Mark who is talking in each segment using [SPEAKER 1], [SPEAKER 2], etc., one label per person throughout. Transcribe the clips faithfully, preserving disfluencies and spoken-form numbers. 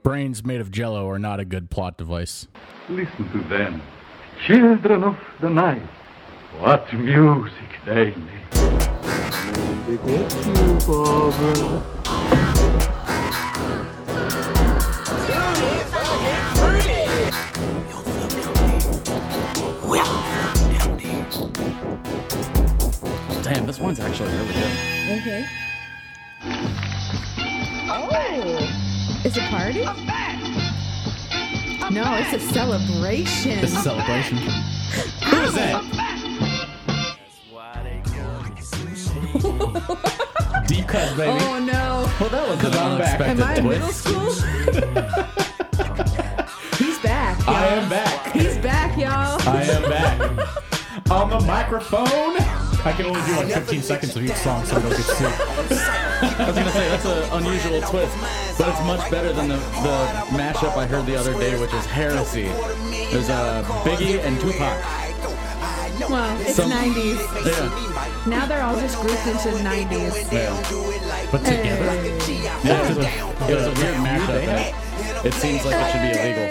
[SPEAKER 1] Brains made of jello are not a good plot device.
[SPEAKER 2] Listen to them, children of the night. What music they make.
[SPEAKER 3] Damn, this one's actually really good.
[SPEAKER 4] Okay. Oh. It's a party? No, it's a celebration.
[SPEAKER 1] It's a celebration. Who is that? Deep cut, baby.
[SPEAKER 4] Oh no.
[SPEAKER 3] Well, that was an
[SPEAKER 1] I'm back.
[SPEAKER 4] Am I in
[SPEAKER 1] twist.
[SPEAKER 4] middle school? He's back, y'all.
[SPEAKER 1] I am back.
[SPEAKER 4] He's back, y'all.
[SPEAKER 1] I am back. On the microphone. I can only do like fifteen seconds of each song so I don't get sick.
[SPEAKER 3] I was gonna say that's an unusual twist, but it's much better than the, the mashup I heard the other day, which is Heresy. There's uh, Biggie and Tupac.
[SPEAKER 4] Well, it's
[SPEAKER 3] Some-
[SPEAKER 4] nineties.
[SPEAKER 3] Yeah,
[SPEAKER 4] Now they're all just grouped into nineties.
[SPEAKER 3] yeah,
[SPEAKER 1] But together?
[SPEAKER 4] Hey.
[SPEAKER 3] yeah. It was a, it was a weird mashup. And it, it seems like it should be illegal.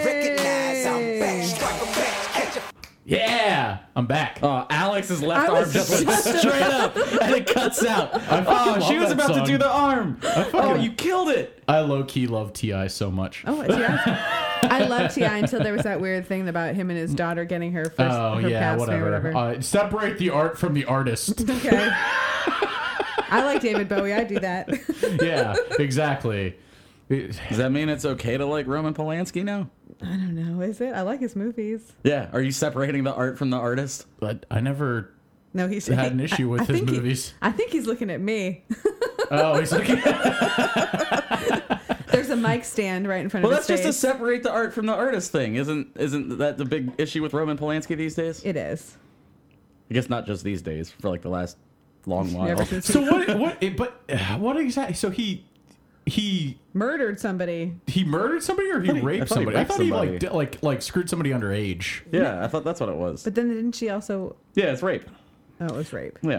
[SPEAKER 1] Yeah, I'm back.
[SPEAKER 3] Oh, Alex's left
[SPEAKER 4] I
[SPEAKER 3] arm
[SPEAKER 4] was
[SPEAKER 3] just went
[SPEAKER 4] just
[SPEAKER 3] straight up, and it cuts out. Oh,
[SPEAKER 1] fucking
[SPEAKER 3] she
[SPEAKER 1] love
[SPEAKER 3] was
[SPEAKER 1] that
[SPEAKER 3] about
[SPEAKER 1] song.
[SPEAKER 3] to do the arm. Oh,
[SPEAKER 1] fucking-
[SPEAKER 3] you killed it.
[SPEAKER 1] I low-key love T I so much.
[SPEAKER 4] Oh, T I I loved T I until there was that weird thing about him and his daughter getting her first
[SPEAKER 1] Oh,
[SPEAKER 4] her
[SPEAKER 1] yeah,
[SPEAKER 4] past
[SPEAKER 1] whatever.
[SPEAKER 4] or whatever.
[SPEAKER 1] Uh, separate the art from the artist.
[SPEAKER 4] Okay. I like David Bowie. I do that.
[SPEAKER 1] Yeah, exactly. It-
[SPEAKER 3] Does that mean it's okay to like Roman Polanski now?
[SPEAKER 4] I don't know. Is it? I like his movies.
[SPEAKER 3] Yeah. Are you separating the art from the artist?
[SPEAKER 1] But I never
[SPEAKER 4] No, he's
[SPEAKER 1] had an issue with
[SPEAKER 4] I
[SPEAKER 1] his
[SPEAKER 4] think he-
[SPEAKER 1] movies.
[SPEAKER 4] I think he's looking at me.
[SPEAKER 1] Oh, he's looking.
[SPEAKER 4] There's a mic stand right in front
[SPEAKER 3] Well,
[SPEAKER 4] of
[SPEAKER 3] that's
[SPEAKER 4] his
[SPEAKER 3] just
[SPEAKER 4] face.
[SPEAKER 3] to separate the art from the artist thing. Isn't isn't that the big issue with Roman Polanski these days?
[SPEAKER 4] It is.
[SPEAKER 3] I guess not just these days, for like the last long while.
[SPEAKER 4] Ever since
[SPEAKER 1] So
[SPEAKER 4] he
[SPEAKER 1] what? What? But uh, what exactly? So he he
[SPEAKER 4] murdered somebody.
[SPEAKER 1] he murdered somebody or he
[SPEAKER 3] thought he- I
[SPEAKER 1] raped
[SPEAKER 3] thought he
[SPEAKER 1] somebody? I
[SPEAKER 3] raped
[SPEAKER 1] thought he
[SPEAKER 3] somebody.
[SPEAKER 1] like did, like like screwed somebody underage.
[SPEAKER 3] Yeah, I thought that's what it was.
[SPEAKER 4] But then didn't she also?
[SPEAKER 3] Yeah, it's rape.
[SPEAKER 4] Oh, it was rape.
[SPEAKER 3] Yeah.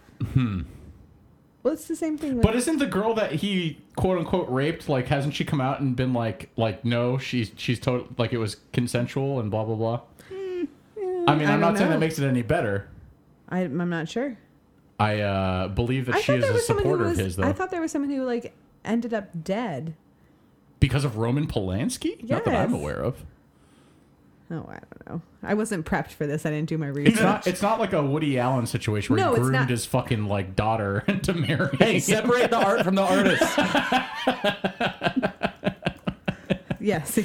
[SPEAKER 4] Well, it's the same thing. With,
[SPEAKER 1] But isn't the girl that he quote unquote raped like hasn't she come out and been like like no she's she's total like it was consensual and blah blah blah? I mean,
[SPEAKER 4] I
[SPEAKER 1] I'm
[SPEAKER 4] don't
[SPEAKER 1] not saying
[SPEAKER 4] know.
[SPEAKER 1] that makes it any better.
[SPEAKER 4] I, I'm not sure.
[SPEAKER 1] I uh, believe that
[SPEAKER 4] I
[SPEAKER 1] she
[SPEAKER 4] thought
[SPEAKER 1] is
[SPEAKER 4] there
[SPEAKER 1] a
[SPEAKER 4] was someone who
[SPEAKER 1] supporter
[SPEAKER 4] was.
[SPEAKER 1] of his though.
[SPEAKER 4] I thought there was someone who like ended up dead.
[SPEAKER 1] Because of Roman Polanski? Not that I'm
[SPEAKER 4] Yes.
[SPEAKER 1] aware of.
[SPEAKER 4] Oh, I don't know. I wasn't prepped for this. I didn't do my
[SPEAKER 1] It's
[SPEAKER 4] research.
[SPEAKER 1] not. It's not like a Woody Allen situation where
[SPEAKER 4] No,
[SPEAKER 1] he
[SPEAKER 4] it's
[SPEAKER 1] groomed
[SPEAKER 4] not.
[SPEAKER 1] his fucking like daughter into marrying.
[SPEAKER 3] Hey, separate the art from the artist.
[SPEAKER 4] Yes.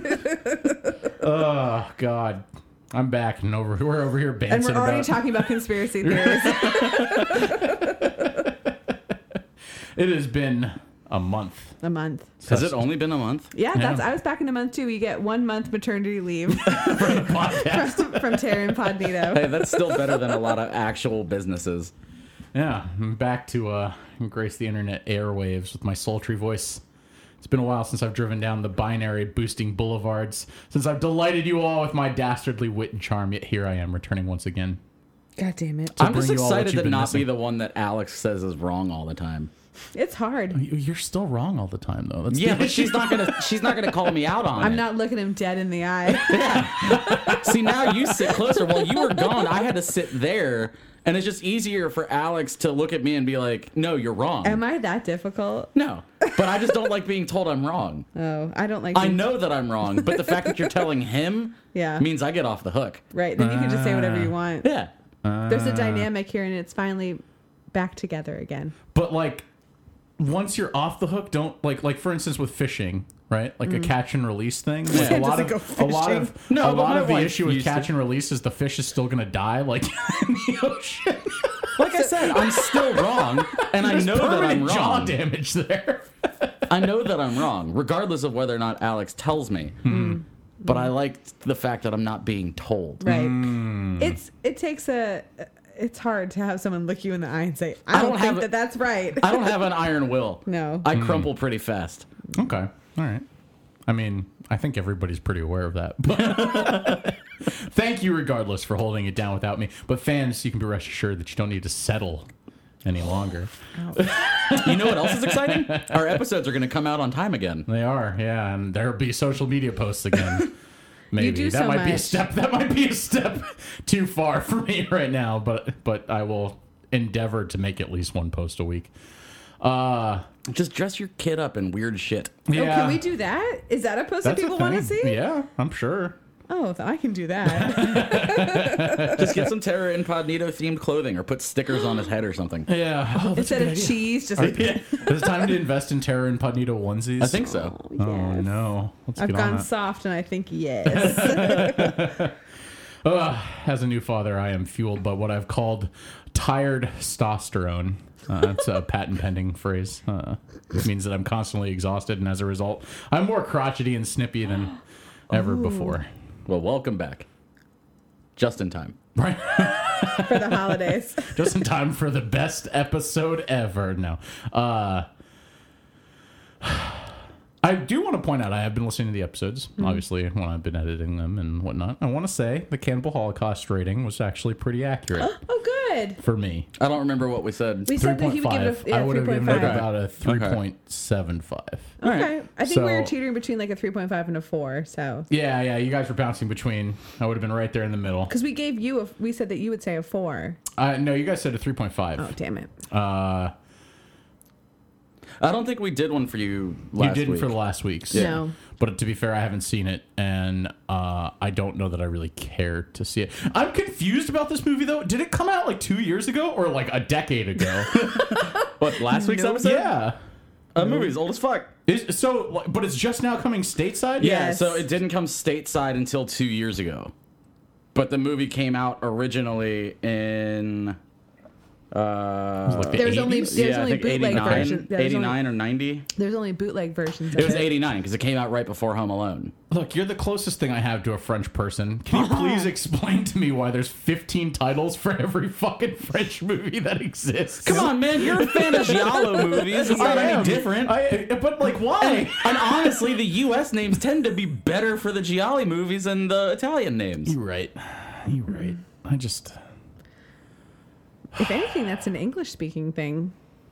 [SPEAKER 1] Oh God, I'm back and over. We're over here
[SPEAKER 4] And
[SPEAKER 1] dancing
[SPEAKER 4] we're already
[SPEAKER 1] about.
[SPEAKER 4] talking about conspiracy theories.
[SPEAKER 1] It has been a month.
[SPEAKER 4] A month.
[SPEAKER 3] Has it only been a month?
[SPEAKER 4] Yeah,
[SPEAKER 1] Yeah.
[SPEAKER 4] that's. I was back in a month too. You get one month maternity leave
[SPEAKER 1] Podcast.
[SPEAKER 4] from Terry and Podnito.
[SPEAKER 3] Hey, that's still better than a lot of actual businesses.
[SPEAKER 1] Yeah, I'm back to uh, grace the internet airwaves with my sultry voice. It's been a while since I've driven down the binary boosting boulevards, since I've delighted you all with my dastardly wit and charm, yet here I am returning once again.
[SPEAKER 4] God damn it!
[SPEAKER 3] I'm just
[SPEAKER 1] bring you all what
[SPEAKER 3] excited
[SPEAKER 1] you've
[SPEAKER 3] to
[SPEAKER 1] been
[SPEAKER 3] not
[SPEAKER 1] missing.
[SPEAKER 3] be the one that Alex says is wrong all the time.
[SPEAKER 4] It's hard.
[SPEAKER 1] You- You're still wrong all the time, though. That's
[SPEAKER 3] Yeah,
[SPEAKER 1] the
[SPEAKER 3] but she's not gonna she's not gonna call me out on it.
[SPEAKER 4] I'm not looking him dead in the eye.
[SPEAKER 3] See, now you sit closer. While you were gone, I had to sit there, and it's just easier for Alex to look at me and be like, "No, you're wrong."
[SPEAKER 4] Am I that difficult?
[SPEAKER 3] No, but I just don't like being told I'm wrong.
[SPEAKER 4] Oh, I don't like.
[SPEAKER 3] I
[SPEAKER 4] being-
[SPEAKER 3] know that I'm wrong, but the fact that you're telling him
[SPEAKER 4] Yeah.
[SPEAKER 3] means I get off the hook.
[SPEAKER 4] Right. Then you can just say whatever you want.
[SPEAKER 3] Yeah.
[SPEAKER 4] There's a dynamic here, and it's finally back together again.
[SPEAKER 1] But like, once you're off the hook, don't like like for instance with fishing, right? Like a catch and release thing. Like
[SPEAKER 3] Yeah.
[SPEAKER 1] a lot
[SPEAKER 4] Doesn't
[SPEAKER 1] of
[SPEAKER 4] go
[SPEAKER 1] a lot of
[SPEAKER 4] fishing.
[SPEAKER 3] No,
[SPEAKER 1] a
[SPEAKER 3] but
[SPEAKER 1] lot
[SPEAKER 3] my
[SPEAKER 1] of the
[SPEAKER 3] wife
[SPEAKER 1] issue with
[SPEAKER 3] used
[SPEAKER 1] catch
[SPEAKER 3] to.
[SPEAKER 1] and release is the fish is still gonna die, like in the ocean.
[SPEAKER 3] Like I said, I'm still wrong, and I
[SPEAKER 1] There's
[SPEAKER 3] know that I'm
[SPEAKER 1] permanent jaw
[SPEAKER 3] wrong.
[SPEAKER 1] damage there.
[SPEAKER 3] I know that I'm wrong, regardless of whether or not Alex tells me. But I liked the fact that I'm not being told.
[SPEAKER 4] Right. It's it takes a. It's hard to have someone look you in the eye and say, "I,
[SPEAKER 3] I
[SPEAKER 4] don't,
[SPEAKER 3] don't
[SPEAKER 4] think
[SPEAKER 3] have a-
[SPEAKER 4] that that's right."
[SPEAKER 3] I don't have an iron will.
[SPEAKER 4] No.
[SPEAKER 3] I crumple pretty fast.
[SPEAKER 1] Okay, all right. I mean, I think everybody's pretty aware of that. But thank you, regardless, for holding it down without me. But fans, you can be rest assured that you don't need to settle any longer.
[SPEAKER 3] You know what else is exciting? Our episodes are going to come out on time again.
[SPEAKER 1] They are, yeah, and there'll be social media posts again. Maybe
[SPEAKER 4] do
[SPEAKER 1] that
[SPEAKER 4] so
[SPEAKER 1] might be a
[SPEAKER 4] much.
[SPEAKER 1] step. That might be a step too far for me right now, but but I will endeavor to make at least one post a week. Uh,
[SPEAKER 3] Just dress your kid up in weird shit.
[SPEAKER 1] yeah,
[SPEAKER 4] Oh, can we do that? Is that a post that
[SPEAKER 1] That's a
[SPEAKER 4] people want to
[SPEAKER 1] thing.
[SPEAKER 4] see?
[SPEAKER 1] Yeah, I'm sure.
[SPEAKER 4] Oh, if I can do that.
[SPEAKER 3] Just get some Terra Incognito themed clothing or put stickers on his head or something.
[SPEAKER 1] Yeah, oh, that's
[SPEAKER 4] Instead
[SPEAKER 1] a good
[SPEAKER 4] of
[SPEAKER 1] idea.
[SPEAKER 4] cheese, just
[SPEAKER 1] Are-
[SPEAKER 4] like,
[SPEAKER 1] yeah. Is it time to invest in Terra Incognito onesies?
[SPEAKER 3] I think so.
[SPEAKER 1] Oh
[SPEAKER 4] yes.
[SPEAKER 1] no, let's
[SPEAKER 4] I've
[SPEAKER 1] get on
[SPEAKER 4] gone
[SPEAKER 1] that.
[SPEAKER 4] soft, and I think yes.
[SPEAKER 1] Ugh, as a new father, I am fueled by what I've called tired testosterone. Uh, that's a patent pending phrase. Uh, it means that I'm constantly exhausted, and as a result, I'm more crotchety and snippy than ever before.
[SPEAKER 3] Well, welcome back. Just in time.
[SPEAKER 1] Right?
[SPEAKER 4] For the holidays.
[SPEAKER 1] Just in time for the best episode ever. No. Uh, I do want to point out I have been listening to the episodes, obviously, when I've been editing them and whatnot. I want to say the Cannibal Holocaust rating was actually pretty accurate
[SPEAKER 4] Oh, good.
[SPEAKER 1] for me.
[SPEAKER 3] I don't remember what we said.
[SPEAKER 4] We said that he would give it a, yeah,
[SPEAKER 1] I would have given it
[SPEAKER 4] three point five.
[SPEAKER 1] about a three point seven five.
[SPEAKER 4] Okay. I think we were
[SPEAKER 1] So-
[SPEAKER 4] teetering between like a three point five and a four. So,
[SPEAKER 1] Yeah, yeah, you guys were bouncing between. I would have been right there in the middle.
[SPEAKER 4] because we gave you a, we said that you would say a four.
[SPEAKER 1] Uh, no, you guys said a three point five.
[SPEAKER 4] Oh, damn it.
[SPEAKER 1] Uh,
[SPEAKER 3] I don't think we did one for you
[SPEAKER 1] you
[SPEAKER 3] last
[SPEAKER 1] didn't
[SPEAKER 3] week.
[SPEAKER 1] for the last week's.
[SPEAKER 4] No.
[SPEAKER 1] But to be fair, I haven't seen it, and uh, I don't know that I really care to see it. I'm confused about this movie, though. Did it come out like two years ago or like a decade ago?
[SPEAKER 3] What, last week's
[SPEAKER 4] No.
[SPEAKER 3] episode?
[SPEAKER 1] Yeah.
[SPEAKER 3] A movie's old as fuck.
[SPEAKER 1] Is, so, like, but it's just now coming stateside?
[SPEAKER 3] Yeah,
[SPEAKER 4] Yes.
[SPEAKER 3] so it didn't come stateside until two years ago. But the movie came out originally in... Uh,
[SPEAKER 1] Like the
[SPEAKER 4] There's only
[SPEAKER 1] eighties?
[SPEAKER 4] there's
[SPEAKER 3] yeah, I
[SPEAKER 4] only
[SPEAKER 3] think
[SPEAKER 4] bootleg
[SPEAKER 3] eighty-nine,
[SPEAKER 4] versions. There's only,
[SPEAKER 3] eighty-nine or ninety.
[SPEAKER 4] there's only bootleg versions.
[SPEAKER 3] It
[SPEAKER 4] Of
[SPEAKER 3] was
[SPEAKER 4] it.
[SPEAKER 3] eighty-nine because it came out right before Home Alone.
[SPEAKER 1] Look, you're the closest thing I have to a French person. Can you please explain to me why there's fifteen titles for every fucking French movie that exists?
[SPEAKER 3] Come on, man, you're a fan of Giallo movies. It's not
[SPEAKER 1] I am.
[SPEAKER 3] any different.
[SPEAKER 1] I, but like, why?
[SPEAKER 3] And honestly, the U S names tend to be better for the Gialli movies than the Italian names.
[SPEAKER 1] You're right. You're right. I just.
[SPEAKER 4] If anything, that's an English speaking thing.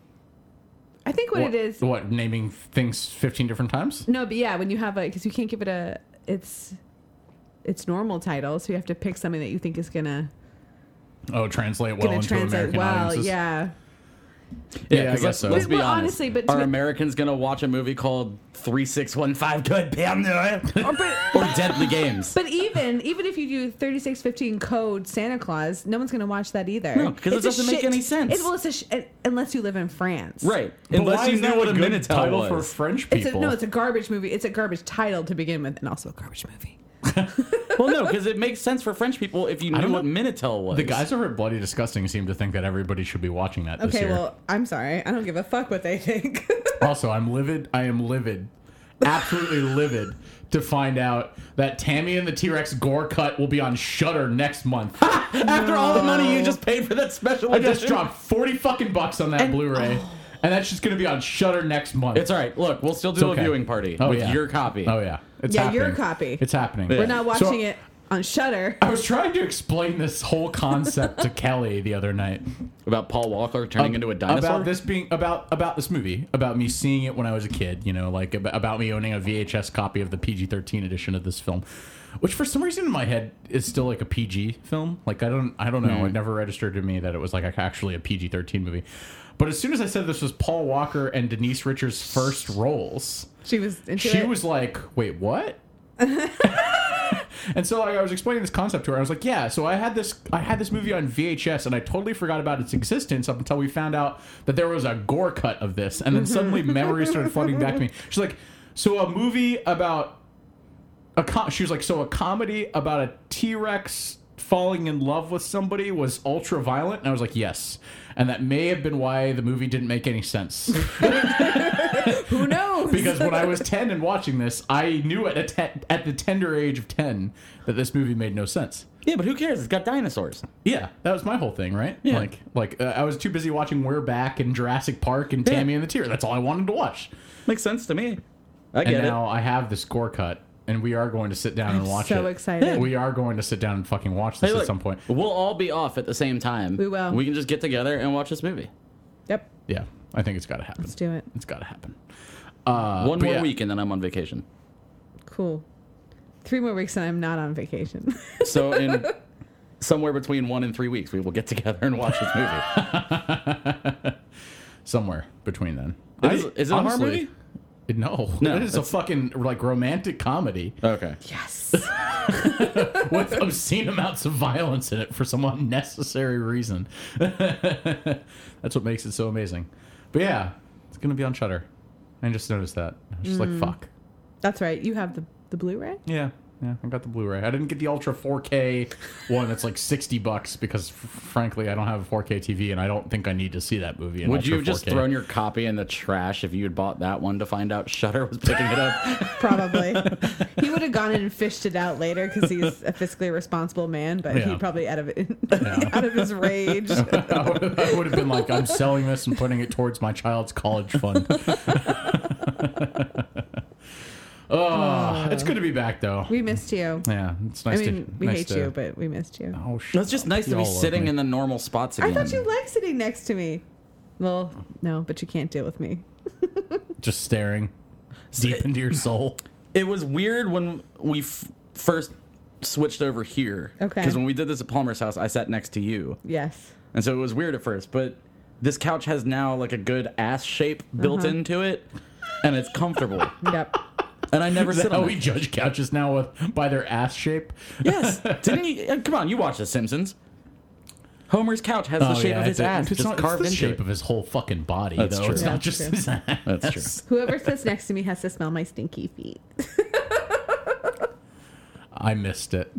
[SPEAKER 4] I think what,
[SPEAKER 1] what
[SPEAKER 4] it is.
[SPEAKER 1] What, naming things fifteen different times?
[SPEAKER 4] No, but yeah, when you have a, because you can't give it a, it's, it's normal title, so you have to pick something that you think is gonna,
[SPEAKER 1] Oh, translate well
[SPEAKER 4] gonna
[SPEAKER 1] into
[SPEAKER 4] translate
[SPEAKER 1] American
[SPEAKER 4] well.
[SPEAKER 1] audiences.
[SPEAKER 4] Yeah.
[SPEAKER 1] Yeah, I
[SPEAKER 3] 'cause
[SPEAKER 1] guess
[SPEAKER 3] let's,
[SPEAKER 1] so.
[SPEAKER 3] let's be
[SPEAKER 4] Well,
[SPEAKER 3] honest.
[SPEAKER 4] honestly, but to
[SPEAKER 3] are
[SPEAKER 4] be-
[SPEAKER 3] Americans gonna watch a movie called three six one five Good Pam
[SPEAKER 4] Or, but,
[SPEAKER 3] or Deadly Games?
[SPEAKER 4] but even even if you do thirty-six fifteen code Santa Claus, no one's gonna watch that either.
[SPEAKER 3] No, 'cause it
[SPEAKER 4] It's a
[SPEAKER 3] doesn't make
[SPEAKER 4] shit-
[SPEAKER 3] any sense.
[SPEAKER 4] It, well, it's a sh- it- unless you live in France.
[SPEAKER 3] Right.
[SPEAKER 1] But
[SPEAKER 3] Unless
[SPEAKER 1] why
[SPEAKER 3] you
[SPEAKER 1] is
[SPEAKER 3] knew
[SPEAKER 1] that
[SPEAKER 3] what a
[SPEAKER 1] good
[SPEAKER 3] Minotaur
[SPEAKER 1] title
[SPEAKER 3] was.
[SPEAKER 1] for French
[SPEAKER 4] It's
[SPEAKER 1] people.
[SPEAKER 4] a, no, it's a garbage movie. It's a garbage title to begin with, and also a garbage movie.
[SPEAKER 3] Well, no, because it makes sense for French people if you
[SPEAKER 1] I
[SPEAKER 3] knew
[SPEAKER 1] don't
[SPEAKER 3] what
[SPEAKER 1] know.
[SPEAKER 3] Minotaur was.
[SPEAKER 1] The guys over at Bloody Disgusting seem to think that everybody should be watching that this
[SPEAKER 4] Okay,
[SPEAKER 1] year.
[SPEAKER 4] well, I'm sorry. I don't give a fuck what they think.
[SPEAKER 1] Also, I'm livid. I am livid. Absolutely livid to find out that Tammy and the T-Rex gore cut will be on Shudder next month.
[SPEAKER 3] After all the money you just paid for that special
[SPEAKER 1] I
[SPEAKER 3] edition.
[SPEAKER 1] just dropped forty fucking bucks on that
[SPEAKER 4] And-
[SPEAKER 1] Blu-ray. And that's just going to be on Shudder next month.
[SPEAKER 3] It's all right. Look, we'll still do
[SPEAKER 1] It's
[SPEAKER 3] a
[SPEAKER 1] okay.
[SPEAKER 3] viewing party
[SPEAKER 1] Oh,
[SPEAKER 3] with
[SPEAKER 1] yeah.
[SPEAKER 3] your copy.
[SPEAKER 1] Oh, yeah. It's
[SPEAKER 4] Yeah,
[SPEAKER 1] happening.
[SPEAKER 4] your copy.
[SPEAKER 1] It's happening.
[SPEAKER 3] Yeah.
[SPEAKER 4] We're not watching
[SPEAKER 1] So-
[SPEAKER 4] it on Shudder.
[SPEAKER 1] I was trying to explain this whole concept to Kelly the other night.
[SPEAKER 3] About Paul Walker turning into a dinosaur?
[SPEAKER 1] About this being about about this movie, about me seeing it when I was a kid, you know, like ab- about me owning a V H S copy of the P G thirteen edition of this film, which for some reason in my head is still like a P G film. Like I don't I don't know,
[SPEAKER 3] Mm.
[SPEAKER 1] it never registered to me that it was like actually a P G thirteen movie. But as soon as I said this was Paul Walker and Denise Richards' first roles,
[SPEAKER 4] She was into
[SPEAKER 1] she
[SPEAKER 4] it.
[SPEAKER 1] was like, "Wait, what?" And so like, I was explaining this concept to her. I was like, "Yeah, so I had this I had this movie on V H S and I totally forgot about its existence up until we found out that there was a gore cut of this." And then suddenly memories started flooding back to me. She's like, "So a movie about a com-, she was like, "So a comedy about a T-Rex falling in love with somebody was ultra violent?" And I was like, "Yes." And that may have been why the movie didn't make any sense.
[SPEAKER 4] Who knows?
[SPEAKER 1] Because when I was ten and watching this, I knew at a te- at the tender age of ten that this movie made no sense.
[SPEAKER 3] Yeah, but who cares? It's got dinosaurs.
[SPEAKER 1] Yeah, that was my whole thing, right?
[SPEAKER 3] Yeah.
[SPEAKER 1] Like, like uh, I was too busy watching We're Back and Jurassic Park and
[SPEAKER 3] Yeah.
[SPEAKER 1] Tammy and the Tear. That's all I wanted to watch.
[SPEAKER 3] Makes sense to me. I
[SPEAKER 1] And
[SPEAKER 3] get
[SPEAKER 1] now I have the score cut, and we are going to sit down and watch
[SPEAKER 4] so
[SPEAKER 1] it.
[SPEAKER 4] excited.
[SPEAKER 1] We are going to sit down and fucking watch this
[SPEAKER 3] Hey,
[SPEAKER 1] at
[SPEAKER 3] look,
[SPEAKER 1] some point.
[SPEAKER 3] We'll all be off at the same time.
[SPEAKER 4] We will.
[SPEAKER 3] We can just get together and watch this movie.
[SPEAKER 1] Yeah, I think it's got to happen.
[SPEAKER 4] Let's do it.
[SPEAKER 1] It's got to happen. Uh,
[SPEAKER 3] One
[SPEAKER 1] but
[SPEAKER 3] more
[SPEAKER 1] yeah.
[SPEAKER 3] week and then I'm on vacation.
[SPEAKER 4] Cool. Three more weeks and I'm not on vacation.
[SPEAKER 3] So in somewhere between one and three weeks, we will get together and watch this movie.
[SPEAKER 1] Somewhere between then.
[SPEAKER 3] It is, is it a horror
[SPEAKER 1] honestly,
[SPEAKER 3] movie?
[SPEAKER 1] it- No,
[SPEAKER 3] No,
[SPEAKER 1] it is a
[SPEAKER 3] it's-
[SPEAKER 1] fucking like romantic comedy
[SPEAKER 3] Okay.
[SPEAKER 4] Yes.
[SPEAKER 1] with obscene amounts of violence in it for some unnecessary reason. That's what makes it so amazing. But yeah, it's gonna be on Shudder. I just noticed that. I was just
[SPEAKER 4] Mm.
[SPEAKER 1] like, fuck.
[SPEAKER 4] That's right. You have the, the Blu-ray?
[SPEAKER 1] Yeah, yeah, I got the Blu-ray. I didn't get the Ultra four K one that's like sixty bucks because, f- frankly, I don't have a four K T V and I don't think I need to see that movie in
[SPEAKER 3] Would
[SPEAKER 1] Ultra
[SPEAKER 3] you have just
[SPEAKER 1] four K.
[SPEAKER 3] thrown your copy in the trash if you had bought that one to find out Shudder was picking it up?
[SPEAKER 4] Probably. He would have gone in and fished it out later because he's a fiscally responsible man, but
[SPEAKER 1] Yeah.
[SPEAKER 4] he probably out of it,
[SPEAKER 1] Yeah.
[SPEAKER 4] out of his rage.
[SPEAKER 1] I would, I would have been like, I'm selling this and putting it towards my child's college fund. Oh, it's good to be back, though.
[SPEAKER 4] We missed you.
[SPEAKER 1] Yeah, it's
[SPEAKER 4] I
[SPEAKER 1] nice
[SPEAKER 4] mean,
[SPEAKER 1] to.
[SPEAKER 4] we
[SPEAKER 1] nice
[SPEAKER 4] hate
[SPEAKER 1] to,
[SPEAKER 4] you, but we missed you.
[SPEAKER 1] Oh shit!
[SPEAKER 3] It's just nice to be
[SPEAKER 1] Y'all love
[SPEAKER 3] sitting
[SPEAKER 1] me.
[SPEAKER 3] in the normal spots again.
[SPEAKER 4] I thought you liked sitting next to me. Well, no, but you can't deal with me.
[SPEAKER 1] just staring deep into your soul.
[SPEAKER 3] It was weird when we f- first switched over here.
[SPEAKER 4] Okay.
[SPEAKER 3] Because when we did this at Palmer's house, I sat next to you.
[SPEAKER 4] Yes.
[SPEAKER 3] And so it was weird at first, but this couch has now like a good ass shape built
[SPEAKER 4] Uh-huh.
[SPEAKER 3] into it, and it's comfortable.
[SPEAKER 4] Yep.
[SPEAKER 3] And I never
[SPEAKER 1] Is that
[SPEAKER 3] sit
[SPEAKER 1] how
[SPEAKER 3] on
[SPEAKER 1] we
[SPEAKER 3] it.
[SPEAKER 1] judge couches now with by their ass shape?
[SPEAKER 3] Yes. Didn't you? uh, Come on, you watch The Simpsons. Homer's couch has the
[SPEAKER 1] Oh,
[SPEAKER 3] shape
[SPEAKER 1] yeah,
[SPEAKER 3] of his
[SPEAKER 1] it's,
[SPEAKER 3] ass
[SPEAKER 1] it's
[SPEAKER 3] just
[SPEAKER 1] not,
[SPEAKER 3] carved
[SPEAKER 1] it's the
[SPEAKER 3] into
[SPEAKER 1] shape
[SPEAKER 3] it.
[SPEAKER 1] of his whole fucking body,
[SPEAKER 3] That's
[SPEAKER 1] though.
[SPEAKER 3] true.
[SPEAKER 1] It's
[SPEAKER 4] Yeah,
[SPEAKER 1] not
[SPEAKER 4] that's
[SPEAKER 1] just
[SPEAKER 4] true.
[SPEAKER 1] his ass.
[SPEAKER 3] That's true.
[SPEAKER 4] Whoever sits next to me has to smell my stinky feet.
[SPEAKER 1] I missed it.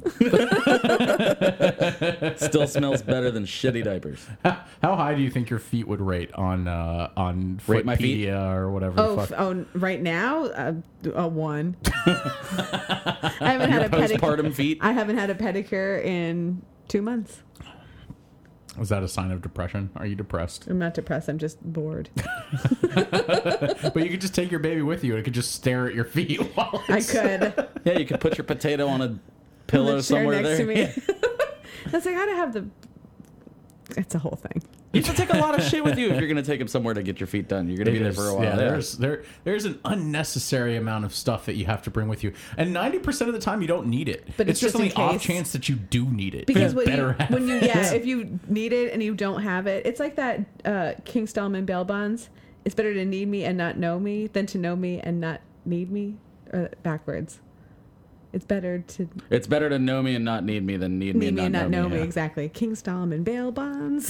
[SPEAKER 3] Still smells better than shitty diapers.
[SPEAKER 1] How high do you think your feet would rate on uh, on
[SPEAKER 3] Rate my feet?
[SPEAKER 1] Footpedia or whatever
[SPEAKER 4] Oh,
[SPEAKER 1] the
[SPEAKER 4] f-
[SPEAKER 1] fuck?
[SPEAKER 4] oh, right now, uh, a one. I haven't had a pedicure.
[SPEAKER 3] Postpartum feet.
[SPEAKER 4] I haven't had a pedicure in two months.
[SPEAKER 1] Was that a sign of depression? Are you depressed?
[SPEAKER 4] I'm not depressed. I'm just bored.
[SPEAKER 1] But you could just take your baby with you and it could just stare at your feet while
[SPEAKER 4] I
[SPEAKER 1] it's...
[SPEAKER 4] could.
[SPEAKER 3] Yeah, you could put your potato on a
[SPEAKER 4] On
[SPEAKER 3] pillow
[SPEAKER 4] the chair
[SPEAKER 3] somewhere
[SPEAKER 4] next
[SPEAKER 3] there.
[SPEAKER 4] to me. That's like, I gotta have the. It's a whole thing.
[SPEAKER 3] You have to take a lot of shit with you if you're going to take him somewhere to get your feet done. You're going to
[SPEAKER 1] It
[SPEAKER 3] be there
[SPEAKER 1] is,
[SPEAKER 3] for a while.
[SPEAKER 1] yeah,
[SPEAKER 3] Yeah,
[SPEAKER 1] there's there there's an unnecessary amount of stuff that you have to bring with you, and ninety percent of the time you don't need it.
[SPEAKER 4] But
[SPEAKER 1] it's,
[SPEAKER 4] it's
[SPEAKER 1] just on
[SPEAKER 4] just
[SPEAKER 1] the
[SPEAKER 4] in
[SPEAKER 1] off
[SPEAKER 4] case.
[SPEAKER 1] chance that you do need it.
[SPEAKER 4] Because
[SPEAKER 1] you
[SPEAKER 4] when
[SPEAKER 1] better
[SPEAKER 4] you,
[SPEAKER 1] have
[SPEAKER 4] when you
[SPEAKER 1] it.
[SPEAKER 4] yeah, if you need it and you don't have it, it's like that uh, King Stallman bail bonds. It's better to need me and not know me than to know me and not need me, or backwards. It's better to
[SPEAKER 3] It's better to know me and not need me than need me,
[SPEAKER 4] need me and not know me.
[SPEAKER 3] yeah.
[SPEAKER 4] Exactly. King Stallman bail bonds.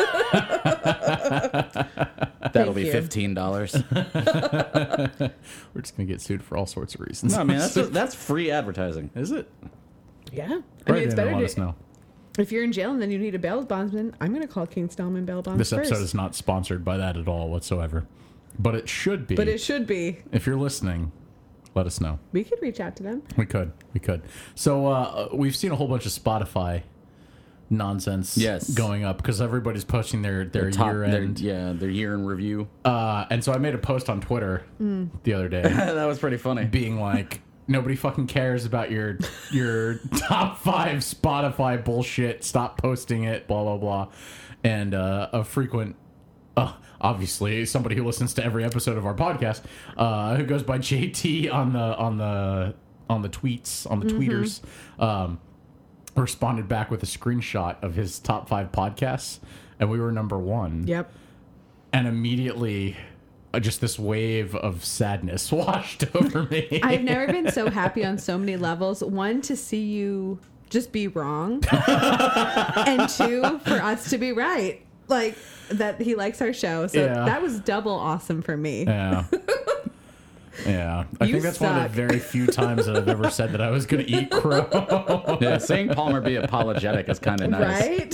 [SPEAKER 3] That'll be
[SPEAKER 4] you.
[SPEAKER 3] fifteen dollars.
[SPEAKER 1] We're just gonna get sued for all sorts of reasons.
[SPEAKER 3] No, man, that's that's free advertising.
[SPEAKER 1] Is it?
[SPEAKER 4] Yeah. I mean,
[SPEAKER 1] Right,
[SPEAKER 4] it's
[SPEAKER 1] then
[SPEAKER 4] better
[SPEAKER 1] let
[SPEAKER 4] to,
[SPEAKER 1] us know.
[SPEAKER 4] if you're in jail and then you need a bail bondsman, I'm going to call King Stallman bail bonds
[SPEAKER 1] This episode
[SPEAKER 4] first.
[SPEAKER 1] is not sponsored by that at all whatsoever, but it should be.
[SPEAKER 4] But it should be.
[SPEAKER 1] If you're listening, let us know.
[SPEAKER 4] We could reach out to them.
[SPEAKER 1] We could. We could. So uh, we've seen a whole bunch of Spotify nonsense
[SPEAKER 3] Yes.
[SPEAKER 1] going up because everybody's posting their, their,
[SPEAKER 3] Top-
[SPEAKER 1] year
[SPEAKER 3] their-
[SPEAKER 1] end.
[SPEAKER 3] yeah, their year in review.
[SPEAKER 1] Uh, and so I made a post on Twitter the other day
[SPEAKER 3] That was pretty funny.
[SPEAKER 1] being like, nobody fucking cares about your your top five Spotify bullshit. Stop posting it, blah, blah, blah. And uh, a frequent... Uh, obviously, somebody who listens to every episode of our podcast, uh, who goes by J T on the on the on the tweets on the tweeters, um, responded back with a screenshot of his top five podcasts, and we were number one.
[SPEAKER 4] Yep.
[SPEAKER 1] And immediately, uh, just this wave of sadness washed over me.
[SPEAKER 4] I've never been so happy on so many levels. One, to see you just be wrong. And two, for us to be right. Like, that he likes our show. So
[SPEAKER 1] Yeah.
[SPEAKER 4] that was double awesome for me.
[SPEAKER 1] Yeah. Yeah. I
[SPEAKER 4] You
[SPEAKER 1] think that's one of
[SPEAKER 4] suck.
[SPEAKER 1] the very few times that I've ever said that I was going to eat crow.
[SPEAKER 3] Yeah, seeing Palmer be apologetic is kind of nice.
[SPEAKER 4] Right?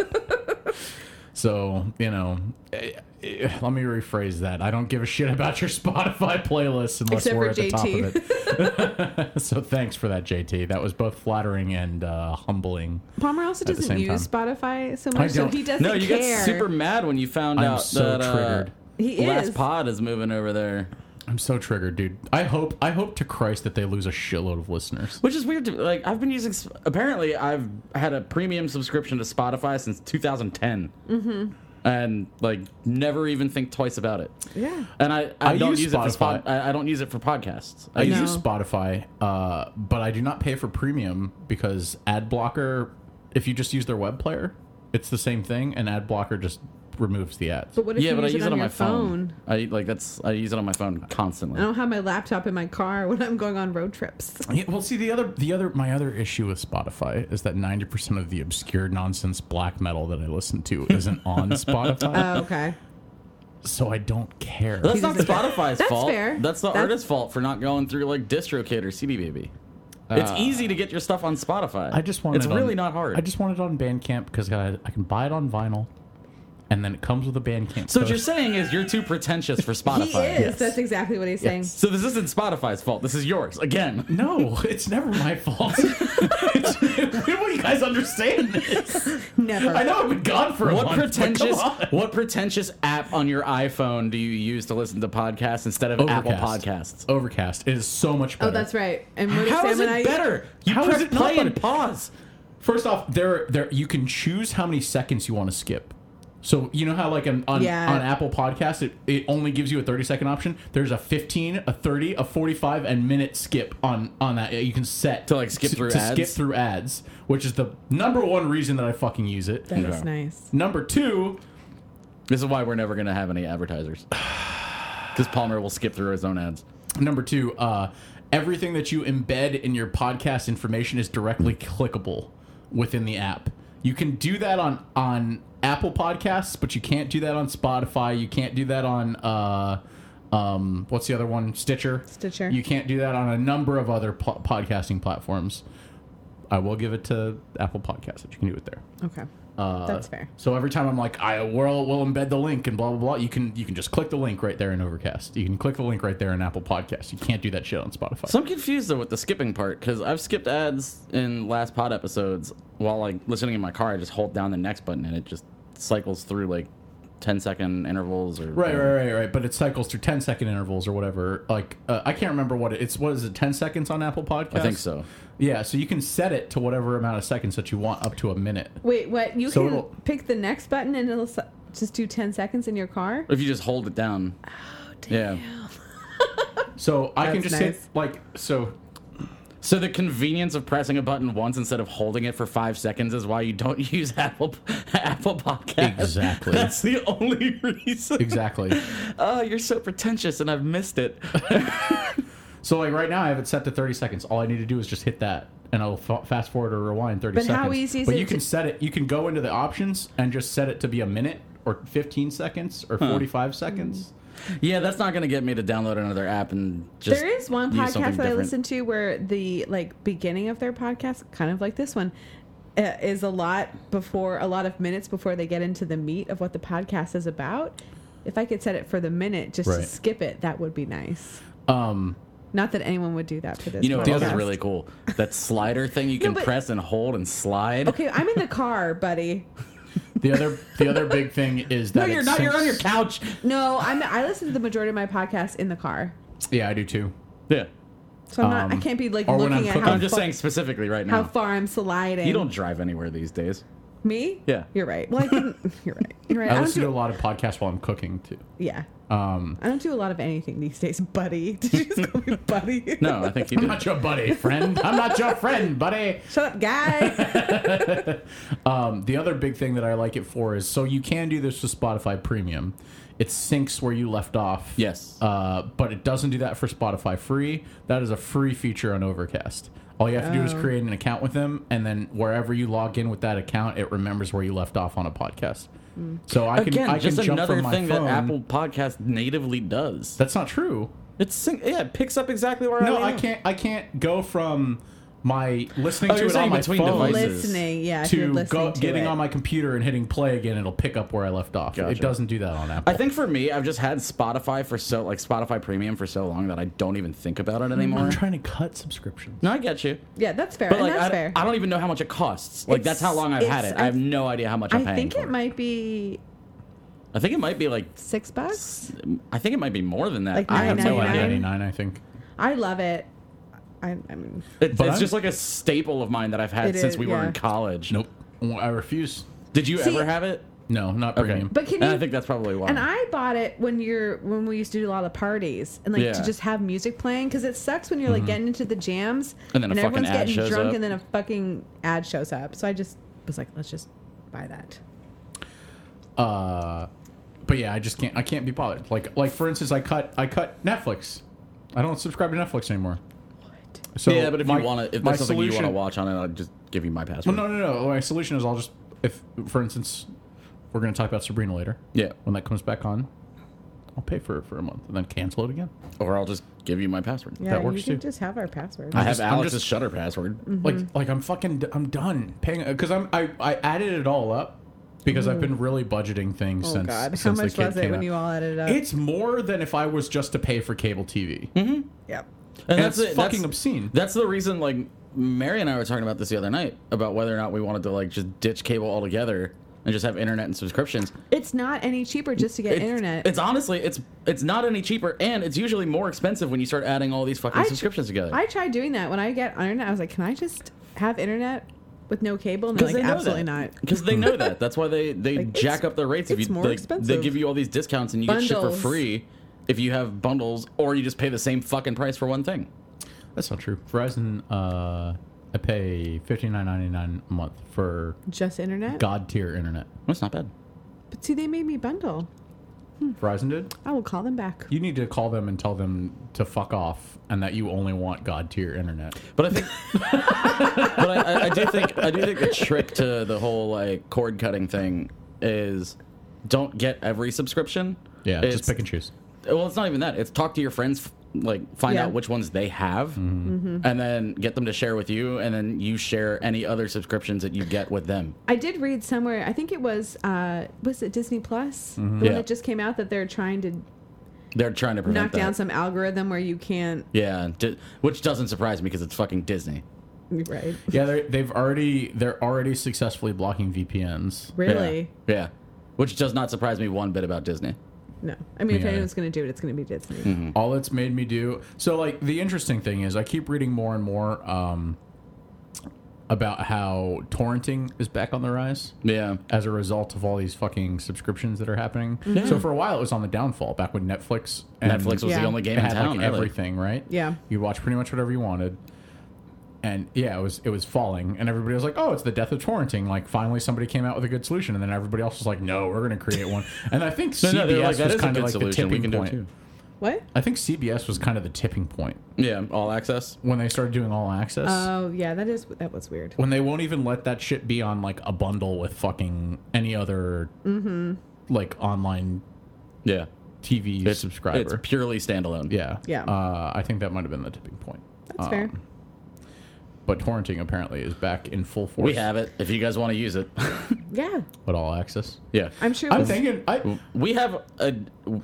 [SPEAKER 1] So, you know, eh, eh, let me rephrase that. I don't give a shit about your Spotify playlist unless
[SPEAKER 4] Except
[SPEAKER 1] we're
[SPEAKER 4] for
[SPEAKER 1] at the
[SPEAKER 4] J
[SPEAKER 1] top
[SPEAKER 4] T.
[SPEAKER 1] of it. So thanks for that, J T. That was both flattering and uh, humbling.
[SPEAKER 4] Palmer also
[SPEAKER 1] At the
[SPEAKER 4] doesn't
[SPEAKER 1] same
[SPEAKER 4] use
[SPEAKER 1] time.
[SPEAKER 4] Spotify so
[SPEAKER 1] I
[SPEAKER 4] much, so
[SPEAKER 1] don't-
[SPEAKER 4] he doesn't
[SPEAKER 3] No, you
[SPEAKER 4] care.
[SPEAKER 3] got super mad when you found
[SPEAKER 1] I'm
[SPEAKER 3] out
[SPEAKER 1] so
[SPEAKER 3] that uh,
[SPEAKER 1] triggered.
[SPEAKER 4] He
[SPEAKER 3] Last
[SPEAKER 4] is.
[SPEAKER 3] Pod is moving over there.
[SPEAKER 1] I'm so triggered, dude. I hope I hope to Christ that they lose a shitload of listeners.
[SPEAKER 3] Which is weird. To, like I've been using. Apparently, I've had a premium subscription to Spotify since two thousand ten. Mm-hmm. and like never even think twice about it.
[SPEAKER 4] Yeah.
[SPEAKER 3] And I, I,
[SPEAKER 1] I
[SPEAKER 3] don't
[SPEAKER 1] use
[SPEAKER 3] use, it for
[SPEAKER 1] Spotify.
[SPEAKER 3] spot, I, I don't use it for podcasts. I
[SPEAKER 1] I
[SPEAKER 3] use
[SPEAKER 1] use
[SPEAKER 4] No.
[SPEAKER 1] Spotify, uh, but I do not pay for premium because ad blocker. If you just use their web player, it's the same thing, and ad blocker just removes the ads.
[SPEAKER 4] But what if
[SPEAKER 3] yeah,
[SPEAKER 4] you
[SPEAKER 3] but I
[SPEAKER 4] use,
[SPEAKER 3] use
[SPEAKER 4] it
[SPEAKER 3] it
[SPEAKER 4] on,
[SPEAKER 3] on
[SPEAKER 4] your
[SPEAKER 3] my phone. I like that's I use it on my phone constantly.
[SPEAKER 4] I don't have my laptop in my car when I'm going on road trips.
[SPEAKER 1] Yeah, well, see the other, the other, my other issue with Spotify is that ninety percent of the obscure nonsense black metal that I listen to isn't on Spotify,
[SPEAKER 4] Oh, okay.
[SPEAKER 1] so I don't care.
[SPEAKER 3] That's not
[SPEAKER 4] doesn't care.
[SPEAKER 3] Spotify's
[SPEAKER 4] That's
[SPEAKER 3] fault.
[SPEAKER 4] fair.
[SPEAKER 3] That's the
[SPEAKER 4] That's-
[SPEAKER 3] artist's fault for not going through like DistroKid or C D Baby. It's easy to get your stuff on Spotify.
[SPEAKER 1] I just want
[SPEAKER 3] It's
[SPEAKER 1] it on-
[SPEAKER 3] really not hard.
[SPEAKER 1] I just want it on Bandcamp because I, I can buy it on vinyl, and then it comes with a Bandcamp.
[SPEAKER 3] so what
[SPEAKER 1] code.
[SPEAKER 3] you're saying is you're too pretentious for
[SPEAKER 4] He
[SPEAKER 3] Spotify.
[SPEAKER 4] is.
[SPEAKER 1] Yes.
[SPEAKER 4] That's exactly what he's saying.
[SPEAKER 3] So this isn't Spotify's fault. This is yours again.
[SPEAKER 1] No, it's never my fault. It's, when will you guys understand this?
[SPEAKER 4] Never.
[SPEAKER 1] I know I've been gone for a
[SPEAKER 3] What
[SPEAKER 1] month, but come
[SPEAKER 3] pretentious
[SPEAKER 1] on.
[SPEAKER 3] what pretentious app on your iPhone do you use to listen to podcasts instead of Apple
[SPEAKER 1] Overcast.
[SPEAKER 3] Podcasts?
[SPEAKER 1] Overcast is so much better.
[SPEAKER 4] Oh, that's right. And what if
[SPEAKER 3] How is
[SPEAKER 4] Sam and
[SPEAKER 3] it
[SPEAKER 4] I,
[SPEAKER 3] better? You
[SPEAKER 1] How is
[SPEAKER 3] press
[SPEAKER 1] it not
[SPEAKER 3] play and
[SPEAKER 1] better?
[SPEAKER 3] pause.
[SPEAKER 1] First off, there, there you can choose how many seconds you want to skip. So you know how like on on,
[SPEAKER 4] Yeah.
[SPEAKER 1] on Apple Podcasts it, it only gives you a thirty second option. There's a fifteen, a thirty, a forty-five, and minute skip on on that. You can set
[SPEAKER 3] To, like, skip through
[SPEAKER 1] to
[SPEAKER 3] ads?
[SPEAKER 1] skip through ads, which is the number one reason that I fucking use it.
[SPEAKER 4] That is
[SPEAKER 3] Okay.
[SPEAKER 4] nice.
[SPEAKER 1] Number two,
[SPEAKER 3] This is why we're never going to have any advertisers. Because Palmer will skip through his own ads.
[SPEAKER 1] Number two, uh, everything that you embed in your podcast information is directly clickable within the app. You can do that on, on Apple Podcasts, but you can't do that on Spotify. You can't do that on, uh, um, what's the other one? Stitcher.
[SPEAKER 4] Stitcher.
[SPEAKER 1] You can't do that on a number of other po- podcasting platforms. I will give it to Apple Podcasts that you can do it there.
[SPEAKER 4] Okay.
[SPEAKER 1] Uh,
[SPEAKER 4] That's fair.
[SPEAKER 1] So every time I'm like, I will will embed the link and blah blah blah. You can you can just click the link right there in Overcast. You can click the link right there in Apple Podcasts. You can't do that shit on Spotify.
[SPEAKER 3] So I'm confused though with the skipping part because I've skipped ads in last pod episodes while like listening in my car. I just hold down the next button and it just cycles through like ten second intervals or
[SPEAKER 1] right, right, right, right. But it cycles through ten second intervals or whatever. Like uh, I can't remember what it, it's. What is it? Ten seconds on Apple Podcasts?
[SPEAKER 3] I think so.
[SPEAKER 1] Yeah. So you can set it to whatever amount of seconds that you want, up to a minute.
[SPEAKER 4] Wait, what? You
[SPEAKER 1] So
[SPEAKER 4] can
[SPEAKER 1] it'll-
[SPEAKER 4] pick the next button and it'll s- just do ten seconds in your car?
[SPEAKER 3] If you just hold it down.
[SPEAKER 4] Oh,
[SPEAKER 3] Yeah.
[SPEAKER 1] So I can
[SPEAKER 4] That's
[SPEAKER 1] just hit
[SPEAKER 4] nice.
[SPEAKER 1] like so.
[SPEAKER 3] So the convenience of pressing a button once instead of holding it for five seconds is why you don't use Apple Apple Podcasts.
[SPEAKER 1] Exactly.
[SPEAKER 3] That's the only reason.
[SPEAKER 1] Exactly.
[SPEAKER 3] Oh, you're so pretentious, and I've missed it.
[SPEAKER 1] So like right now I have it set to thirty seconds. All I need to do is just hit that and I'll f- fast forward or rewind thirty
[SPEAKER 4] But
[SPEAKER 1] seconds.
[SPEAKER 4] how easy is
[SPEAKER 1] but
[SPEAKER 4] it
[SPEAKER 1] you can
[SPEAKER 4] to-
[SPEAKER 1] set it, you can go into the options and just set it to be a minute or fifteen seconds or forty-five seconds.
[SPEAKER 3] Yeah, that's not going to get me to download another app and just.
[SPEAKER 4] There is one
[SPEAKER 3] use something
[SPEAKER 4] podcast that I
[SPEAKER 3] different.
[SPEAKER 4] listen to where the like beginning of their podcast, kind of like this one, uh, is a lot before a lot of minutes before they get into the meat of what the podcast is about. If I could set it for the minute just to
[SPEAKER 1] Right.
[SPEAKER 4] skip it, that would be nice.
[SPEAKER 1] Um
[SPEAKER 4] Not that anyone would do that for this.
[SPEAKER 3] You know what else is
[SPEAKER 4] podcast.
[SPEAKER 3] really cool? That slider thing you
[SPEAKER 4] No,
[SPEAKER 3] can
[SPEAKER 4] but-
[SPEAKER 3] press and hold and slide.
[SPEAKER 4] Okay, I'm in the car, buddy.
[SPEAKER 1] the other the other big thing is that
[SPEAKER 3] No,
[SPEAKER 1] it
[SPEAKER 3] you're not. You're on your
[SPEAKER 1] syncs-
[SPEAKER 3] couch.
[SPEAKER 4] No, I'm. I listen to the majority of my podcasts in the car,
[SPEAKER 1] Yeah, I do too.
[SPEAKER 3] Yeah.
[SPEAKER 4] so I'm not. I
[SPEAKER 1] Um,
[SPEAKER 4] can't be like
[SPEAKER 1] or when
[SPEAKER 4] looking
[SPEAKER 1] I'm
[SPEAKER 4] at
[SPEAKER 1] cooking-
[SPEAKER 4] how
[SPEAKER 3] I'm just
[SPEAKER 4] fa-
[SPEAKER 3] saying specifically right
[SPEAKER 4] how
[SPEAKER 3] now.
[SPEAKER 4] far I'm sliding.
[SPEAKER 3] You don't drive anywhere these days.
[SPEAKER 4] Me?
[SPEAKER 3] Yeah.
[SPEAKER 4] You're right. Well, I couldn't. You're right. You're right.
[SPEAKER 1] I
[SPEAKER 4] I don't
[SPEAKER 1] listen to a
[SPEAKER 4] do.
[SPEAKER 1] lot of podcasts while I'm cooking too.
[SPEAKER 4] Yeah.
[SPEAKER 1] Um
[SPEAKER 4] I don't do a lot of anything these days, buddy. Did you just call me buddy?
[SPEAKER 3] No, I think you
[SPEAKER 1] I'm
[SPEAKER 3] did.
[SPEAKER 1] not your buddy, friend. I'm not your friend, buddy.
[SPEAKER 4] Shut up, guy.
[SPEAKER 1] Um, the other big thing that I like it for is so you can do this with Spotify Premium. It syncs where you left off.
[SPEAKER 3] Yes.
[SPEAKER 1] Uh, but it doesn't do that for Spotify Free. That is a free feature on Overcast. All you have to do is
[SPEAKER 4] Oh.
[SPEAKER 1] create an account with them, and then wherever you log in with that account, it remembers where you left off on a podcast. So I can
[SPEAKER 3] Again,
[SPEAKER 1] I
[SPEAKER 3] just
[SPEAKER 1] can jump
[SPEAKER 3] another
[SPEAKER 1] from my
[SPEAKER 3] thing
[SPEAKER 1] phone.
[SPEAKER 3] that Apple Podcast natively does.
[SPEAKER 1] That's not true.
[SPEAKER 3] It's syn- yeah, it picks up exactly where
[SPEAKER 1] No,
[SPEAKER 3] I
[SPEAKER 1] I
[SPEAKER 3] am.
[SPEAKER 1] can't. I can't go from my listening
[SPEAKER 3] Oh,
[SPEAKER 1] to
[SPEAKER 3] you're
[SPEAKER 1] it on
[SPEAKER 3] saying
[SPEAKER 1] my
[SPEAKER 3] between
[SPEAKER 1] phone
[SPEAKER 3] devices.
[SPEAKER 4] Listening, yeah. If you're
[SPEAKER 1] to
[SPEAKER 4] listening
[SPEAKER 1] go,
[SPEAKER 4] to
[SPEAKER 1] getting
[SPEAKER 4] it.
[SPEAKER 1] on my computer and hitting play again. It'll pick up where I left off.
[SPEAKER 3] Gotcha.
[SPEAKER 1] It doesn't do that on Apple.
[SPEAKER 3] I think for me, I've just had Spotify for so like Spotify Premium for so long that I don't even think about it anymore.
[SPEAKER 1] I'm trying to cut subscriptions.
[SPEAKER 3] No, I get you.
[SPEAKER 4] Yeah, that's fair.
[SPEAKER 3] But
[SPEAKER 4] and
[SPEAKER 3] like,
[SPEAKER 4] that's
[SPEAKER 3] I,
[SPEAKER 4] fair.
[SPEAKER 3] I don't even know how much it costs. Like, that's how long I've had it.
[SPEAKER 4] It's-
[SPEAKER 3] I have no idea how much I'm
[SPEAKER 4] I
[SPEAKER 3] paying
[SPEAKER 4] think
[SPEAKER 3] for
[SPEAKER 4] it might be
[SPEAKER 3] I think it might be like,
[SPEAKER 4] six bucks.
[SPEAKER 3] I think it might be more than that.
[SPEAKER 4] Like
[SPEAKER 3] I have no
[SPEAKER 4] nine
[SPEAKER 3] idea.
[SPEAKER 1] ninety-nine, I think.
[SPEAKER 4] I love it. I, I mean,
[SPEAKER 3] It's,
[SPEAKER 1] But
[SPEAKER 3] it's
[SPEAKER 1] I'm-
[SPEAKER 3] just like a staple of mine that I've had
[SPEAKER 4] It
[SPEAKER 3] since
[SPEAKER 4] is,
[SPEAKER 3] we were
[SPEAKER 4] yeah.
[SPEAKER 3] in college.
[SPEAKER 1] Nope. I refuse.
[SPEAKER 3] Did you
[SPEAKER 4] See-
[SPEAKER 3] ever have it?
[SPEAKER 1] No, not
[SPEAKER 3] Okay.
[SPEAKER 1] premium.
[SPEAKER 4] But can
[SPEAKER 3] and
[SPEAKER 4] you?
[SPEAKER 3] I think that's probably why.
[SPEAKER 4] And I bought it when you're when we used to do a lot of parties and like
[SPEAKER 3] Yeah.
[SPEAKER 4] to just have music playing because it sucks when you're like getting into the jams
[SPEAKER 3] And then a fucking
[SPEAKER 4] everyone's
[SPEAKER 3] ad
[SPEAKER 4] getting
[SPEAKER 3] shows
[SPEAKER 4] drunk
[SPEAKER 3] up.
[SPEAKER 4] and then a fucking ad shows up. So I just was like, let's just buy that.
[SPEAKER 1] Uh, but yeah, I just can't. I can't be bothered. Like, like for instance, I cut. I cut Netflix. I don't subscribe to Netflix anymore.
[SPEAKER 4] What?
[SPEAKER 1] So
[SPEAKER 3] yeah, but if
[SPEAKER 1] my-
[SPEAKER 3] you want to, if
[SPEAKER 1] my
[SPEAKER 3] there's something you want to
[SPEAKER 1] solution-
[SPEAKER 3] watch on it, I'll just give you my password.
[SPEAKER 1] Well, no, no, no. My solution is I'll just, if, for instance, we're going to talk about Sabrina later.
[SPEAKER 3] Yeah.
[SPEAKER 1] When that comes back on, I'll pay for it for a month and then cancel it again.
[SPEAKER 3] Or I'll just give you my password.
[SPEAKER 4] Yeah,
[SPEAKER 1] works
[SPEAKER 4] you can
[SPEAKER 1] too.
[SPEAKER 4] just have our password.
[SPEAKER 3] I have
[SPEAKER 1] just- I'm
[SPEAKER 3] Alex's
[SPEAKER 1] just-
[SPEAKER 3] Shutter password.
[SPEAKER 1] Like, like I'm fucking, I'm done paying because I'm, I, I added it all up because I've been really budgeting things
[SPEAKER 4] Oh
[SPEAKER 1] since.
[SPEAKER 4] God, how
[SPEAKER 1] since the
[SPEAKER 4] much
[SPEAKER 1] kid
[SPEAKER 4] was it
[SPEAKER 1] came
[SPEAKER 4] when
[SPEAKER 1] out.
[SPEAKER 4] you all added it up?
[SPEAKER 1] It's more than if I was just to pay for cable T V.
[SPEAKER 3] Mm-hmm.
[SPEAKER 4] Yep.
[SPEAKER 1] And,
[SPEAKER 3] that's
[SPEAKER 1] it's
[SPEAKER 3] it.
[SPEAKER 1] fucking
[SPEAKER 3] That's-
[SPEAKER 1] obscene.
[SPEAKER 3] That's the reason, like, Mary and I were talking about this the other night about whether or not we wanted to, like, just ditch cable altogether and just have internet and subscriptions.
[SPEAKER 4] It's not any cheaper just to get
[SPEAKER 3] It's,
[SPEAKER 4] internet.
[SPEAKER 3] It's honestly, it's it's not any cheaper, and it's usually more expensive when you start adding all these fucking
[SPEAKER 4] I tr-
[SPEAKER 3] subscriptions together.
[SPEAKER 4] I tried doing that when I get internet. I was like, can I just have internet with no cable? And they're like,
[SPEAKER 3] they know
[SPEAKER 4] absolutely
[SPEAKER 3] that.
[SPEAKER 4] not.
[SPEAKER 3] Because they know that. That's why they, they
[SPEAKER 4] Like,
[SPEAKER 3] jack
[SPEAKER 4] it's-
[SPEAKER 3] up their rates. If
[SPEAKER 4] it's
[SPEAKER 3] you
[SPEAKER 4] more
[SPEAKER 3] like,
[SPEAKER 4] expensive.
[SPEAKER 3] They give you all these discounts and you get shit for
[SPEAKER 4] Bundles.
[SPEAKER 3] free if you have bundles, or you just pay the same fucking price for one thing.
[SPEAKER 1] That's not true. Verizon, uh, I pay fifty-nine ninety-nine a month for
[SPEAKER 4] Just internet?
[SPEAKER 1] god tier internet.
[SPEAKER 3] That's not bad.
[SPEAKER 4] But see, they made me bundle.
[SPEAKER 1] Verizon did.
[SPEAKER 4] I will call them back.
[SPEAKER 1] You need to call them and tell them to fuck off and that you only want god tier internet.
[SPEAKER 3] But I think, but I, I, I do think, I do think the trick to the whole like cord cutting thing is don't get every subscription.
[SPEAKER 1] Yeah,
[SPEAKER 3] It's-
[SPEAKER 1] just pick and choose.
[SPEAKER 3] Well, it's not even that. It's talk to your friends, like find
[SPEAKER 4] Yeah.
[SPEAKER 3] out which ones they have,
[SPEAKER 1] Mm-hmm.
[SPEAKER 3] and then get them to share with you, and then you share any other subscriptions that you get with them.
[SPEAKER 4] I did read somewhere, I think it was, uh, was it Disney Plus?
[SPEAKER 1] Mm-hmm.
[SPEAKER 4] The
[SPEAKER 3] Yeah.
[SPEAKER 4] one that just came out that they're trying to
[SPEAKER 3] They're trying to prevent
[SPEAKER 4] knock
[SPEAKER 3] that.
[SPEAKER 4] down some algorithm where you can't.
[SPEAKER 3] Yeah, di- which doesn't surprise me because it's fucking Disney.
[SPEAKER 4] Right.
[SPEAKER 1] Yeah, they're, they've already they're already successfully blocking V P Ns.
[SPEAKER 4] Really?
[SPEAKER 3] Yeah. yeah. Which does not surprise me one bit about Disney.
[SPEAKER 4] No. I mean, if
[SPEAKER 1] Yeah.
[SPEAKER 4] anyone's going to do it, it's going to be Disney.
[SPEAKER 3] Mm-hmm.
[SPEAKER 1] All it's made me do. So, like, the interesting thing is, I keep reading more and more um, about how torrenting is back on the rise
[SPEAKER 3] Yeah.
[SPEAKER 1] as a result of all these fucking subscriptions that are happening. So, for a while, it was on the downfall. Back when Netflix and
[SPEAKER 3] Netflix was
[SPEAKER 4] Yeah.
[SPEAKER 3] the only
[SPEAKER 1] it
[SPEAKER 3] game in
[SPEAKER 1] had
[SPEAKER 3] town.
[SPEAKER 1] like
[SPEAKER 3] really.
[SPEAKER 1] everything, right?
[SPEAKER 4] Yeah.
[SPEAKER 1] You watch pretty much whatever you wanted. And yeah, it was it was falling, and everybody was like, "Oh, it's the death of torrenting." Like, finally, somebody came out with a good solution, and then everybody else was like, "No, we're going to create one." And I think
[SPEAKER 3] No,
[SPEAKER 1] C
[SPEAKER 3] no,
[SPEAKER 1] B
[SPEAKER 3] they're
[SPEAKER 1] S
[SPEAKER 3] like, that
[SPEAKER 1] was
[SPEAKER 3] is a
[SPEAKER 1] kind of
[SPEAKER 3] good
[SPEAKER 1] like the
[SPEAKER 3] solution. We
[SPEAKER 1] tipping
[SPEAKER 3] can do it
[SPEAKER 1] point.
[SPEAKER 3] too.
[SPEAKER 4] What?
[SPEAKER 1] I think C B S was kind of the tipping point
[SPEAKER 3] Yeah, all access.
[SPEAKER 1] when they started doing all access.
[SPEAKER 4] Oh, yeah, that is, that was weird.
[SPEAKER 1] when they won't even let that shit be on like a bundle with fucking any other like online
[SPEAKER 3] Yeah.
[SPEAKER 1] T V
[SPEAKER 3] It's,
[SPEAKER 1] subscriber.
[SPEAKER 3] it's purely standalone.
[SPEAKER 1] yeah,
[SPEAKER 4] Yeah.
[SPEAKER 1] Uh, I think that might have been the tipping point.
[SPEAKER 4] That's fair.
[SPEAKER 1] But torrenting apparently is back in full force.
[SPEAKER 3] We have it if you guys want to use it.
[SPEAKER 4] Yeah.
[SPEAKER 1] but all access.
[SPEAKER 3] yeah.
[SPEAKER 4] I'm sure.
[SPEAKER 1] I'm
[SPEAKER 4] we'll-
[SPEAKER 1] thinking. I
[SPEAKER 3] We have a.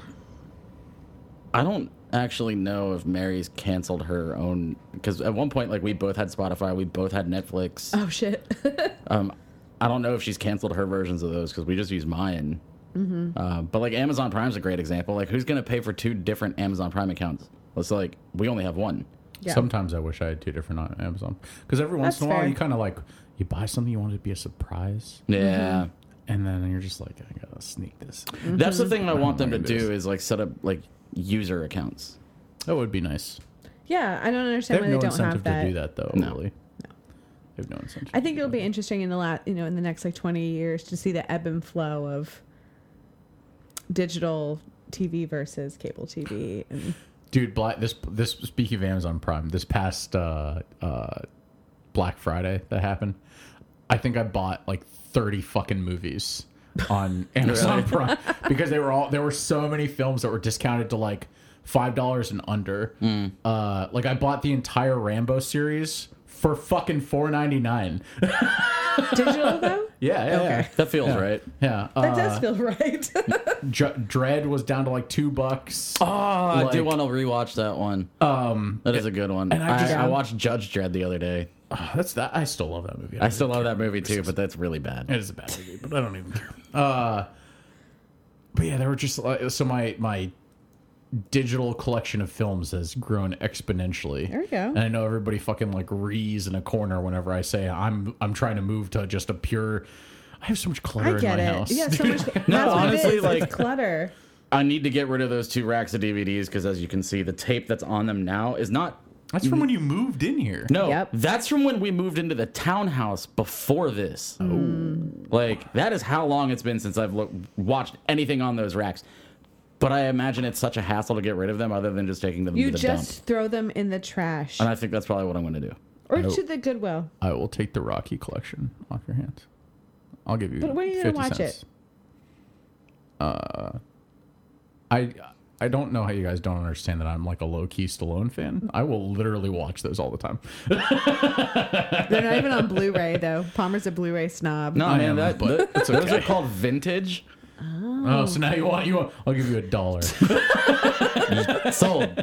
[SPEAKER 3] I don't actually know if Mary's canceled her own because at one point, like we both had Spotify, we both had Netflix.
[SPEAKER 4] Oh, shit.
[SPEAKER 3] Um, I don't know if she's canceled her versions of those because we just use mine. Mm-hmm. Uh, but like Amazon Prime's a great example. Like, who's gonna pay for two different Amazon Prime accounts? It's like we only have one.
[SPEAKER 4] Yeah.
[SPEAKER 1] sometimes I wish I had two different on Amazon because every once
[SPEAKER 4] That's
[SPEAKER 1] in a while
[SPEAKER 4] fair.
[SPEAKER 1] you kind of like you buy something you want it to be a surprise,
[SPEAKER 3] Yeah.
[SPEAKER 1] and then you're just like, I gotta sneak this.
[SPEAKER 3] That's the thing I want them to
[SPEAKER 1] It is.
[SPEAKER 3] do is like set up like user accounts.
[SPEAKER 1] That would be nice.
[SPEAKER 4] Yeah, I don't
[SPEAKER 1] They
[SPEAKER 4] understand
[SPEAKER 1] have
[SPEAKER 4] why
[SPEAKER 1] no
[SPEAKER 4] they don't
[SPEAKER 1] incentive
[SPEAKER 4] have that.
[SPEAKER 1] to do that though.
[SPEAKER 3] No.
[SPEAKER 1] Really. They have no incentive.
[SPEAKER 4] I think
[SPEAKER 1] to
[SPEAKER 4] it'll
[SPEAKER 1] do
[SPEAKER 4] be
[SPEAKER 1] that.
[SPEAKER 4] interesting in the la- you know, in the next like twenty years to see the ebb and flow of digital T V versus cable T V. And
[SPEAKER 1] Dude, Black. This this speaking of Amazon Prime, this past uh, uh, Black Friday that happened, I think I bought like thirty fucking movies on Amazon Prime because they were all there were so many films that were discounted to like five dollars and under. Uh, like I bought the entire Rambo series for fucking four ninety nine.
[SPEAKER 4] digital though,
[SPEAKER 1] Yeah, yeah,
[SPEAKER 4] Okay.
[SPEAKER 3] That feels right.
[SPEAKER 1] yeah.
[SPEAKER 4] that
[SPEAKER 1] Uh,
[SPEAKER 4] does feel right.
[SPEAKER 1] Dr- Dread was down to like two bucks.
[SPEAKER 3] Oh, I do
[SPEAKER 1] Like-
[SPEAKER 3] want to rewatch that one.
[SPEAKER 1] Um,
[SPEAKER 3] That is a good one.
[SPEAKER 1] and I
[SPEAKER 3] I,
[SPEAKER 1] just-
[SPEAKER 3] I watched Judge Dredd the other day.
[SPEAKER 1] oh, that's that. I still love that movie.
[SPEAKER 3] I still love that movie too, but that's really bad.
[SPEAKER 1] It is a bad movie, but I don't even care. Uh, but yeah, there were just like so my my digital collection of films has grown exponentially.
[SPEAKER 4] There we go.
[SPEAKER 1] And I know everybody fucking like rees in a corner whenever I say I'm I'm trying to move to just a pure. I have so much clutter
[SPEAKER 4] I get
[SPEAKER 1] in my
[SPEAKER 4] it.
[SPEAKER 1] house.
[SPEAKER 4] Yeah, so much. That's
[SPEAKER 3] No,
[SPEAKER 4] what
[SPEAKER 3] honestly,
[SPEAKER 4] it is.
[SPEAKER 3] like-
[SPEAKER 4] It's clutter.
[SPEAKER 3] I need to get rid of those two racks of D V Ds because, as you can see, the tape that's on them now is not.
[SPEAKER 1] That's from when you moved in here.
[SPEAKER 3] No,
[SPEAKER 4] Yep.
[SPEAKER 3] that's from when we moved into the townhouse before this. Oh, like that is how long it's been since I've look, watched anything on those racks. But I imagine it's such a hassle to get rid of them, other than just taking them
[SPEAKER 4] You
[SPEAKER 3] to the
[SPEAKER 4] just
[SPEAKER 3] dump.
[SPEAKER 4] throw them in the trash
[SPEAKER 3] And I think that's probably what I'm going to do.
[SPEAKER 4] or
[SPEAKER 1] Oh.
[SPEAKER 4] to the Goodwill.
[SPEAKER 1] I will take the Rocky collection off your hands. I'll give you.
[SPEAKER 4] But when are you
[SPEAKER 1] fifty
[SPEAKER 4] gonna watch
[SPEAKER 1] cents. Uh, I I don't know how you guys don't understand that I'm like a low key Stallone fan. I will literally watch those all the time.
[SPEAKER 4] They're not even on Blu-ray though. Palmer's a Blu-ray snob.
[SPEAKER 3] No,
[SPEAKER 1] I
[SPEAKER 3] man,
[SPEAKER 1] am,
[SPEAKER 3] that,
[SPEAKER 1] but
[SPEAKER 3] th-
[SPEAKER 1] it's
[SPEAKER 3] those
[SPEAKER 1] okay.
[SPEAKER 3] are called vintage.
[SPEAKER 1] Oh, so now you want you want? I'll give you a dollar.
[SPEAKER 3] Sold.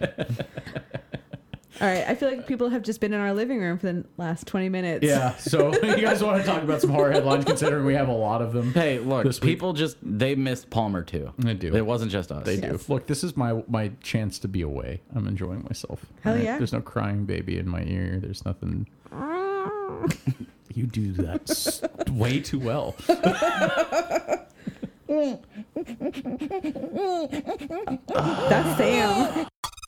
[SPEAKER 4] All right, I feel like people have just been in our living room for the last twenty minutes.
[SPEAKER 1] Yeah. So you guys want to talk about some horror headlines? Considering we have a lot of them.
[SPEAKER 3] Hey, look,
[SPEAKER 1] This week.
[SPEAKER 3] people just they missed Palmer too.
[SPEAKER 1] They do.
[SPEAKER 3] It wasn't just us.
[SPEAKER 1] They
[SPEAKER 4] Yes.
[SPEAKER 1] do. Look, this is my my chance to be away. I'm enjoying myself.
[SPEAKER 4] Hell
[SPEAKER 1] Right?
[SPEAKER 4] yeah.
[SPEAKER 1] There's no crying baby in my ear. There's nothing. You do that s- way too well.
[SPEAKER 4] That's Sam.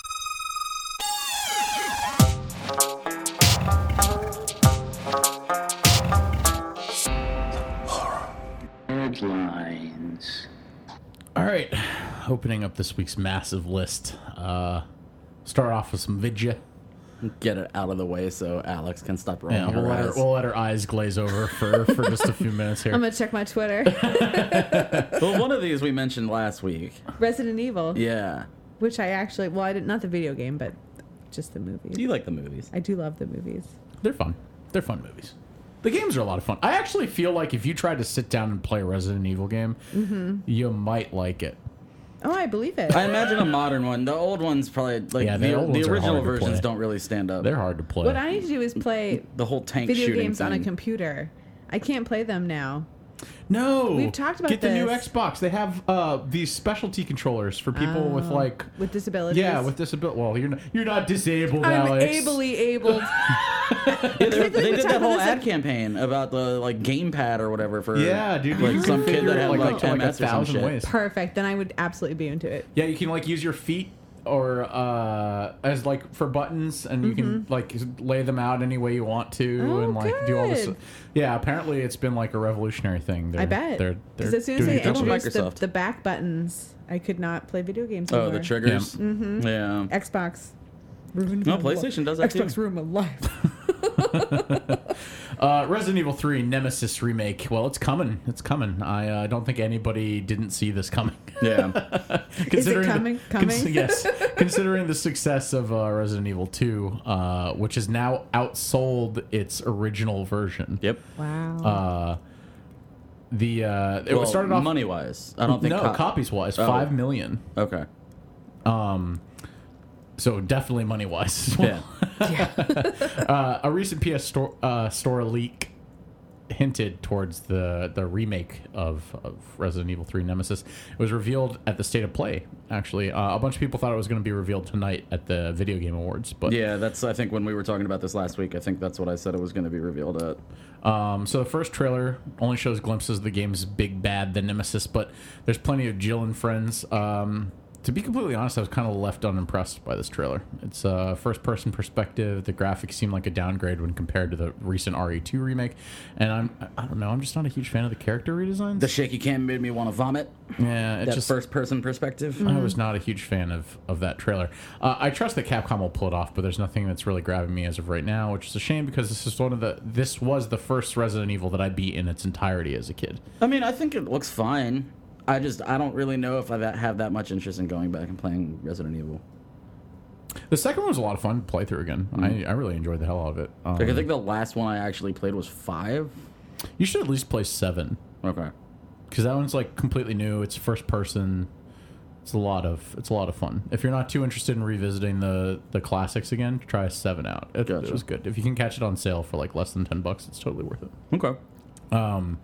[SPEAKER 5] Headlines.
[SPEAKER 1] All right, opening up this week's massive list. Uh, start off with some vidya.
[SPEAKER 3] Get it out of the way so Alex can stop rolling
[SPEAKER 1] Yeah,
[SPEAKER 3] her
[SPEAKER 1] we'll let, her,
[SPEAKER 3] eyes.
[SPEAKER 1] we'll let her eyes glaze over for, for just a few minutes here.
[SPEAKER 4] I'm gonna check my Twitter.
[SPEAKER 3] Well, one of these we mentioned last week.
[SPEAKER 4] Resident Evil,
[SPEAKER 3] Yeah.
[SPEAKER 4] which I actually, well, I did not the video game, but just the movies.
[SPEAKER 3] You like the movies.
[SPEAKER 4] I do love the movies.
[SPEAKER 1] They're fun. They're fun movies. The games are a lot of fun. I actually feel like if you tried to sit down and play a Resident Evil game,
[SPEAKER 4] Mm-hmm.
[SPEAKER 1] you might like it.
[SPEAKER 4] Oh, I believe it.
[SPEAKER 3] I imagine a modern one. The old ones probably like
[SPEAKER 1] Yeah, the
[SPEAKER 3] the,
[SPEAKER 1] old
[SPEAKER 3] the
[SPEAKER 1] ones are
[SPEAKER 3] original
[SPEAKER 1] hard to
[SPEAKER 3] versions
[SPEAKER 1] play.
[SPEAKER 3] don't really stand up.
[SPEAKER 1] They're hard to play.
[SPEAKER 4] What I need to do is play
[SPEAKER 3] the whole tank
[SPEAKER 4] video
[SPEAKER 3] shooting
[SPEAKER 4] games on a
[SPEAKER 3] thing.
[SPEAKER 4] computer. I can't play them now.
[SPEAKER 1] No,
[SPEAKER 4] We've talked about
[SPEAKER 1] Get the new
[SPEAKER 4] this.
[SPEAKER 1] Xbox. They have uh, these specialty controllers for people with
[SPEAKER 4] Oh,
[SPEAKER 1] like
[SPEAKER 4] with disabilities.
[SPEAKER 1] yeah, with disability. Well, you're not, you're not disabled,
[SPEAKER 4] I'm
[SPEAKER 1] Alex.
[SPEAKER 4] ably abled.
[SPEAKER 3] Yeah, they,
[SPEAKER 4] think
[SPEAKER 3] they
[SPEAKER 4] we
[SPEAKER 3] did
[SPEAKER 4] talked
[SPEAKER 3] that
[SPEAKER 4] about
[SPEAKER 3] whole
[SPEAKER 4] this
[SPEAKER 3] ad
[SPEAKER 4] at-
[SPEAKER 3] campaign about the like gamepad or whatever for
[SPEAKER 1] Yeah, dude.
[SPEAKER 3] like
[SPEAKER 1] you
[SPEAKER 3] some
[SPEAKER 1] can
[SPEAKER 3] kid that
[SPEAKER 1] configure
[SPEAKER 3] had
[SPEAKER 1] it,
[SPEAKER 3] like,
[SPEAKER 1] up to, like
[SPEAKER 3] M
[SPEAKER 1] a
[SPEAKER 3] S or some
[SPEAKER 1] thousand
[SPEAKER 3] shit.
[SPEAKER 1] ways.
[SPEAKER 4] Perfect. Then I would absolutely be into it.
[SPEAKER 1] Yeah, you can like use your feet or uh as like for buttons, and you can like lay them out any way you want to,
[SPEAKER 4] Mm-hmm. Oh,
[SPEAKER 1] and like do all this.
[SPEAKER 4] good.
[SPEAKER 1] Yeah, apparently it's been like a revolutionary thing. They're,
[SPEAKER 4] I bet.
[SPEAKER 1] They're, they're
[SPEAKER 4] Because as soon as
[SPEAKER 1] doing
[SPEAKER 4] they
[SPEAKER 1] a good job.
[SPEAKER 3] introduced-
[SPEAKER 4] introduced the,
[SPEAKER 3] Microsoft.
[SPEAKER 4] the back buttons, I could not play video games
[SPEAKER 3] Oh,
[SPEAKER 4] anymore.
[SPEAKER 3] the triggers.
[SPEAKER 4] Mm-hmm.
[SPEAKER 3] Yeah.
[SPEAKER 4] Xbox. Ruined
[SPEAKER 3] No,
[SPEAKER 4] my
[SPEAKER 3] PlayStation
[SPEAKER 4] life.
[SPEAKER 3] does that too.
[SPEAKER 4] Xbox ruined my life.
[SPEAKER 1] Uh, Resident Evil three Nemesis remake. Well, it's coming. It's coming. I uh, don't think anybody didn't see this coming.
[SPEAKER 3] Yeah.
[SPEAKER 1] Considering the-
[SPEAKER 4] coming?
[SPEAKER 1] cons-
[SPEAKER 4] Coming?
[SPEAKER 1] yes. Considering the success of uh, Resident Evil two, uh, which has now outsold its original version.
[SPEAKER 3] Yep.
[SPEAKER 4] Wow.
[SPEAKER 1] Uh, the uh, it
[SPEAKER 3] Well,
[SPEAKER 1] started off
[SPEAKER 3] money wise. I don't think
[SPEAKER 1] no
[SPEAKER 3] co-
[SPEAKER 1] copies wise
[SPEAKER 3] Oh.
[SPEAKER 1] five million.
[SPEAKER 3] Okay.
[SPEAKER 1] Um, so definitely money wise as well.
[SPEAKER 3] Yeah.
[SPEAKER 1] uh, a recent P S store, uh, store leak hinted towards the the remake of, of Resident Evil three Nemesis. It was revealed at the State of Play. Actually, uh, a bunch of people thought it was going to be revealed tonight at the Video Game Awards, but
[SPEAKER 3] Yeah, that's I think when we were talking about this last week, I think that's what I said it was going to be revealed at.
[SPEAKER 1] Um, so the first trailer only shows glimpses of the game's big bad, the Nemesis, but there's plenty of Jill and friends. Um, to be completely honest, I was kind of left unimpressed by this trailer. It's a first-person perspective. The graphics seem like a downgrade when compared to the recent R E two remake, and I'm I don't know. I'm just not a huge fan of the character redesigns.
[SPEAKER 3] The shaky cam made me want to vomit.
[SPEAKER 1] yeah, it
[SPEAKER 3] That
[SPEAKER 1] just
[SPEAKER 3] first person perspective.
[SPEAKER 1] I was not a huge fan of, of that trailer. Uh, I trust that Capcom will pull it off, but there's nothing that's really grabbing me as of right now, which is a shame because this is one of the this was the first Resident Evil that I beat in its entirety as a kid.
[SPEAKER 3] I mean, I think it looks fine. I just I don't really know if I that- have that much interest in going back and playing Resident Evil.
[SPEAKER 1] The second one was a lot of fun to play through again. I, I really enjoyed the hell out of it. Um,
[SPEAKER 3] Like I think the last one I actually played was five.
[SPEAKER 1] you should at least play seven
[SPEAKER 3] Okay.
[SPEAKER 1] because that one's like completely new. It's first person. It's a lot of it's a lot of fun. If you're not too interested in revisiting the the classics again, try seven out. It,
[SPEAKER 3] Gotcha.
[SPEAKER 1] it was good. If you can catch it on sale for like less than ten bucks, it's totally worth it.
[SPEAKER 3] Okay.
[SPEAKER 1] Um,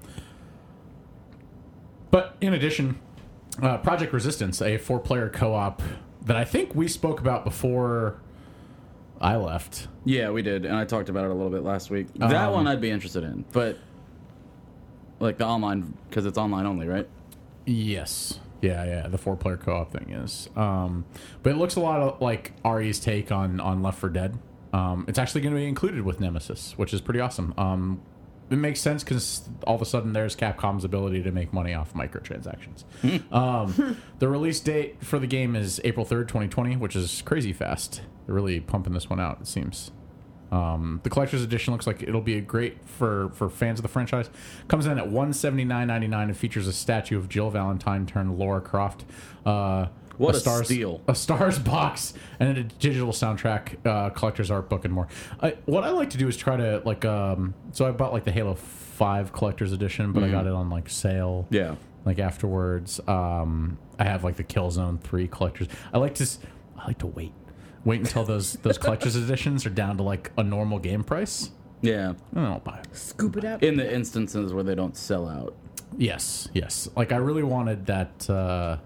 [SPEAKER 1] but in addition, uh, Project Resistance, a four-player co-op that I think we spoke about before I left.
[SPEAKER 3] Yeah, we did, and I talked about it a little bit last week. That
[SPEAKER 1] Um,
[SPEAKER 3] one I'd be interested in, but like the online, because it's online only, right?
[SPEAKER 1] Yes. Yeah, yeah. The four-player co-op thing is. Um, but it looks a lot of like R E's take on, on Left four Dead. Um, it's actually going to be included with Nemesis, which is pretty awesome. Um, it makes sense because all of a sudden there's Capcom's ability to make money off microtransactions. um, the release date for the game is April third, twenty twenty, which is crazy fast. They're really pumping this one out, it seems. Um, the collector's edition looks like it'll be great for, for fans of the franchise. Comes in at one hundred seventy-nine ninety-nine and features a statue of Jill Valentine turned Lara Croft. Uh,
[SPEAKER 3] What a
[SPEAKER 1] Stars,
[SPEAKER 3] steal.
[SPEAKER 1] A Stars box and a digital soundtrack, uh, collector's art book, and more. I, what I like to do is try to, like, um, so I bought, like, the Halo five collector's edition, but mm-hmm. I got it on, like, sale.
[SPEAKER 3] Yeah.
[SPEAKER 1] Like, afterwards. Um, I have, like, the Killzone three collector's. I like to, I like to wait. Wait until those those collector's editions are down to like a normal game price.
[SPEAKER 3] Yeah.
[SPEAKER 1] And then I'll buy it.
[SPEAKER 4] Scoop it up.
[SPEAKER 3] In the instances where they don't sell out.
[SPEAKER 1] Yes, yes. Like I really wanted that. Uh,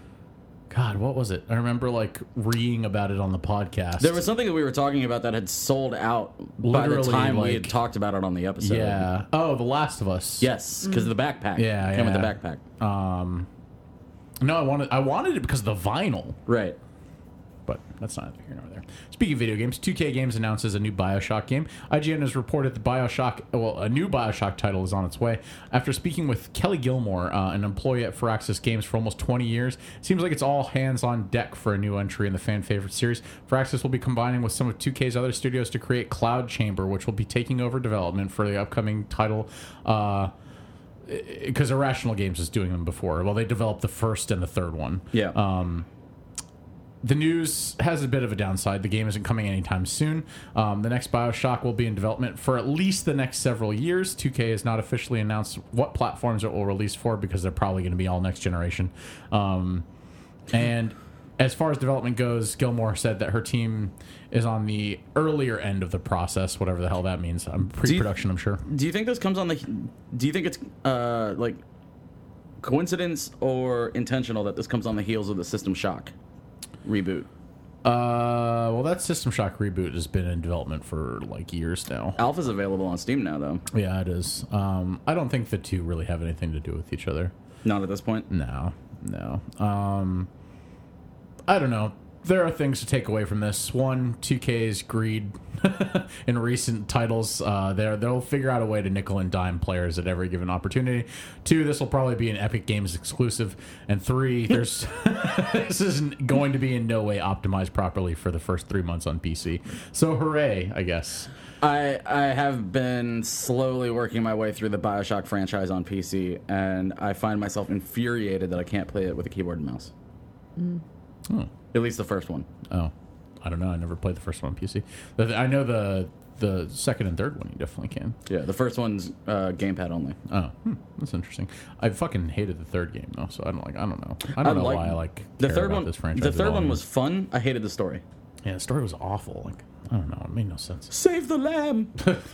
[SPEAKER 1] God, what was it? I remember like reading about it on the podcast.
[SPEAKER 3] There was something that we were talking about that had sold out by
[SPEAKER 1] Literally,
[SPEAKER 3] the time
[SPEAKER 1] like,
[SPEAKER 3] we had talked about it on the episode.
[SPEAKER 1] Yeah. Oh, The Last of Us.
[SPEAKER 3] Yes, because of the backpack.
[SPEAKER 1] Yeah,
[SPEAKER 3] It came
[SPEAKER 1] yeah.
[SPEAKER 3] with the backpack.
[SPEAKER 1] Um, no, I wanted I wanted it because of the vinyl.
[SPEAKER 3] Right.
[SPEAKER 1] But that's not here nor there. Speaking of video games, two K Games announces a new BioShock game. I G N has reported that BioShock, well, a new BioShock title is on its way. After speaking with Kelly Gilmore, uh, an employee at Firaxis Games for almost twenty years, it seems like it's all hands on deck for a new entry in the fan favorite series. Firaxis will be combining with some of two K's other studios to create Cloud Chamber, which will be taking over development for the upcoming title. Uh, because Irrational Games is doing them before. Well, they developed the first and the third one.
[SPEAKER 3] Yeah.
[SPEAKER 1] Um, The news has a bit of a downside. The game isn't coming anytime soon. Um, the next BioShock will be in development for at least the next several years. two K has not officially announced what platforms it will release for because they're probably going to be all next generation. Um, and as far as development goes, Gilmore said that her team is on the earlier end of the process, whatever the hell that means. Um, pre-production,
[SPEAKER 3] you,
[SPEAKER 1] I'm sure.
[SPEAKER 3] Do you think this comes on the... Do you think it's uh, like coincidence or intentional that this comes on the heels of the System Shock reboot?
[SPEAKER 1] Uh, well, that System Shock reboot has been in development for like years now.
[SPEAKER 3] Alpha's available on Steam now, though.
[SPEAKER 1] Yeah, it is. Um, I don't think the two really have anything to do with each other.
[SPEAKER 3] Not at this point?
[SPEAKER 1] No, no. Um, I don't know. There are things to take away from this. One, two K's greed in recent titles. Uh, they're, they'll figure out a way to nickel and dime players at every given opportunity. Two, this will probably be an Epic Games exclusive. And three, there's this isn't going to be in no way optimized properly for the first three months on P C. So hooray, I guess.
[SPEAKER 3] I I have been slowly working my way through the BioShock franchise on P C, and I find myself infuriated that I can't play it with a keyboard and mouse.
[SPEAKER 4] Mm.
[SPEAKER 1] Oh.
[SPEAKER 3] At least the first one.
[SPEAKER 1] Oh, I don't know. I never played the first one on P C. The- I know the the second and third one you definitely can.
[SPEAKER 3] Yeah, the first one's uh, gamepad only.
[SPEAKER 1] Oh, hmm, that's interesting. I fucking hated the third game though, so I don't like. I don't know. I don't
[SPEAKER 3] I
[SPEAKER 1] know
[SPEAKER 3] like-
[SPEAKER 1] why I like
[SPEAKER 3] The
[SPEAKER 1] care
[SPEAKER 3] third
[SPEAKER 1] about
[SPEAKER 3] one.
[SPEAKER 1] this franchise.
[SPEAKER 3] The
[SPEAKER 1] at
[SPEAKER 3] third
[SPEAKER 1] all.
[SPEAKER 3] one was fun. I hated the story.
[SPEAKER 1] Yeah, the story was awful. Like I don't know. It made no sense.
[SPEAKER 3] Save the lamb.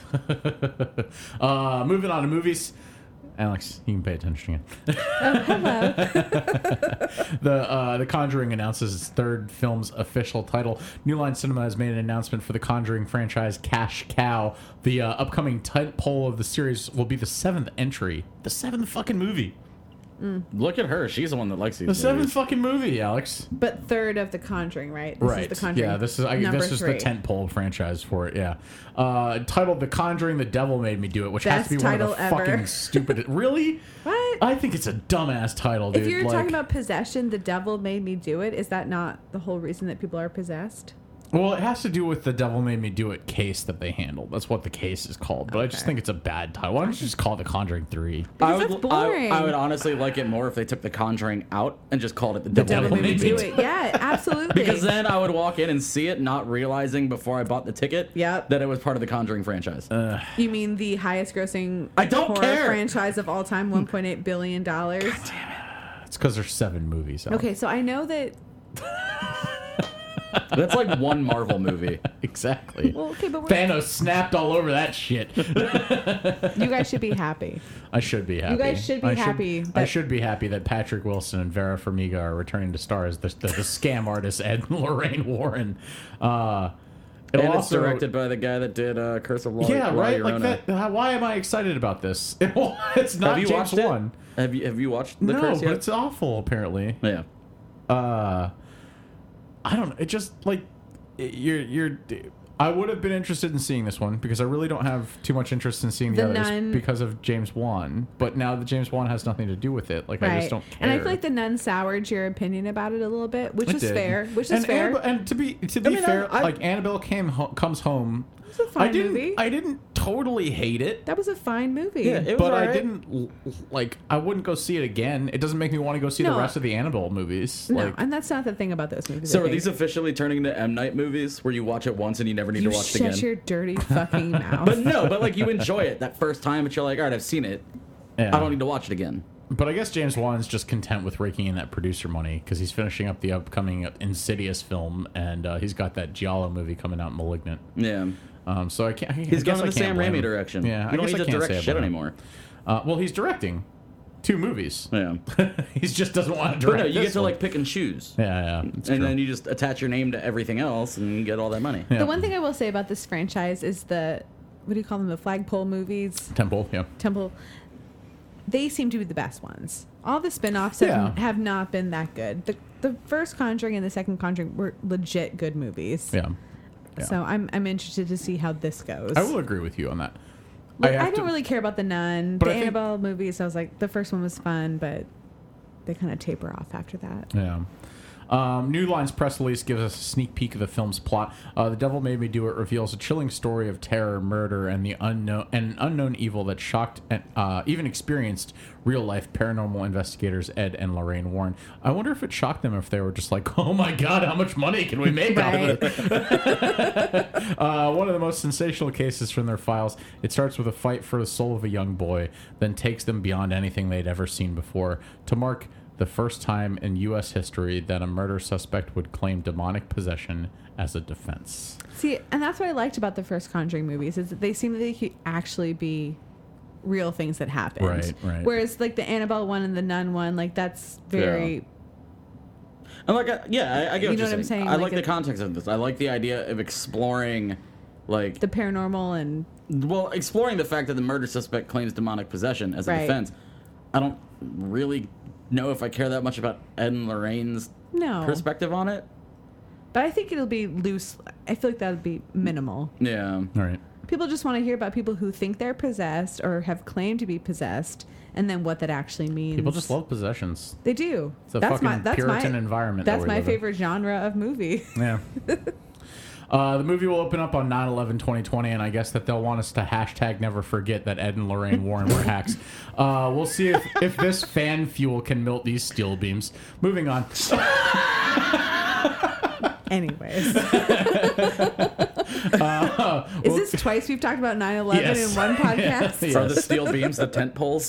[SPEAKER 1] uh, moving on to movies. Alex, you can pay attention again.
[SPEAKER 4] Oh, hello.
[SPEAKER 1] The uh, The Conjuring announces its third film's official title. New Line Cinema has made an announcement for the Conjuring franchise, Cash Cow. The uh, upcoming tentpole of the series will be the seventh entry. The seventh fucking movie.
[SPEAKER 3] Look at her. She's the one that likes these
[SPEAKER 1] The seventh
[SPEAKER 3] movies.
[SPEAKER 1] fucking movie, Alex.
[SPEAKER 4] But third of The Conjuring, right? This
[SPEAKER 1] Right.
[SPEAKER 4] Is the Conjuring.
[SPEAKER 1] Yeah, this is I,
[SPEAKER 4] number
[SPEAKER 1] this is
[SPEAKER 4] three.
[SPEAKER 1] the tentpole franchise for it. Yeah. Uh, titled The Conjuring, The Devil Made Me Do It, which has
[SPEAKER 4] Best
[SPEAKER 1] to be one of
[SPEAKER 4] title
[SPEAKER 1] the
[SPEAKER 4] ever.
[SPEAKER 1] fucking stupid. Really?
[SPEAKER 4] What?
[SPEAKER 1] I think it's a dumbass title, dude.
[SPEAKER 4] If you're
[SPEAKER 1] like,
[SPEAKER 4] talking about possession, the devil made me do it. Is that not the whole reason that people are possessed?
[SPEAKER 1] well, it has to do with the Devil Made Me Do It case that they handled. That's what the case is called. But I just
[SPEAKER 4] Okay.
[SPEAKER 1] think it's a bad title. Why don't you just call it The Conjuring three?
[SPEAKER 3] I
[SPEAKER 4] Because
[SPEAKER 3] would,
[SPEAKER 4] that's boring.
[SPEAKER 3] I, I would honestly like it more if they took the Conjuring out and just called it the,
[SPEAKER 4] The
[SPEAKER 3] Devil,
[SPEAKER 4] devil made me do
[SPEAKER 1] do
[SPEAKER 4] it. Yeah, absolutely.
[SPEAKER 3] Because then I would walk in and see it, not realizing before I bought the ticket
[SPEAKER 4] Yep.
[SPEAKER 3] that it was part of the Conjuring franchise.
[SPEAKER 4] You mean the highest grossing
[SPEAKER 3] I don't
[SPEAKER 4] horror
[SPEAKER 3] care.
[SPEAKER 4] franchise of all time, one point eight billion dollars?
[SPEAKER 1] It's because there's seven movies. Alex.
[SPEAKER 4] Okay, so I know that.
[SPEAKER 3] That's like one Marvel movie.
[SPEAKER 1] Exactly.
[SPEAKER 4] Well, okay, but we're,
[SPEAKER 1] Thanos snapped all over that shit.
[SPEAKER 4] you guys should be happy.
[SPEAKER 1] I should be happy.
[SPEAKER 4] guys should be
[SPEAKER 1] I
[SPEAKER 4] happy
[SPEAKER 1] I
[SPEAKER 4] that-
[SPEAKER 1] should be happy that Patrick Wilson and Vera Farmiga are returning to star as the, the, the scam artist Ed and Lorraine Warren. Uh, It'll
[SPEAKER 3] and it's
[SPEAKER 1] also-
[SPEAKER 3] directed by the guy that did uh, Curse of La,
[SPEAKER 1] Yeah,
[SPEAKER 3] La
[SPEAKER 1] right. Like
[SPEAKER 3] Llorona.
[SPEAKER 1] that. How, why am I excited about this? It's not
[SPEAKER 3] Have you
[SPEAKER 1] James
[SPEAKER 3] watched
[SPEAKER 1] Wan.
[SPEAKER 3] it? Have you Have you watched The
[SPEAKER 1] No,
[SPEAKER 3] Curse
[SPEAKER 1] but
[SPEAKER 3] yet?
[SPEAKER 1] it's awful. Apparently,
[SPEAKER 3] Yeah.
[SPEAKER 1] uh, I don't know. It just like it- you're you're. I would have been interested in seeing this one because I really don't have too much interest in seeing the,
[SPEAKER 4] The
[SPEAKER 1] others
[SPEAKER 4] Nun-
[SPEAKER 1] because of James Wan. But now that James Wan has nothing to do with it, like I
[SPEAKER 4] Right.
[SPEAKER 1] just don't care.
[SPEAKER 4] And I feel like the nun soured your opinion about it a little bit, which
[SPEAKER 1] It
[SPEAKER 4] is
[SPEAKER 1] did.
[SPEAKER 4] fair. Which
[SPEAKER 1] and
[SPEAKER 4] is fair.
[SPEAKER 1] Annabelle- and to be to be
[SPEAKER 3] mean, I-
[SPEAKER 1] fair,
[SPEAKER 3] I-
[SPEAKER 1] like Annabelle came ho- comes home.
[SPEAKER 4] It was a fine
[SPEAKER 1] I didn't.
[SPEAKER 4] movie.
[SPEAKER 1] I didn't totally hate it.
[SPEAKER 4] That was a fine movie.
[SPEAKER 3] Yeah, it was
[SPEAKER 1] But I
[SPEAKER 3] alright.
[SPEAKER 1] didn't l- like. I wouldn't go see it again. It doesn't make me want to go see
[SPEAKER 4] No.
[SPEAKER 1] the rest of the Annabelle movies.
[SPEAKER 4] No,
[SPEAKER 1] Like,
[SPEAKER 4] and that's not the thing about those movies.
[SPEAKER 3] So
[SPEAKER 4] I
[SPEAKER 3] are
[SPEAKER 4] think.
[SPEAKER 3] these officially turning into M. Night movies where you watch it once and you never need
[SPEAKER 4] you
[SPEAKER 3] to watch it
[SPEAKER 4] shut
[SPEAKER 3] again?
[SPEAKER 4] your dirty fucking mouth.
[SPEAKER 3] But no, but like you enjoy it that first time, but you're like, all right, I've seen it.
[SPEAKER 1] yeah.
[SPEAKER 3] I don't need to watch it again.
[SPEAKER 1] But I guess James Wan's just content with raking in that producer money because he's finishing up the upcoming Insidious film, and uh, he's got that Giallo movie coming out, Malignant.
[SPEAKER 3] Yeah.
[SPEAKER 1] Um, so I can't. I
[SPEAKER 3] He's
[SPEAKER 1] guess
[SPEAKER 3] going
[SPEAKER 1] I
[SPEAKER 3] in the
[SPEAKER 1] can't
[SPEAKER 3] Sam
[SPEAKER 1] blame
[SPEAKER 3] Raimi
[SPEAKER 1] him.
[SPEAKER 3] direction.
[SPEAKER 1] Yeah,
[SPEAKER 3] you
[SPEAKER 1] I
[SPEAKER 3] don't
[SPEAKER 1] guess
[SPEAKER 3] need
[SPEAKER 1] I
[SPEAKER 3] to
[SPEAKER 1] can't
[SPEAKER 3] direct
[SPEAKER 1] say I
[SPEAKER 3] shit
[SPEAKER 1] blame him.
[SPEAKER 3] anymore.
[SPEAKER 1] Uh, well, he's directing two movies.
[SPEAKER 3] Yeah.
[SPEAKER 1] he just doesn't want to
[SPEAKER 3] But
[SPEAKER 1] direct.
[SPEAKER 3] no, you
[SPEAKER 1] this
[SPEAKER 3] get to
[SPEAKER 1] one.
[SPEAKER 3] like pick and choose.
[SPEAKER 1] Yeah, yeah. It's
[SPEAKER 3] And
[SPEAKER 1] true.
[SPEAKER 3] then you just attach your name to everything else and get all that money.
[SPEAKER 1] Yeah.
[SPEAKER 4] The one thing I will say about this franchise is the, what do you call them, the flagpole movies?
[SPEAKER 1] Temple. Yeah.
[SPEAKER 4] Temple. They seem to be the best ones. All the spin-offs have,
[SPEAKER 1] Yeah.
[SPEAKER 4] have not been that good. The the first Conjuring and the second Conjuring were legit good movies.
[SPEAKER 1] Yeah. Yeah.
[SPEAKER 4] So I'm I'm interested to see how this goes.
[SPEAKER 1] I will agree with you on that.
[SPEAKER 4] Like, I,
[SPEAKER 1] have
[SPEAKER 4] don't
[SPEAKER 1] to-
[SPEAKER 4] really care about the Nun,
[SPEAKER 1] But
[SPEAKER 4] the
[SPEAKER 1] I think-
[SPEAKER 4] Annabelle movies. I was like, the first one was fun, but they kind of taper off after that.
[SPEAKER 1] Yeah. Um, New Line's press release gives us a sneak peek of the film's plot. Uh, the Devil Made Me Do It reveals a chilling story of terror, murder, and the unknown and an unknown evil that shocked and uh, even experienced real-life paranormal investigators Ed and Lorraine Warren. I wonder if it shocked them if they were just like, "Oh my God, how much money can we make out of
[SPEAKER 4] Right.
[SPEAKER 1] it?" uh, one of the most sensational cases from their files. It starts with a fight for the soul of a young boy, then takes them beyond anything they'd ever seen before to mark the first time in U S history that a murder suspect would claim demonic possession as a defense.
[SPEAKER 4] See, and that's what I liked about the first Conjuring movies is that they seem that they could actually be real things that happened.
[SPEAKER 1] Right, right.
[SPEAKER 4] Whereas like the Annabelle one and the Nun one, like that's very
[SPEAKER 3] And like, I, yeah, I, I get
[SPEAKER 4] You
[SPEAKER 3] what
[SPEAKER 4] know
[SPEAKER 3] you're
[SPEAKER 4] what I'm saying?
[SPEAKER 3] I
[SPEAKER 4] Like
[SPEAKER 3] like the
[SPEAKER 4] a-
[SPEAKER 3] context of this. I like the idea of exploring, like,
[SPEAKER 4] the paranormal and
[SPEAKER 3] well, exploring the fact that the murder suspect claims demonic possession as a
[SPEAKER 4] Right.
[SPEAKER 3] defense. I don't really know if I care that much about Ed and Lorraine's
[SPEAKER 4] no.
[SPEAKER 3] perspective on it.
[SPEAKER 4] But I think it'll be loose. I feel like that would be minimal.
[SPEAKER 3] Yeah.
[SPEAKER 1] All right.
[SPEAKER 4] People just want to hear about people who think they're possessed or have claimed to be possessed, and then what that actually means.
[SPEAKER 1] People just love possessions.
[SPEAKER 4] They do.
[SPEAKER 1] It's a
[SPEAKER 4] that's
[SPEAKER 1] fucking
[SPEAKER 4] my that's
[SPEAKER 1] Puritan
[SPEAKER 4] my
[SPEAKER 1] environment that
[SPEAKER 4] That's
[SPEAKER 1] we
[SPEAKER 4] my
[SPEAKER 1] live in.
[SPEAKER 4] favorite genre of movie.
[SPEAKER 1] Yeah. Uh, the movie will open up on nine eleven twenty twenty, and I guess that they'll want us to hashtag never forget that Ed and Lorraine Warren were hacks. Uh, we'll see if, if this fan fuel can melt these steel beams. Moving on.
[SPEAKER 4] Anyways,
[SPEAKER 1] Uh,
[SPEAKER 4] is this twice we've talked about nine eleven
[SPEAKER 1] Yes.
[SPEAKER 4] in one podcast?
[SPEAKER 1] Yes.
[SPEAKER 3] Are the steel beams the tent poles?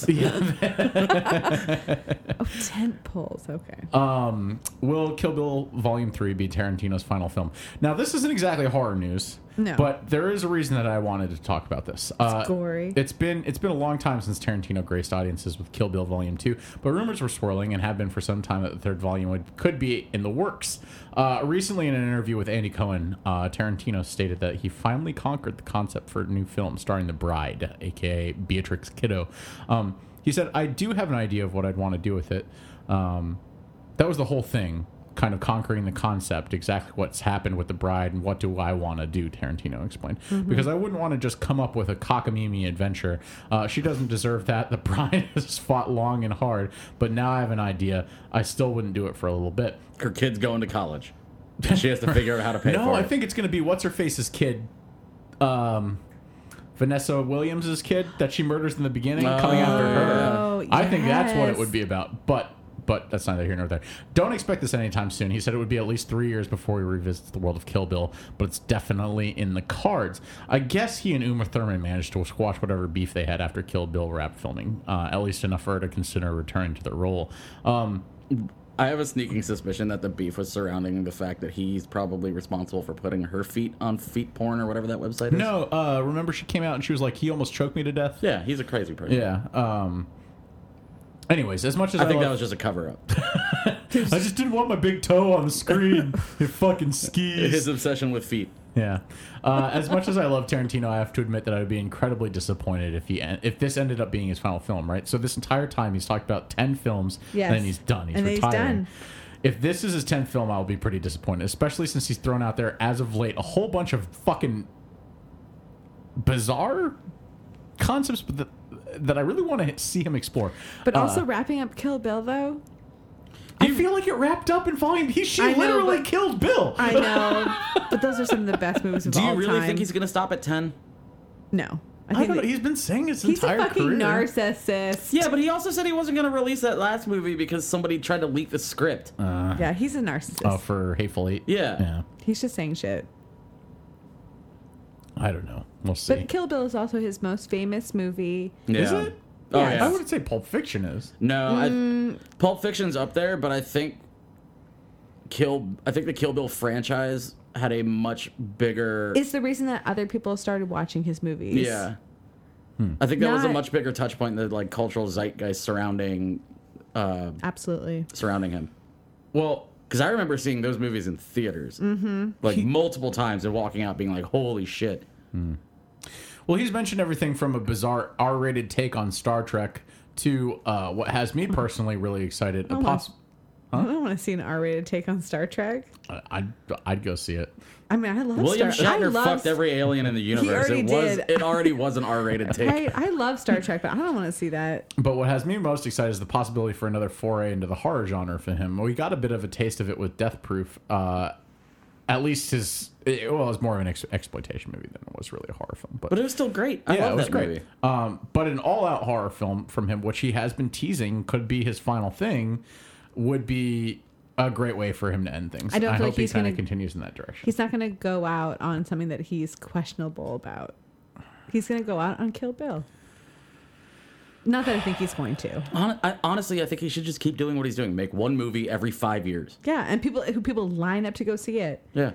[SPEAKER 4] Oh, tent poles. Okay.
[SPEAKER 1] Um, will Kill Bill Volume three be Tarantino's final film? Now, this isn't exactly horror news.
[SPEAKER 4] No.
[SPEAKER 1] But there is a reason that I wanted to talk about this. Uh,
[SPEAKER 4] gory.
[SPEAKER 1] It's been it's been a long time since Tarantino graced audiences with Kill Bill Volume two, but rumors were swirling and have been for some time that the third volume would, could be in the works. Uh, recently, in an interview with Andy Cohen, uh, Tarantino stated that he finally conquered the concept for a new film starring the bride, aka Beatrix Kiddo. Um, he said, "I do have an idea of what I'd want to do with it." Um, that was the whole thing. Kind of conquering the concept, exactly what's happened with the bride and what do I want to do, Tarantino explained.
[SPEAKER 4] Mm-hmm.
[SPEAKER 1] Because I wouldn't want to just come up with a cockamamie adventure. Uh, she doesn't deserve that. The bride has fought long and hard, but now I have an idea. I still wouldn't do it for a little bit.
[SPEAKER 3] Her kid's going to college. She has to figure out how to pay
[SPEAKER 1] No,
[SPEAKER 3] for
[SPEAKER 1] I
[SPEAKER 3] it.
[SPEAKER 1] think it's going to be what's-her-face's kid. Um... Vanessa Williams' kid that she murders in the beginning, coming after her.
[SPEAKER 4] Oh,
[SPEAKER 1] I think that's what it
[SPEAKER 4] yes.
[SPEAKER 1] would be about. But but that's neither here nor there. Don't expect this anytime soon. He said it would be at least three years before we revisit the world of Kill Bill, but it's definitely in the cards. I guess he and Uma Thurman managed to squash whatever beef they had after Kill Bill wrapped filming, uh, at least enough for her to consider returning to the role. Um,
[SPEAKER 3] I have a sneaking suspicion that the beef was surrounding the fact that he's probably responsible for putting her feet on feet porn or whatever that website is.
[SPEAKER 1] no, uh, remember she came out and she was like, he almost choked me to death?
[SPEAKER 3] Yeah, he's a crazy person.
[SPEAKER 1] Yeah. Um, anyways, as much as
[SPEAKER 3] I
[SPEAKER 1] I,
[SPEAKER 3] think that
[SPEAKER 1] love-
[SPEAKER 3] was just a cover up.
[SPEAKER 1] I just didn't want my big toe on the screen. It fucking skis.
[SPEAKER 3] His obsession with feet.
[SPEAKER 1] Yeah. Uh, as much as I love Tarantino, I have to admit that I would be incredibly disappointed if he en- if this ended up being his final film, right? So this entire time he's talked about ten films,
[SPEAKER 4] Yes.
[SPEAKER 1] and then he's done. He's
[SPEAKER 4] And then he's
[SPEAKER 1] retiring.
[SPEAKER 4] done.
[SPEAKER 1] If this is his tenth film, I'll be pretty disappointed, especially since he's thrown out there as of late a whole bunch of fucking bizarre concepts that, that I really want to see him explore.
[SPEAKER 4] But
[SPEAKER 1] Uh,
[SPEAKER 4] also wrapping up Kill Bill, though.
[SPEAKER 1] I feel like it wrapped up in volume. He she
[SPEAKER 4] I know,
[SPEAKER 1] literally
[SPEAKER 4] but-
[SPEAKER 1] killed Bill.
[SPEAKER 4] I know, but those are some of the best movies of
[SPEAKER 3] Do
[SPEAKER 4] all
[SPEAKER 3] you really
[SPEAKER 4] time.
[SPEAKER 3] think he's gonna stop at ten?
[SPEAKER 4] No, I
[SPEAKER 1] I
[SPEAKER 4] think
[SPEAKER 1] don't know.
[SPEAKER 4] that-
[SPEAKER 1] He's been saying his
[SPEAKER 4] he's a
[SPEAKER 1] entire
[SPEAKER 4] fucking
[SPEAKER 1] career.
[SPEAKER 4] narcissist.
[SPEAKER 3] Yeah, but he also said he wasn't gonna release that last movie because somebody tried to leak the script.
[SPEAKER 4] Yeah, he's a narcissist.
[SPEAKER 1] Oh, for Hateful Eight.
[SPEAKER 3] Yeah.
[SPEAKER 1] Yeah.
[SPEAKER 4] He's just saying shit.
[SPEAKER 1] I don't know. We'll see.
[SPEAKER 4] But Kill Bill is also his most famous movie.
[SPEAKER 3] Yeah.
[SPEAKER 1] Is it?
[SPEAKER 3] Oh
[SPEAKER 4] Yes.
[SPEAKER 3] yeah.
[SPEAKER 1] I wouldn't say Pulp Fiction is.
[SPEAKER 3] No,
[SPEAKER 4] Mm.
[SPEAKER 3] I, Pulp Fiction's up there, but I think Kill. I think the Kill Bill franchise had a much bigger.
[SPEAKER 4] It's the reason that other people started watching his movies.
[SPEAKER 3] yeah. I think that was a
[SPEAKER 4] Not-
[SPEAKER 3] much bigger touch point in the like cultural zeitgeist surrounding uh,
[SPEAKER 4] Absolutely.
[SPEAKER 3] surrounding him.
[SPEAKER 1] Well,
[SPEAKER 3] Because I remember seeing those movies in theaters, mm-hmm. like multiple times, and walking out being like, "Holy shit!"
[SPEAKER 1] well, he's mentioned everything from a bizarre R-rated take on Star Trek to uh, what has me personally really excited. A
[SPEAKER 4] Oh,
[SPEAKER 1] poss-
[SPEAKER 4] I don't want to see an R-rated take on Star Trek.
[SPEAKER 1] I'd I'd go see it.
[SPEAKER 4] I mean, I love
[SPEAKER 3] William
[SPEAKER 4] Star. I
[SPEAKER 3] Shatner
[SPEAKER 4] love,
[SPEAKER 3] fucked every alien in the universe.
[SPEAKER 4] already
[SPEAKER 3] It was
[SPEAKER 4] did.
[SPEAKER 3] it already was an R-rated take.
[SPEAKER 4] I, I love Star Trek, but I don't want to see that.
[SPEAKER 1] But what has me most excited is the possibility for another foray into the horror genre for him. We got a bit of a taste of it with Death Proof. Uh, at least his it, well, it was more of an ex- exploitation movie than it was really a horror film. But,
[SPEAKER 3] But it was still great. I
[SPEAKER 1] yeah,
[SPEAKER 3] love
[SPEAKER 1] it was
[SPEAKER 3] that
[SPEAKER 1] great.
[SPEAKER 3] movie.
[SPEAKER 1] Um, but an all-out horror film from him, which he has been teasing could be his final thing, would be a great way for him to end things.
[SPEAKER 4] I don't
[SPEAKER 1] I
[SPEAKER 4] feel
[SPEAKER 1] hope
[SPEAKER 4] like
[SPEAKER 1] he
[SPEAKER 4] he's
[SPEAKER 1] kind of
[SPEAKER 4] gonna-
[SPEAKER 1] continues in that direction.
[SPEAKER 4] He's not going to go out on something that he's questionable about. He's going to go out on Kill Bill. Not that I think he's going to.
[SPEAKER 3] Hon- I, honestly, I think he should just keep doing what he's doing. Make one movie every five years.
[SPEAKER 4] Yeah, and people who people line up to go see it.
[SPEAKER 3] Yeah.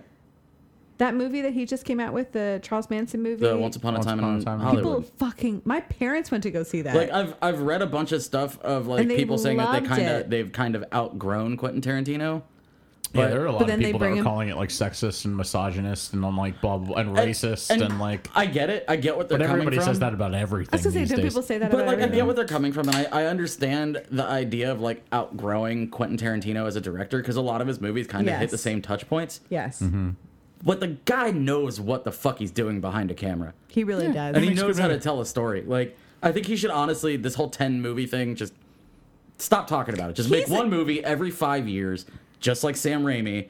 [SPEAKER 4] That movie that he just came out with, the Charles Manson movie.
[SPEAKER 3] The Once Upon a
[SPEAKER 1] Once
[SPEAKER 3] Time
[SPEAKER 1] Upon a
[SPEAKER 3] in
[SPEAKER 1] Time in
[SPEAKER 3] Hollywood.
[SPEAKER 4] people fucking. My parents went to go see that.
[SPEAKER 3] Like I've I've read a bunch of stuff of like
[SPEAKER 4] And they
[SPEAKER 3] people saying that they
[SPEAKER 4] loved
[SPEAKER 3] kind of
[SPEAKER 4] it.
[SPEAKER 3] they've kind of outgrown Quentin Tarantino.
[SPEAKER 1] yeah,
[SPEAKER 3] but-
[SPEAKER 1] there are a
[SPEAKER 4] but
[SPEAKER 1] lot of
[SPEAKER 4] then they
[SPEAKER 1] people that
[SPEAKER 4] bring
[SPEAKER 1] are
[SPEAKER 4] him-
[SPEAKER 1] calling it like sexist and misogynist and I'm like blah blah, blah and racist and,
[SPEAKER 3] and
[SPEAKER 1] like.
[SPEAKER 3] I get it. I get what they're
[SPEAKER 1] But
[SPEAKER 3] coming
[SPEAKER 1] everybody
[SPEAKER 3] from.
[SPEAKER 1] says that about everything.
[SPEAKER 4] I was gonna say,
[SPEAKER 1] these
[SPEAKER 4] don't
[SPEAKER 1] days.
[SPEAKER 4] people say that
[SPEAKER 3] But
[SPEAKER 4] about
[SPEAKER 3] like I
[SPEAKER 4] everything?
[SPEAKER 3] get what they're coming from, and I, I understand the idea of like outgrowing Quentin Tarantino as a director because a lot of his movies kind of hit
[SPEAKER 4] Yes.
[SPEAKER 3] the same touch points.
[SPEAKER 4] Yes,
[SPEAKER 1] Mm-hmm.
[SPEAKER 3] But the guy knows what the fuck he's doing behind a camera,
[SPEAKER 4] he really does.
[SPEAKER 3] and he
[SPEAKER 1] makes
[SPEAKER 3] knows
[SPEAKER 1] good
[SPEAKER 3] how to
[SPEAKER 1] movie.
[SPEAKER 3] tell a story. Like I think he should honestly this whole ten movie thing just stop talking about it. Just make
[SPEAKER 4] He's a-
[SPEAKER 3] one movie every five years, just like Sam Raimi.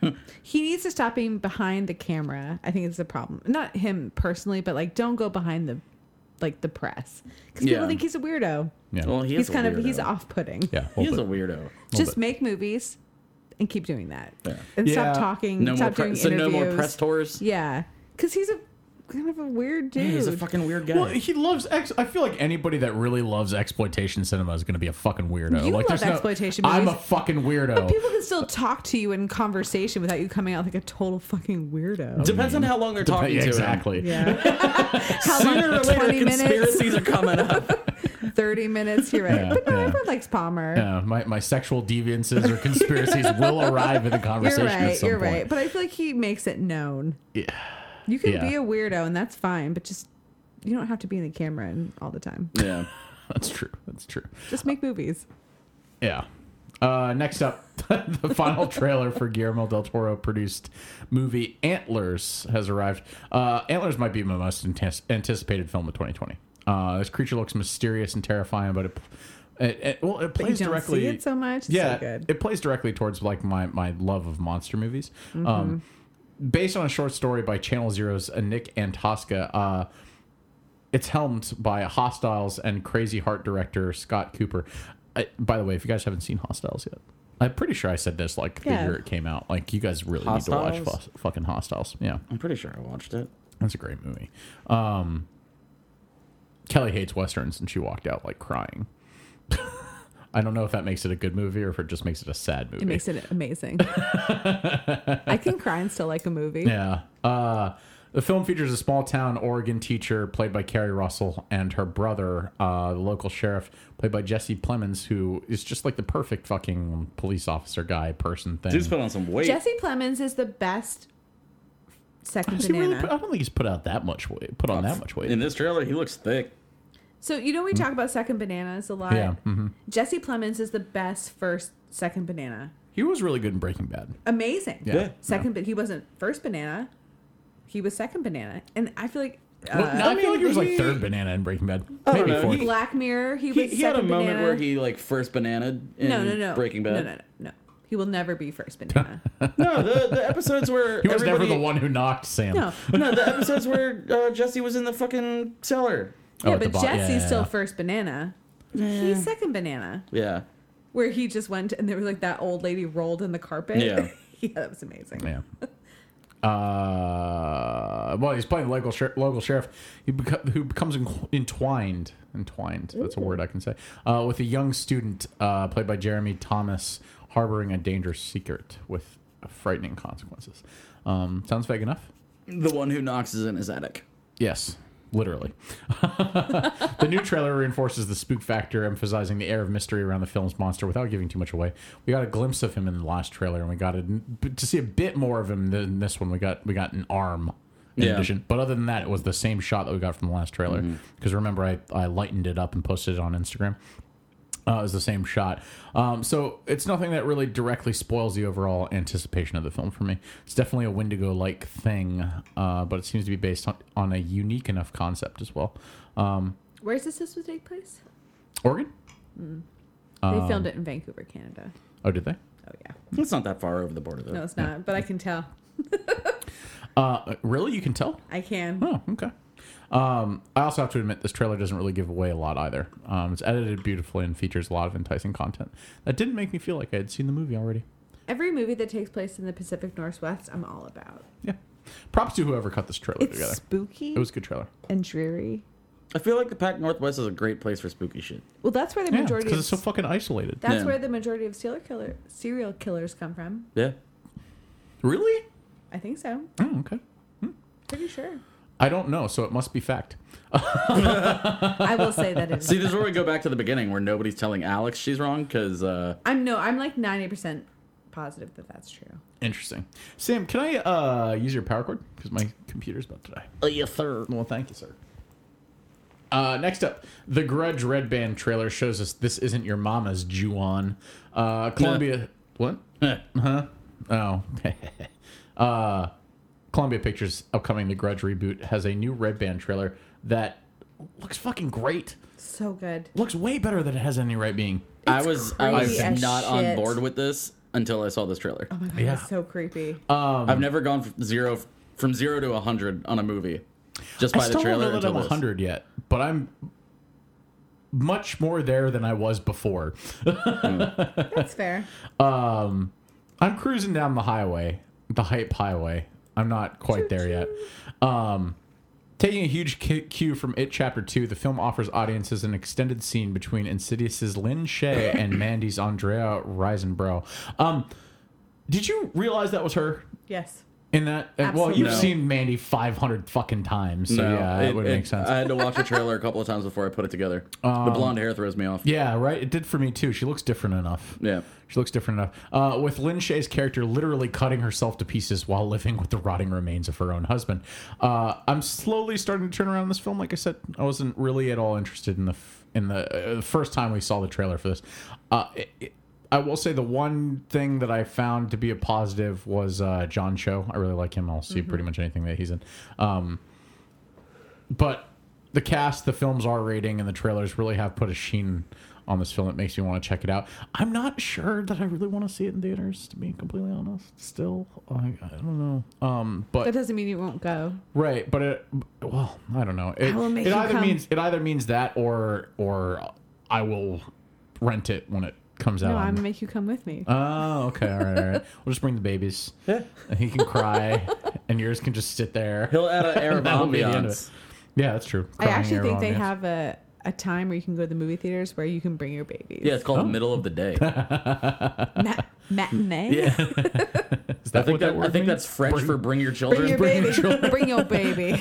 [SPEAKER 4] He needs to stop being behind the camera. I think it's the problem. Not him personally, but like, don't go behind the, like the press, because
[SPEAKER 3] Yeah.
[SPEAKER 4] people think he's a weirdo.
[SPEAKER 1] Yeah.
[SPEAKER 3] Well, he
[SPEAKER 4] He's
[SPEAKER 3] is a
[SPEAKER 4] kind of
[SPEAKER 3] weirdo.
[SPEAKER 4] he's off-putting.
[SPEAKER 1] yeah.
[SPEAKER 3] He is
[SPEAKER 1] well,
[SPEAKER 3] a weirdo.
[SPEAKER 4] Just
[SPEAKER 1] bit.
[SPEAKER 4] make movies, and keep doing that,
[SPEAKER 3] Yeah.
[SPEAKER 4] and
[SPEAKER 1] Yeah.
[SPEAKER 4] stop talking.
[SPEAKER 3] No more,
[SPEAKER 4] stop
[SPEAKER 3] pre-
[SPEAKER 4] doing
[SPEAKER 3] so no
[SPEAKER 4] interviews.
[SPEAKER 3] more press tours.
[SPEAKER 4] Yeah, because he's a kind of a weird dude.
[SPEAKER 3] Yeah, he's a fucking weird guy.
[SPEAKER 1] Well, he loves. Ex- I feel like anybody that really loves exploitation cinema is going to be a fucking weirdo.
[SPEAKER 4] You
[SPEAKER 1] like,
[SPEAKER 4] love
[SPEAKER 1] there's no-
[SPEAKER 4] exploitation
[SPEAKER 1] I'm a
[SPEAKER 4] movies.
[SPEAKER 1] fucking weirdo.
[SPEAKER 4] But people can still talk to you in conversation without you coming out like a total fucking weirdo.
[SPEAKER 3] Depends on how long they're talking
[SPEAKER 1] yeah,
[SPEAKER 3] to him.
[SPEAKER 1] exactly.
[SPEAKER 4] Yeah. How long?
[SPEAKER 3] Sooner or later,
[SPEAKER 4] twenty minutes,
[SPEAKER 3] conspiracies are coming up.
[SPEAKER 4] thirty minutes. You're right.
[SPEAKER 1] Yeah,
[SPEAKER 4] but no,
[SPEAKER 1] yeah.
[SPEAKER 4] everyone likes Palmer.
[SPEAKER 1] Yeah, my, my sexual deviances or conspiracies will arrive in the
[SPEAKER 4] You're
[SPEAKER 1] conversation at
[SPEAKER 4] right.
[SPEAKER 1] some
[SPEAKER 4] You're
[SPEAKER 1] point.
[SPEAKER 4] right. But I feel like he makes it known.
[SPEAKER 1] Yeah.
[SPEAKER 4] You can
[SPEAKER 1] Yeah.
[SPEAKER 4] be a weirdo, and that's fine. But just you don't have to be in the camera and all the time.
[SPEAKER 3] Yeah.
[SPEAKER 1] That's true. That's true.
[SPEAKER 4] Just make movies.
[SPEAKER 1] Yeah. Uh, next up, the final trailer for Guillermo del Toro produced movie Antlers has arrived. Uh, Antlers might be my most antis- anticipated film of twenty twenty. Uh, this creature looks mysterious and terrifying, but it, it, it well, it
[SPEAKER 4] But you
[SPEAKER 1] plays
[SPEAKER 4] don't
[SPEAKER 1] directly.
[SPEAKER 4] see it so much. It's
[SPEAKER 1] yeah,
[SPEAKER 4] so good.
[SPEAKER 1] it plays directly towards like my my love of monster movies.
[SPEAKER 4] Mm-hmm.
[SPEAKER 1] Um, based on a short story by Channel Zero's uh, Nick Antosca. Uh, it's helmed by Hostiles and Crazy Heart director Scott Cooper. I, by the way, if you guys haven't seen Hostiles yet, I'm pretty sure I said this like
[SPEAKER 4] Yeah.
[SPEAKER 1] the year it came out. Like you guys really need to watch
[SPEAKER 3] Hostiles?
[SPEAKER 1] fu- fucking Hostiles. Yeah,
[SPEAKER 3] I'm pretty sure I watched it.
[SPEAKER 1] that's a great movie. Um, Kelly hates westerns and she walked out like crying. I don't know if that makes it a good movie or if it just makes it a sad movie.
[SPEAKER 4] It makes it amazing. I can cry and still like a movie.
[SPEAKER 1] Yeah. Uh, the film features a small town Oregon teacher played by Carrie Russell and her brother, uh, the local sheriff, played by Jesse Plemons, who is just like the perfect fucking police officer guy person thing.
[SPEAKER 3] Dude's put on some weight.
[SPEAKER 4] Jesse Plemons is the best second
[SPEAKER 1] Has he
[SPEAKER 4] banana.
[SPEAKER 1] really put, I don't think he's put out that much weight. Put on that much weight.
[SPEAKER 3] In this trailer, he looks thick.
[SPEAKER 4] So you know we talk about second bananas a lot.
[SPEAKER 1] Yeah, mhm.
[SPEAKER 4] Jesse Plemons is the best first second banana.
[SPEAKER 1] He was really good in Breaking Bad.
[SPEAKER 4] Amazing.
[SPEAKER 1] Yeah. Yeah.
[SPEAKER 4] Second, but he wasn't first banana. He was second banana, and I feel like uh,
[SPEAKER 1] Well, no, I,
[SPEAKER 3] I
[SPEAKER 1] feel like
[SPEAKER 3] mean,
[SPEAKER 1] he was like
[SPEAKER 3] he-
[SPEAKER 1] third banana in Breaking Bad.
[SPEAKER 3] I don't
[SPEAKER 1] Maybe
[SPEAKER 3] know,
[SPEAKER 1] fourth.
[SPEAKER 3] he-
[SPEAKER 4] Black Mirror. He,
[SPEAKER 3] He,
[SPEAKER 4] was
[SPEAKER 3] he had a
[SPEAKER 4] second
[SPEAKER 3] moment
[SPEAKER 4] banana.
[SPEAKER 3] where he like first banana in
[SPEAKER 4] no, no, no,
[SPEAKER 3] Breaking Bad.
[SPEAKER 4] No, no, no, no. He will never be first banana.
[SPEAKER 3] No, the, the episodes where
[SPEAKER 1] He was never
[SPEAKER 3] everybody-
[SPEAKER 1] the one who knocked Sam.
[SPEAKER 4] No.
[SPEAKER 3] No, the episodes where uh, Jesse was in the fucking cellar.
[SPEAKER 1] Oh,
[SPEAKER 4] Yeah,
[SPEAKER 1] at the
[SPEAKER 4] but
[SPEAKER 1] bo-
[SPEAKER 4] Jesse's
[SPEAKER 1] yeah, yeah,
[SPEAKER 4] still
[SPEAKER 1] yeah.
[SPEAKER 4] first banana. He's second banana.
[SPEAKER 3] Yeah.
[SPEAKER 4] Where he just went and there was like that old lady rolled in the carpet.
[SPEAKER 3] Yeah.
[SPEAKER 4] Yeah, that was amazing.
[SPEAKER 1] Yeah. Uh, well, he's playing local sher- local sheriff he beco- who becomes en- entwined. Entwined. That's a word I can say. Uh, with a young student uh, played by Jeremy Thomas harboring a dangerous secret with frightening consequences. Um, sounds vague enough?
[SPEAKER 3] The one who knocks is in his attic.
[SPEAKER 1] Yes, literally. The new trailer reinforces the spook factor, emphasizing the air of mystery around the film's monster without giving too much away. We got a glimpse of him in the last trailer, and we got a, to see a bit more of him than this one. We got we got an arm in
[SPEAKER 3] Yeah.
[SPEAKER 1] addition, but other than that, it was the same shot that we got from the last trailer. Because remember, I I lightened it up and posted it on Instagram. Uh, it was the same shot. Um, so it's nothing that really directly spoils the overall anticipation of the film for me. It's definitely a Wendigo-like thing, uh, but it seems to be based on, on a unique enough concept as well. Um,
[SPEAKER 4] Where's this supposed to take place?
[SPEAKER 1] Oregon?
[SPEAKER 4] They filmed it in Vancouver, Canada.
[SPEAKER 1] Oh, did they?
[SPEAKER 4] Oh yeah.
[SPEAKER 3] It's not that far over the border, though.
[SPEAKER 4] No, it's not. But I can tell.
[SPEAKER 1] Uh, really? You can tell?
[SPEAKER 4] I can.
[SPEAKER 1] Oh, okay. Um, I also have to admit this trailer doesn't really give away a lot either. Um, it's edited beautifully and features a lot of enticing content. That didn't make me feel like I had seen the movie already.
[SPEAKER 4] Every movie that takes place in the Pacific Northwest, I'm all about.
[SPEAKER 1] Yeah. Props to whoever cut this trailer
[SPEAKER 4] It's
[SPEAKER 1] together.
[SPEAKER 4] spooky
[SPEAKER 1] It was a good trailer.
[SPEAKER 4] and dreary.
[SPEAKER 3] I feel like the Pac Northwest is a great place for spooky shit.
[SPEAKER 4] Well, that's where the
[SPEAKER 1] Yeah,
[SPEAKER 4] majority
[SPEAKER 1] because
[SPEAKER 4] of
[SPEAKER 1] it's so fucking isolated.
[SPEAKER 4] that's
[SPEAKER 3] Yeah.
[SPEAKER 4] where the majority of serial killer serial killers come from.
[SPEAKER 3] Yeah.
[SPEAKER 1] Really?
[SPEAKER 4] I think so.
[SPEAKER 1] Oh, okay.
[SPEAKER 4] Pretty sure.
[SPEAKER 1] I don't know, so it must be fact.
[SPEAKER 4] I will say that it is.
[SPEAKER 3] See, this is where we go back to the beginning where nobody's telling Alex she's wrong because uh,
[SPEAKER 4] I'm no, I'm like ninety percent positive that that's true.
[SPEAKER 1] Interesting. Sam, can I uh, use your power cord? Because my computer's about to die.
[SPEAKER 3] oh, yes, sir.
[SPEAKER 1] Well, thank you, sir. Uh, next up, the Grudge Red Band trailer shows us This Isn't Your Mama's Ju-on. Uh, Columbia... What? Huh? Oh. uh, Columbia Pictures' upcoming The Grudge reboot has a new Red Band trailer that looks fucking great.
[SPEAKER 4] So good.
[SPEAKER 1] Looks way better than it has any right being.
[SPEAKER 3] I
[SPEAKER 4] It's
[SPEAKER 3] was I was
[SPEAKER 4] creepy as
[SPEAKER 3] not on
[SPEAKER 4] shit.
[SPEAKER 3] board with this until I saw this trailer.
[SPEAKER 4] Oh my god,
[SPEAKER 1] Yeah.
[SPEAKER 4] it's so creepy.
[SPEAKER 1] Um,
[SPEAKER 3] I've never gone from zero from zero to a hundred on a movie just
[SPEAKER 1] I
[SPEAKER 3] by the
[SPEAKER 1] still don't
[SPEAKER 3] trailer
[SPEAKER 1] know that
[SPEAKER 3] until
[SPEAKER 1] I'm
[SPEAKER 3] this.
[SPEAKER 1] one hundred yet, but I'm much more there than I was before.
[SPEAKER 4] That's fair.
[SPEAKER 1] Um, I'm cruising down the highway, the hype highway. I'm not quite there yet. Um, taking a huge cu- cue from It Chapter two, the film offers audiences an extended scene between Insidious's Lin Shaye and Mandy's Andrea Riseborough. Um, did you realize that was her
[SPEAKER 4] Yes.
[SPEAKER 1] in that? Uh, Well,
[SPEAKER 4] Absolutely.
[SPEAKER 1] you've
[SPEAKER 3] No.
[SPEAKER 1] seen Mandy five hundred fucking times, so
[SPEAKER 3] No,
[SPEAKER 1] yeah, it, would make sense.
[SPEAKER 3] I had to watch the trailer a couple of times before I put it together. the blonde hair throws me off.
[SPEAKER 1] Yeah, right. It did for me too. She looks different enough.
[SPEAKER 3] Yeah.
[SPEAKER 1] She looks different enough. Uh, with Lin Shaye's character literally cutting herself to pieces while living with the rotting remains of her own husband. Uh, I'm slowly starting to turn around this film. Like I said, I wasn't really at all interested in the f- in the, uh, the first time we saw the trailer for this. Uh, it, it, I will say the one thing that I found to be a positive was uh, John Cho. I really like him. I'll see pretty much anything that he's in. Um, but the cast, the film's R rating, and the trailers really have put a sheen on this film that makes me want to check it out. I'm not sure that I really want to see it in theaters, to be completely honest. Still, I, I don't know. Um,
[SPEAKER 4] That
[SPEAKER 1] but
[SPEAKER 4] doesn't mean you won't go.
[SPEAKER 1] right, but it, well, I don't know. It,
[SPEAKER 4] I will make
[SPEAKER 1] it
[SPEAKER 4] you
[SPEAKER 1] either
[SPEAKER 4] come.
[SPEAKER 1] means it either means that or or I will rent it when it comes out.
[SPEAKER 4] No, I'm
[SPEAKER 1] on-
[SPEAKER 4] gonna make you come with me.
[SPEAKER 1] Oh, okay, all right, all right. We'll just bring the babies.
[SPEAKER 3] Yeah.
[SPEAKER 1] And he can cry, and yours can just sit there.
[SPEAKER 3] He'll add an air of
[SPEAKER 1] That'll be the end of
[SPEAKER 3] ambiance.
[SPEAKER 1] Yeah, that's true.
[SPEAKER 4] I
[SPEAKER 1] Crying
[SPEAKER 4] actually
[SPEAKER 1] air
[SPEAKER 4] think they
[SPEAKER 1] ambience.
[SPEAKER 4] have a, a time where you can go to the movie theaters where you can bring your babies.
[SPEAKER 3] Yeah, it's called
[SPEAKER 1] Oh.
[SPEAKER 3] middle of the day.
[SPEAKER 4] Mat- matinee.
[SPEAKER 1] Is
[SPEAKER 3] I
[SPEAKER 1] that
[SPEAKER 3] think
[SPEAKER 1] what that
[SPEAKER 3] that, I
[SPEAKER 1] word
[SPEAKER 3] think
[SPEAKER 1] means?
[SPEAKER 3] that's French
[SPEAKER 1] Bring-
[SPEAKER 3] for bring your children.
[SPEAKER 4] Bring your
[SPEAKER 1] Bring
[SPEAKER 4] baby.
[SPEAKER 1] your children.
[SPEAKER 4] Bring your baby.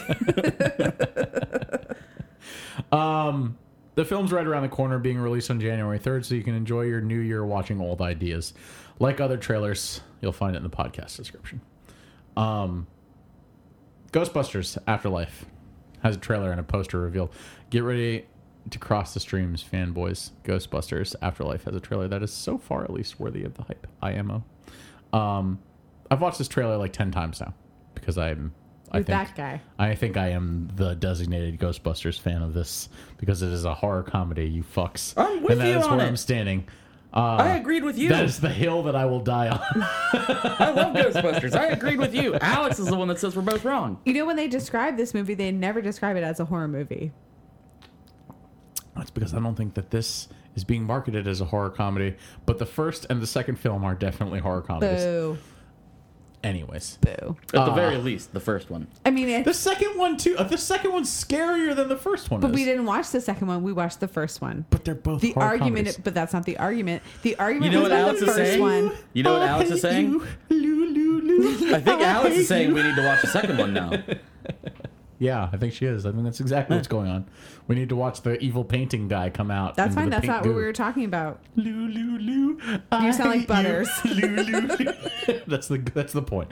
[SPEAKER 1] Um, the film's right around the corner, being released on January third, so you can enjoy your new year watching old ideas. Like other trailers, you'll find it in the podcast description. Um, Ghostbusters Afterlife has a trailer and a poster revealed. Get ready to cross the streams, fanboys. Ghostbusters Afterlife has a trailer that is so far at least worthy of the hype. I M O. Um, I've watched this trailer like ten times now because I'm. I
[SPEAKER 4] With
[SPEAKER 1] think,
[SPEAKER 4] that guy.
[SPEAKER 1] I think I am the designated Ghostbusters fan of this because it is a horror comedy. You fucks.
[SPEAKER 3] I'm with
[SPEAKER 1] and that
[SPEAKER 3] you
[SPEAKER 1] is
[SPEAKER 3] on
[SPEAKER 1] where
[SPEAKER 3] it.
[SPEAKER 1] I'm standing. Uh,
[SPEAKER 3] I agreed with you.
[SPEAKER 1] That is the hill that I will die on.
[SPEAKER 3] I love Ghostbusters. I agreed with you. Alex is the one that says we're both wrong.
[SPEAKER 4] You know, when they describe this movie, they never describe it as a horror movie.
[SPEAKER 1] That's because I don't think that this is being marketed as a horror comedy, but the first and the second film are definitely horror comedies.
[SPEAKER 4] Boo.
[SPEAKER 1] Anyways,
[SPEAKER 4] Boo.
[SPEAKER 3] At the
[SPEAKER 1] Uh,
[SPEAKER 3] very least, the first one.
[SPEAKER 4] I mean, it,
[SPEAKER 1] the second one too. Uh, the second one's scarier than the first one.
[SPEAKER 4] but
[SPEAKER 1] is.
[SPEAKER 4] we didn't watch the second one. We watched the first one.
[SPEAKER 1] But they're both
[SPEAKER 4] The
[SPEAKER 1] horror
[SPEAKER 4] argument,
[SPEAKER 1] comedies.
[SPEAKER 4] but that's not the argument. The argument
[SPEAKER 3] You know
[SPEAKER 4] was
[SPEAKER 3] what
[SPEAKER 4] about
[SPEAKER 3] Alex
[SPEAKER 4] the
[SPEAKER 3] is
[SPEAKER 4] first
[SPEAKER 3] saying?
[SPEAKER 4] one.
[SPEAKER 3] You know what
[SPEAKER 1] I
[SPEAKER 3] Alex is
[SPEAKER 1] hate
[SPEAKER 3] saying?
[SPEAKER 1] you. Loo, loo, loo.
[SPEAKER 3] I think
[SPEAKER 1] I
[SPEAKER 3] Alex
[SPEAKER 1] hate
[SPEAKER 3] is saying
[SPEAKER 1] you.
[SPEAKER 3] we need to watch the second one now.
[SPEAKER 1] Yeah, I think she is. I think that's exactly what's going on. We need to watch the evil painting guy come out.
[SPEAKER 4] That's
[SPEAKER 1] into
[SPEAKER 4] fine.
[SPEAKER 1] the
[SPEAKER 4] That's
[SPEAKER 1] pink
[SPEAKER 4] not
[SPEAKER 1] goo.
[SPEAKER 4] what we were talking about.
[SPEAKER 1] Loo, loo, loo.
[SPEAKER 4] You sound like Butters.
[SPEAKER 1] Loo, loo, loo. That's the that's the point.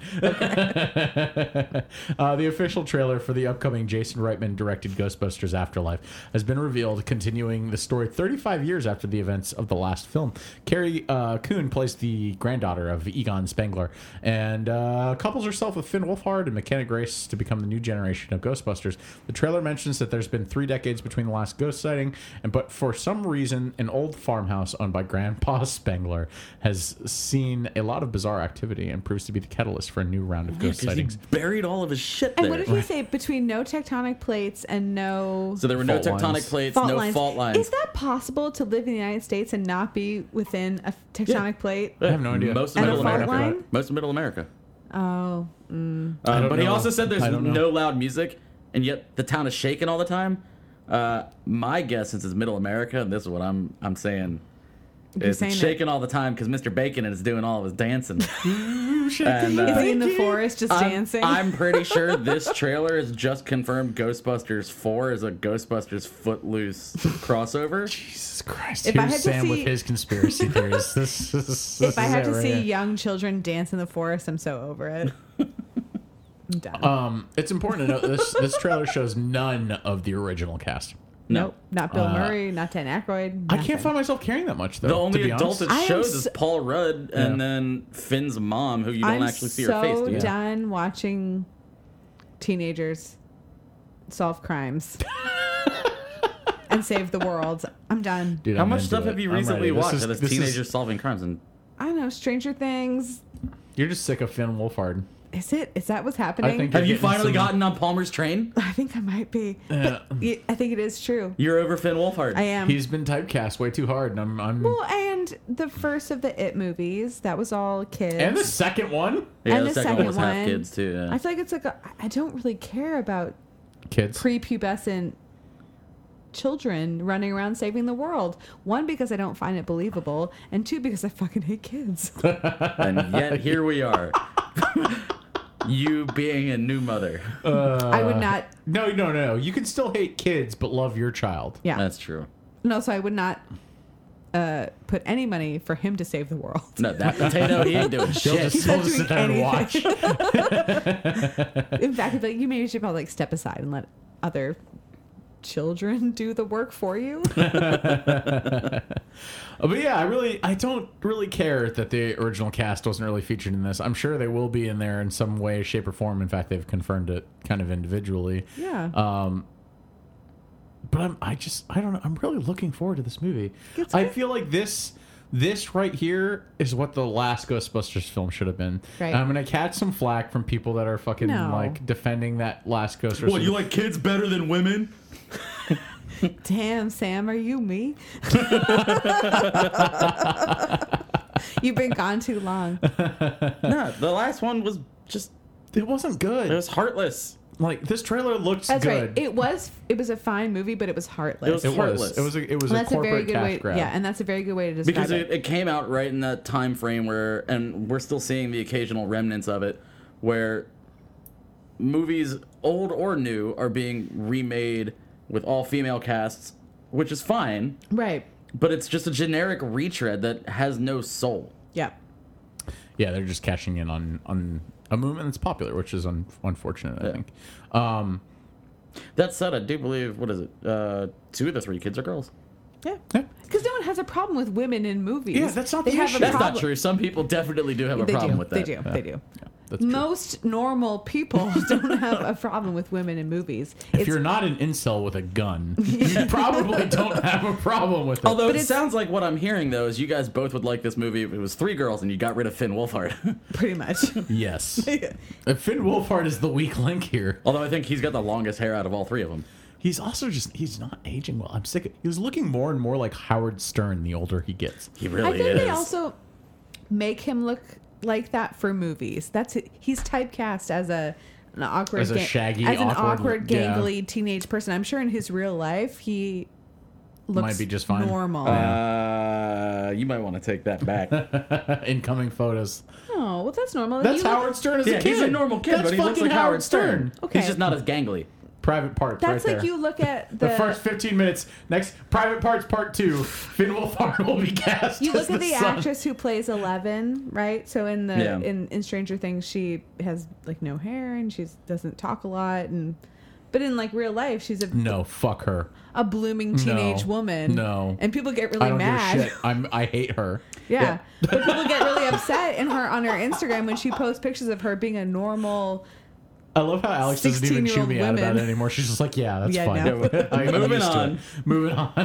[SPEAKER 1] uh, the official trailer for the upcoming Jason Reitman directed Ghostbusters Afterlife has been revealed, continuing the story thirty-five years after the events of the last film. Carrie uh, Coon plays the granddaughter of Egon Spengler, and uh, couples herself with Finn Wolfhard and McKenna Grace to become the new generation of Ghostbusters. The trailer mentions that there's been three decades between the last ghost sighting, and but for some reason, an old farmhouse owned by Grandpa Spengler has seen a lot of bizarre activity and proves to be the catalyst for a new round of ghost
[SPEAKER 3] Because he
[SPEAKER 1] sightings.
[SPEAKER 3] buried all of his shit
[SPEAKER 4] And
[SPEAKER 3] there.
[SPEAKER 4] what did he say? Between no tectonic plates and no
[SPEAKER 3] So there were no
[SPEAKER 1] Fault
[SPEAKER 3] tectonic
[SPEAKER 1] lines.
[SPEAKER 3] plates,
[SPEAKER 4] fault
[SPEAKER 3] no
[SPEAKER 4] lines.
[SPEAKER 3] fault lines.
[SPEAKER 4] Is that possible to live in the United States and not be within a tectonic plate?
[SPEAKER 1] I have no idea.
[SPEAKER 3] Most of
[SPEAKER 4] And a
[SPEAKER 3] Middle
[SPEAKER 4] fault
[SPEAKER 3] America.
[SPEAKER 4] line?
[SPEAKER 3] Most of Middle America.
[SPEAKER 4] Oh, mm.
[SPEAKER 1] I
[SPEAKER 3] Um,
[SPEAKER 1] don't
[SPEAKER 3] but he
[SPEAKER 1] know.
[SPEAKER 3] also said there's
[SPEAKER 1] I don't know.
[SPEAKER 3] no loud music, and yet the town is shaking all the time. Uh, my guess, since it's Middle America, and this is what I'm I'm saying,
[SPEAKER 4] You're
[SPEAKER 3] is
[SPEAKER 4] saying
[SPEAKER 3] it's
[SPEAKER 4] it.
[SPEAKER 3] shaking all the time because Mister Bacon is doing all of his dancing. and,
[SPEAKER 4] Is
[SPEAKER 3] uh,
[SPEAKER 4] he in the forest just
[SPEAKER 3] I'm,
[SPEAKER 4] dancing?
[SPEAKER 3] I'm pretty sure this trailer has just confirmed Ghostbusters four is a Ghostbusters Footloose crossover.
[SPEAKER 1] Jesus Christ!
[SPEAKER 4] If I
[SPEAKER 1] Here's
[SPEAKER 4] had to
[SPEAKER 1] Sam with
[SPEAKER 4] see-
[SPEAKER 1] his conspiracy theories. This, this, this
[SPEAKER 4] if I
[SPEAKER 1] is
[SPEAKER 4] had
[SPEAKER 1] it
[SPEAKER 4] to
[SPEAKER 1] right
[SPEAKER 4] see
[SPEAKER 1] here.
[SPEAKER 4] young children dance in the forest, I'm so over it. I'm done.
[SPEAKER 1] Um, it's important to note this this trailer shows none of the original cast.
[SPEAKER 4] nope, not Bill
[SPEAKER 1] Uh,
[SPEAKER 4] Murray, not Dan Aykroyd.
[SPEAKER 1] I
[SPEAKER 4] nothing.
[SPEAKER 1] can't find myself caring that much though.
[SPEAKER 3] The
[SPEAKER 1] to
[SPEAKER 3] only
[SPEAKER 1] be
[SPEAKER 3] adult
[SPEAKER 1] honest.
[SPEAKER 3] it
[SPEAKER 4] I am
[SPEAKER 3] shows is
[SPEAKER 4] so-
[SPEAKER 3] Paul Rudd and
[SPEAKER 1] Yeah.
[SPEAKER 3] then Finn's mom, who you don't
[SPEAKER 4] I'm
[SPEAKER 3] actually see
[SPEAKER 4] so
[SPEAKER 3] her face. Do you?
[SPEAKER 4] done watching teenagers solve crimes and save the world. I'm done.
[SPEAKER 1] Dude,
[SPEAKER 3] How
[SPEAKER 1] I'm
[SPEAKER 3] much
[SPEAKER 1] into
[SPEAKER 3] stuff
[SPEAKER 1] it.
[SPEAKER 3] have you
[SPEAKER 1] I'm
[SPEAKER 3] recently
[SPEAKER 1] ready. This
[SPEAKER 3] watched
[SPEAKER 1] is-
[SPEAKER 3] that is
[SPEAKER 1] this is-
[SPEAKER 3] teenagers solving crimes? And
[SPEAKER 4] I don't know. Stranger Things.
[SPEAKER 1] You're just sick of Finn Wolfhard.
[SPEAKER 4] Is it? Is that what's happening?
[SPEAKER 1] think-
[SPEAKER 3] have you
[SPEAKER 1] getting
[SPEAKER 3] finally
[SPEAKER 1] some-
[SPEAKER 3] gotten on Palmer's train?
[SPEAKER 4] I think I might be.
[SPEAKER 1] Yeah.
[SPEAKER 4] But y- I think it is true.
[SPEAKER 3] You're over Finn Wolfhard.
[SPEAKER 4] I am.
[SPEAKER 1] He's been typecast way too hard, and I'm. I'm
[SPEAKER 4] Well, and the first of the It movies, that was all kids.
[SPEAKER 1] and the second one,
[SPEAKER 3] yeah,
[SPEAKER 4] and
[SPEAKER 3] the,
[SPEAKER 4] the
[SPEAKER 3] second,
[SPEAKER 4] second
[SPEAKER 3] one was half
[SPEAKER 4] one,
[SPEAKER 3] kids too. Yeah.
[SPEAKER 4] I feel like it's like a, I don't really care about
[SPEAKER 1] kids.
[SPEAKER 4] prepubescent children running around saving the world. One, because I don't find it believable, and two, because I fucking hate kids.
[SPEAKER 3] and yet here we are. You being a new mother.
[SPEAKER 4] I would not.
[SPEAKER 1] no, no, no. You can still hate kids, but love your child.
[SPEAKER 4] Yeah.
[SPEAKER 3] That's true.
[SPEAKER 4] No, so I would not uh, put any money for him to save the world.
[SPEAKER 3] No, that potato, he ain't doing
[SPEAKER 1] He'll
[SPEAKER 3] shit.
[SPEAKER 1] just, he'll just
[SPEAKER 4] doing
[SPEAKER 1] sit there and
[SPEAKER 4] anything.
[SPEAKER 1] watch.
[SPEAKER 4] In fact, I'd be like, you maybe should probably like step aside and let other children do the work for you.
[SPEAKER 1] Uh, But yeah, I really, I don't really care that the original cast wasn't really featured in this. I'm sure they will be in there in some way, shape, or form. In fact, they've confirmed it kind of individually.
[SPEAKER 4] Yeah.
[SPEAKER 1] Um, but I'm, I just, I don't know. I'm really looking forward to this movie.
[SPEAKER 4] It's
[SPEAKER 1] I
[SPEAKER 4] good.
[SPEAKER 1] feel like this, this right here is what the last Ghostbusters film should have been.
[SPEAKER 4] Right.
[SPEAKER 1] And I'm gonna catch some flack from people that are fucking
[SPEAKER 4] No.
[SPEAKER 1] like defending that last Ghostbusters.
[SPEAKER 3] What, you like kids better than women?
[SPEAKER 4] Damn, Sam, are you me? You've been gone too long.
[SPEAKER 3] No, the last one was just,
[SPEAKER 1] It wasn't good.
[SPEAKER 3] it was heartless.
[SPEAKER 1] Like this trailer looks
[SPEAKER 4] That's
[SPEAKER 1] good.
[SPEAKER 4] right. It was. It was a fine movie, but it was heartless.
[SPEAKER 3] It was
[SPEAKER 1] It
[SPEAKER 3] heartless.
[SPEAKER 1] was. It was. A, it was
[SPEAKER 4] And
[SPEAKER 1] a
[SPEAKER 4] that's a very
[SPEAKER 1] corporate
[SPEAKER 4] good
[SPEAKER 1] cash
[SPEAKER 4] way.
[SPEAKER 1] grab.
[SPEAKER 4] Yeah, and that's a very good way to describe
[SPEAKER 3] Because
[SPEAKER 4] it.
[SPEAKER 3] it, it came out right in that time frame where, and we're still seeing the occasional remnants of it, where movies, old or new, are being remade with all female casts, which is fine,
[SPEAKER 4] Right.
[SPEAKER 3] but it's just a generic retread that has no soul.
[SPEAKER 4] Yeah.
[SPEAKER 1] Yeah, they're just cashing in on on a movement that's popular, which is un- unfortunate, I think. Um,
[SPEAKER 3] That said, I do believe, what is it? Uh, two of the three kids are girls.
[SPEAKER 4] Yeah.
[SPEAKER 1] Yeah.
[SPEAKER 4] Because no one has a problem with women in movies.
[SPEAKER 1] Yeah, that's not
[SPEAKER 4] they
[SPEAKER 1] the
[SPEAKER 4] have
[SPEAKER 1] issue.
[SPEAKER 4] A
[SPEAKER 3] That's
[SPEAKER 4] problem.
[SPEAKER 3] not true. Some people definitely do have a
[SPEAKER 4] They
[SPEAKER 3] problem
[SPEAKER 4] do.
[SPEAKER 3] with
[SPEAKER 4] They
[SPEAKER 3] that.
[SPEAKER 4] do. They do.
[SPEAKER 1] that's true.
[SPEAKER 4] Most normal people don't have a problem with women in movies.
[SPEAKER 1] If
[SPEAKER 4] It's-
[SPEAKER 1] you're not an incel with a gun, you probably don't have a problem with it.
[SPEAKER 3] Although
[SPEAKER 4] But
[SPEAKER 3] it
[SPEAKER 4] it's-
[SPEAKER 3] sounds like what I'm hearing, though, is you guys both would like this movie if it was three girls and you got rid of Finn Wolfhard.
[SPEAKER 4] pretty much.
[SPEAKER 1] yes. Uh, Finn Wolfhard is the weak link here.
[SPEAKER 3] Although I think he's got the longest hair out of all three of them.
[SPEAKER 1] He's also just, he's not aging well. I'm sick of, he was looking more and more like Howard Stern the older he gets.
[SPEAKER 3] He
[SPEAKER 4] I
[SPEAKER 3] really
[SPEAKER 4] think
[SPEAKER 3] is.
[SPEAKER 4] they also make him look like that for movies. That's it. He's typecast as a an awkward,
[SPEAKER 1] As a shaggy,
[SPEAKER 4] as an
[SPEAKER 1] awkward-
[SPEAKER 4] awkward,
[SPEAKER 1] yeah.
[SPEAKER 4] gangly teenage person. I'm sure in his real life he looks
[SPEAKER 1] Might be just fine.
[SPEAKER 4] normal.
[SPEAKER 3] Uh, you might want to take that back.
[SPEAKER 1] Incoming photos.
[SPEAKER 4] oh, well, that's normal.
[SPEAKER 1] That's
[SPEAKER 4] You look-
[SPEAKER 1] Howard Stern as
[SPEAKER 3] yeah,
[SPEAKER 1] a kid.
[SPEAKER 3] he's a normal kid,
[SPEAKER 1] That's
[SPEAKER 3] but he looks
[SPEAKER 1] fucking
[SPEAKER 3] like Howard Stern.
[SPEAKER 4] Okay.
[SPEAKER 3] He's just not as gangly.
[SPEAKER 1] Private Parts
[SPEAKER 4] That's
[SPEAKER 1] right
[SPEAKER 4] like
[SPEAKER 1] there.
[SPEAKER 4] you look at
[SPEAKER 1] the
[SPEAKER 4] the,
[SPEAKER 1] first fifteen minutes. Next, Private Parts Part two. Finn Wolfhard will be cast
[SPEAKER 4] you
[SPEAKER 1] as
[SPEAKER 4] look at the
[SPEAKER 1] son.
[SPEAKER 4] actress who plays Eleven, right? So in the
[SPEAKER 3] Yeah.
[SPEAKER 4] in, in Stranger Things, she has like no hair and she doesn't talk a lot, and but in like real life, she's a
[SPEAKER 1] No, fuck her.
[SPEAKER 4] a blooming teenage
[SPEAKER 1] No.
[SPEAKER 4] woman.
[SPEAKER 1] No.
[SPEAKER 4] and people get
[SPEAKER 1] I
[SPEAKER 4] really
[SPEAKER 1] don't
[SPEAKER 4] mad.
[SPEAKER 1] give a shit. I'm, I hate her.
[SPEAKER 4] Yeah. But people get really upset in her on her Instagram when she posts pictures of her being a normal.
[SPEAKER 1] I love how Alex doesn't even chew
[SPEAKER 4] sixteen-year-old
[SPEAKER 1] me out about
[SPEAKER 4] women.
[SPEAKER 1] it anymore. She's just like, yeah, that's
[SPEAKER 4] Yeah,
[SPEAKER 1] fine.
[SPEAKER 4] no.
[SPEAKER 1] I'm
[SPEAKER 3] Moving
[SPEAKER 1] used to
[SPEAKER 3] on.
[SPEAKER 1] it. Moving on.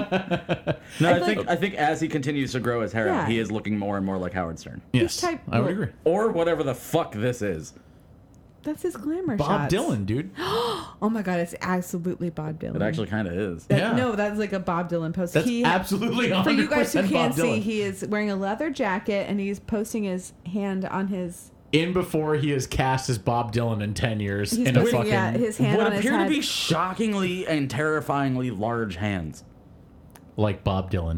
[SPEAKER 3] No, I,
[SPEAKER 4] I feel
[SPEAKER 3] think
[SPEAKER 4] like-
[SPEAKER 3] I think as he continues to grow his hair out,
[SPEAKER 4] Yeah.
[SPEAKER 3] he is looking more and more like Howard Stern,
[SPEAKER 1] yes,
[SPEAKER 4] type-
[SPEAKER 1] I would
[SPEAKER 4] well,
[SPEAKER 1] agree.
[SPEAKER 3] or whatever the fuck this is.
[SPEAKER 4] That's his glamour
[SPEAKER 1] Bob
[SPEAKER 4] shots.
[SPEAKER 1] Dylan, dude.
[SPEAKER 4] Oh my god, it's absolutely Bob Dylan.
[SPEAKER 3] It actually kind of is.
[SPEAKER 4] That-
[SPEAKER 1] Yeah.
[SPEAKER 4] No, that's like a Bob Dylan post.
[SPEAKER 1] That's
[SPEAKER 4] He-
[SPEAKER 1] absolutely one
[SPEAKER 4] For
[SPEAKER 1] hundred
[SPEAKER 4] you guys who
[SPEAKER 1] percent
[SPEAKER 4] can't
[SPEAKER 1] Bob
[SPEAKER 4] see,
[SPEAKER 1] Dylan.
[SPEAKER 4] he is wearing a leather jacket and he's posting his hand on his.
[SPEAKER 1] In before he is cast as Bob Dylan in ten years.
[SPEAKER 4] He's
[SPEAKER 1] in a
[SPEAKER 4] putting
[SPEAKER 1] fucking.
[SPEAKER 4] yeah, his hand
[SPEAKER 3] What
[SPEAKER 4] on his
[SPEAKER 3] appear to
[SPEAKER 4] head.
[SPEAKER 3] be shockingly and terrifyingly large hands.
[SPEAKER 1] Like Bob Dylan.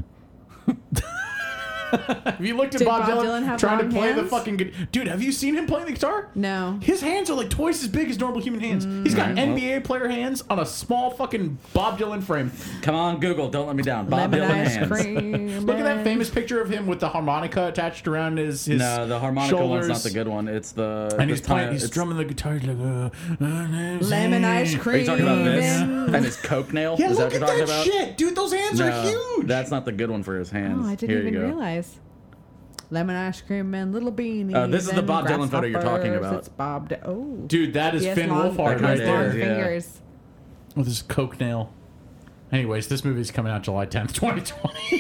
[SPEAKER 1] Have you looked at
[SPEAKER 4] Did
[SPEAKER 1] Bob,
[SPEAKER 4] Bob
[SPEAKER 1] Dylan,
[SPEAKER 4] Dylan have
[SPEAKER 1] trying to
[SPEAKER 4] long
[SPEAKER 1] play the
[SPEAKER 4] hands?
[SPEAKER 1] fucking gu- dude? Have you seen him playing the guitar?
[SPEAKER 4] No.
[SPEAKER 1] His hands are like twice as big as normal human hands. He's got
[SPEAKER 3] Alright,
[SPEAKER 1] N B A player hands on a small fucking Bob Dylan frame.
[SPEAKER 3] Come on, Google, don't let me down. Bob
[SPEAKER 4] Lemon
[SPEAKER 3] Dylan
[SPEAKER 4] ice
[SPEAKER 3] hands.
[SPEAKER 4] cream.
[SPEAKER 1] Look at that famous picture of him with the harmonica attached around his, his
[SPEAKER 3] No, the harmonica
[SPEAKER 1] shoulders.
[SPEAKER 3] one's not the good one. It's the
[SPEAKER 1] And
[SPEAKER 3] the
[SPEAKER 1] he's playing,
[SPEAKER 3] time-
[SPEAKER 1] he's
[SPEAKER 3] it's-
[SPEAKER 1] strumming the guitar. He's like, uh, uh,
[SPEAKER 4] Lemon ice
[SPEAKER 3] Are
[SPEAKER 4] cream.
[SPEAKER 3] you talking about this
[SPEAKER 4] and-
[SPEAKER 3] and his coke nail?
[SPEAKER 1] Yeah,
[SPEAKER 3] is
[SPEAKER 1] look
[SPEAKER 3] that
[SPEAKER 1] at
[SPEAKER 3] what you're
[SPEAKER 1] that
[SPEAKER 3] talking about?
[SPEAKER 1] shit, dude. Those hands
[SPEAKER 3] No,
[SPEAKER 1] are huge.
[SPEAKER 3] that's not the good one for his hands.
[SPEAKER 4] Oh, I didn't
[SPEAKER 3] Here you
[SPEAKER 4] even
[SPEAKER 3] go.
[SPEAKER 4] realize. Lemon ice cream and little beanies.
[SPEAKER 3] Uh, this is the
[SPEAKER 4] and
[SPEAKER 3] Bob Dylan photo you're talking
[SPEAKER 4] grasshoppers.
[SPEAKER 3] about.
[SPEAKER 4] It's Bob. Dy- oh,
[SPEAKER 1] Dude, that is
[SPEAKER 4] He has
[SPEAKER 1] Finn
[SPEAKER 4] long,
[SPEAKER 1] Wolfhard
[SPEAKER 3] That
[SPEAKER 1] right
[SPEAKER 3] kinda
[SPEAKER 1] there
[SPEAKER 3] is,
[SPEAKER 4] long
[SPEAKER 3] yeah.
[SPEAKER 4] fingers.
[SPEAKER 1] with his coke nail. Anyways, this movie's coming out July tenth, twenty twenty.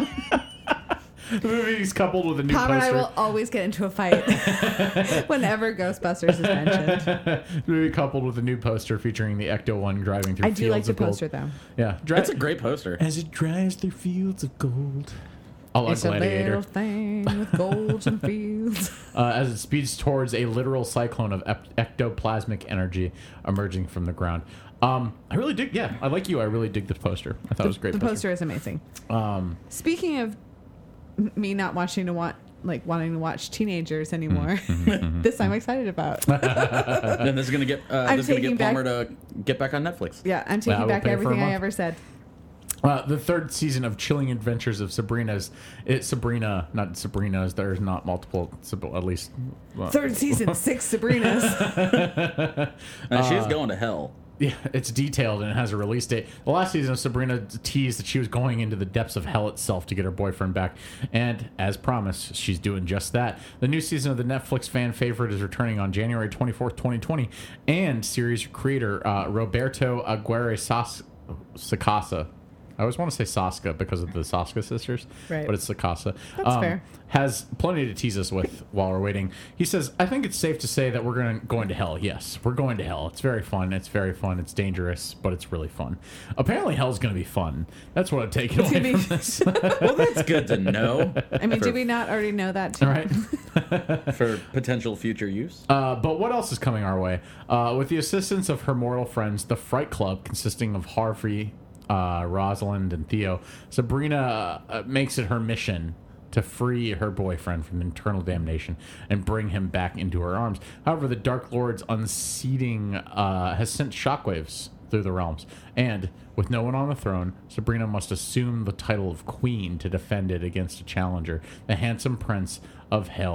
[SPEAKER 1] The movie's coupled with a new
[SPEAKER 4] Palmer and I
[SPEAKER 1] poster.
[SPEAKER 4] will always get into a fight whenever Ghostbusters is mentioned.
[SPEAKER 1] The movie coupled with a new poster featuring the Ecto one driving through
[SPEAKER 4] I
[SPEAKER 1] fields
[SPEAKER 4] do like the
[SPEAKER 1] of gold.
[SPEAKER 4] poster though.
[SPEAKER 1] Yeah, dri-
[SPEAKER 3] That's a great poster.
[SPEAKER 1] as it drives through fields of gold. I love
[SPEAKER 4] It's a
[SPEAKER 1] Gladiator.
[SPEAKER 4] little thing with golds and fields.
[SPEAKER 1] Uh, as it speeds towards a literal cyclone of ep- ectoplasmic energy emerging from the ground. Um, I really dig. Yeah, I like you. I really dig the poster. I thought it was a great.
[SPEAKER 4] The poster is amazing.
[SPEAKER 1] Um,
[SPEAKER 4] Speaking of m- me not watching to want like wanting to watch teenagers anymore,
[SPEAKER 1] Mm-hmm,
[SPEAKER 4] this I'm excited about.
[SPEAKER 3] Then this is gonna get uh,
[SPEAKER 4] I'm
[SPEAKER 3] this is gonna
[SPEAKER 4] taking
[SPEAKER 3] get
[SPEAKER 4] back-
[SPEAKER 3] Palmer to get back on Netflix.
[SPEAKER 4] Yeah, I'm
[SPEAKER 1] I
[SPEAKER 4] taking
[SPEAKER 1] will
[SPEAKER 4] back
[SPEAKER 1] pay for a
[SPEAKER 4] everything I
[SPEAKER 1] month.
[SPEAKER 4] ever said.
[SPEAKER 1] Uh, the third season of Chilling Adventures of Sabrina's it's Sabrina, not Sabrina's. There's not multiple, Sab- at least. Well,
[SPEAKER 4] Third season, six Sabrinas.
[SPEAKER 3] And she's
[SPEAKER 1] Uh,
[SPEAKER 3] going to hell.
[SPEAKER 1] yeah, it's detailed and it has a release date. The last season of Sabrina teased that she was going into the depths of hell itself to get her boyfriend back, and as promised, she's doing just that. The new season of the Netflix fan favorite is returning on January twenty-fourth, twenty twenty, and series creator uh, Roberto Aguirre Sas- Sacasa. I always want to say Saska because of the Saska sisters,
[SPEAKER 4] Right.
[SPEAKER 1] but it's Sakasa.
[SPEAKER 4] That's fair.
[SPEAKER 1] Has plenty to tease us with while we're waiting. He says, I think it's safe to say that we're going going to hell. Yes, we're going to hell. It's very fun. It's very fun. It's dangerous, but it's really fun. Apparently, hell's going to be fun. That's what I'm taking
[SPEAKER 4] It's
[SPEAKER 1] away
[SPEAKER 4] gonna be-
[SPEAKER 1] from this.
[SPEAKER 3] Well, that's good to know.
[SPEAKER 4] I mean,
[SPEAKER 3] for,
[SPEAKER 4] did we not already know that too?
[SPEAKER 1] All right.
[SPEAKER 3] for potential future use?
[SPEAKER 1] Uh, but what else is coming our way? Uh, with the assistance of her mortal friends, the Fright Club, consisting of Harvey, uh, Rosalind, and Theo, Sabrina uh, makes it her mission to free her boyfriend from internal damnation and bring him back into her arms. However, the Dark Lord's unseating uh, has sent shockwaves through the realms, and with no one on the throne, Sabrina must assume the title of queen to defend it against a challenger, the handsome prince of hell,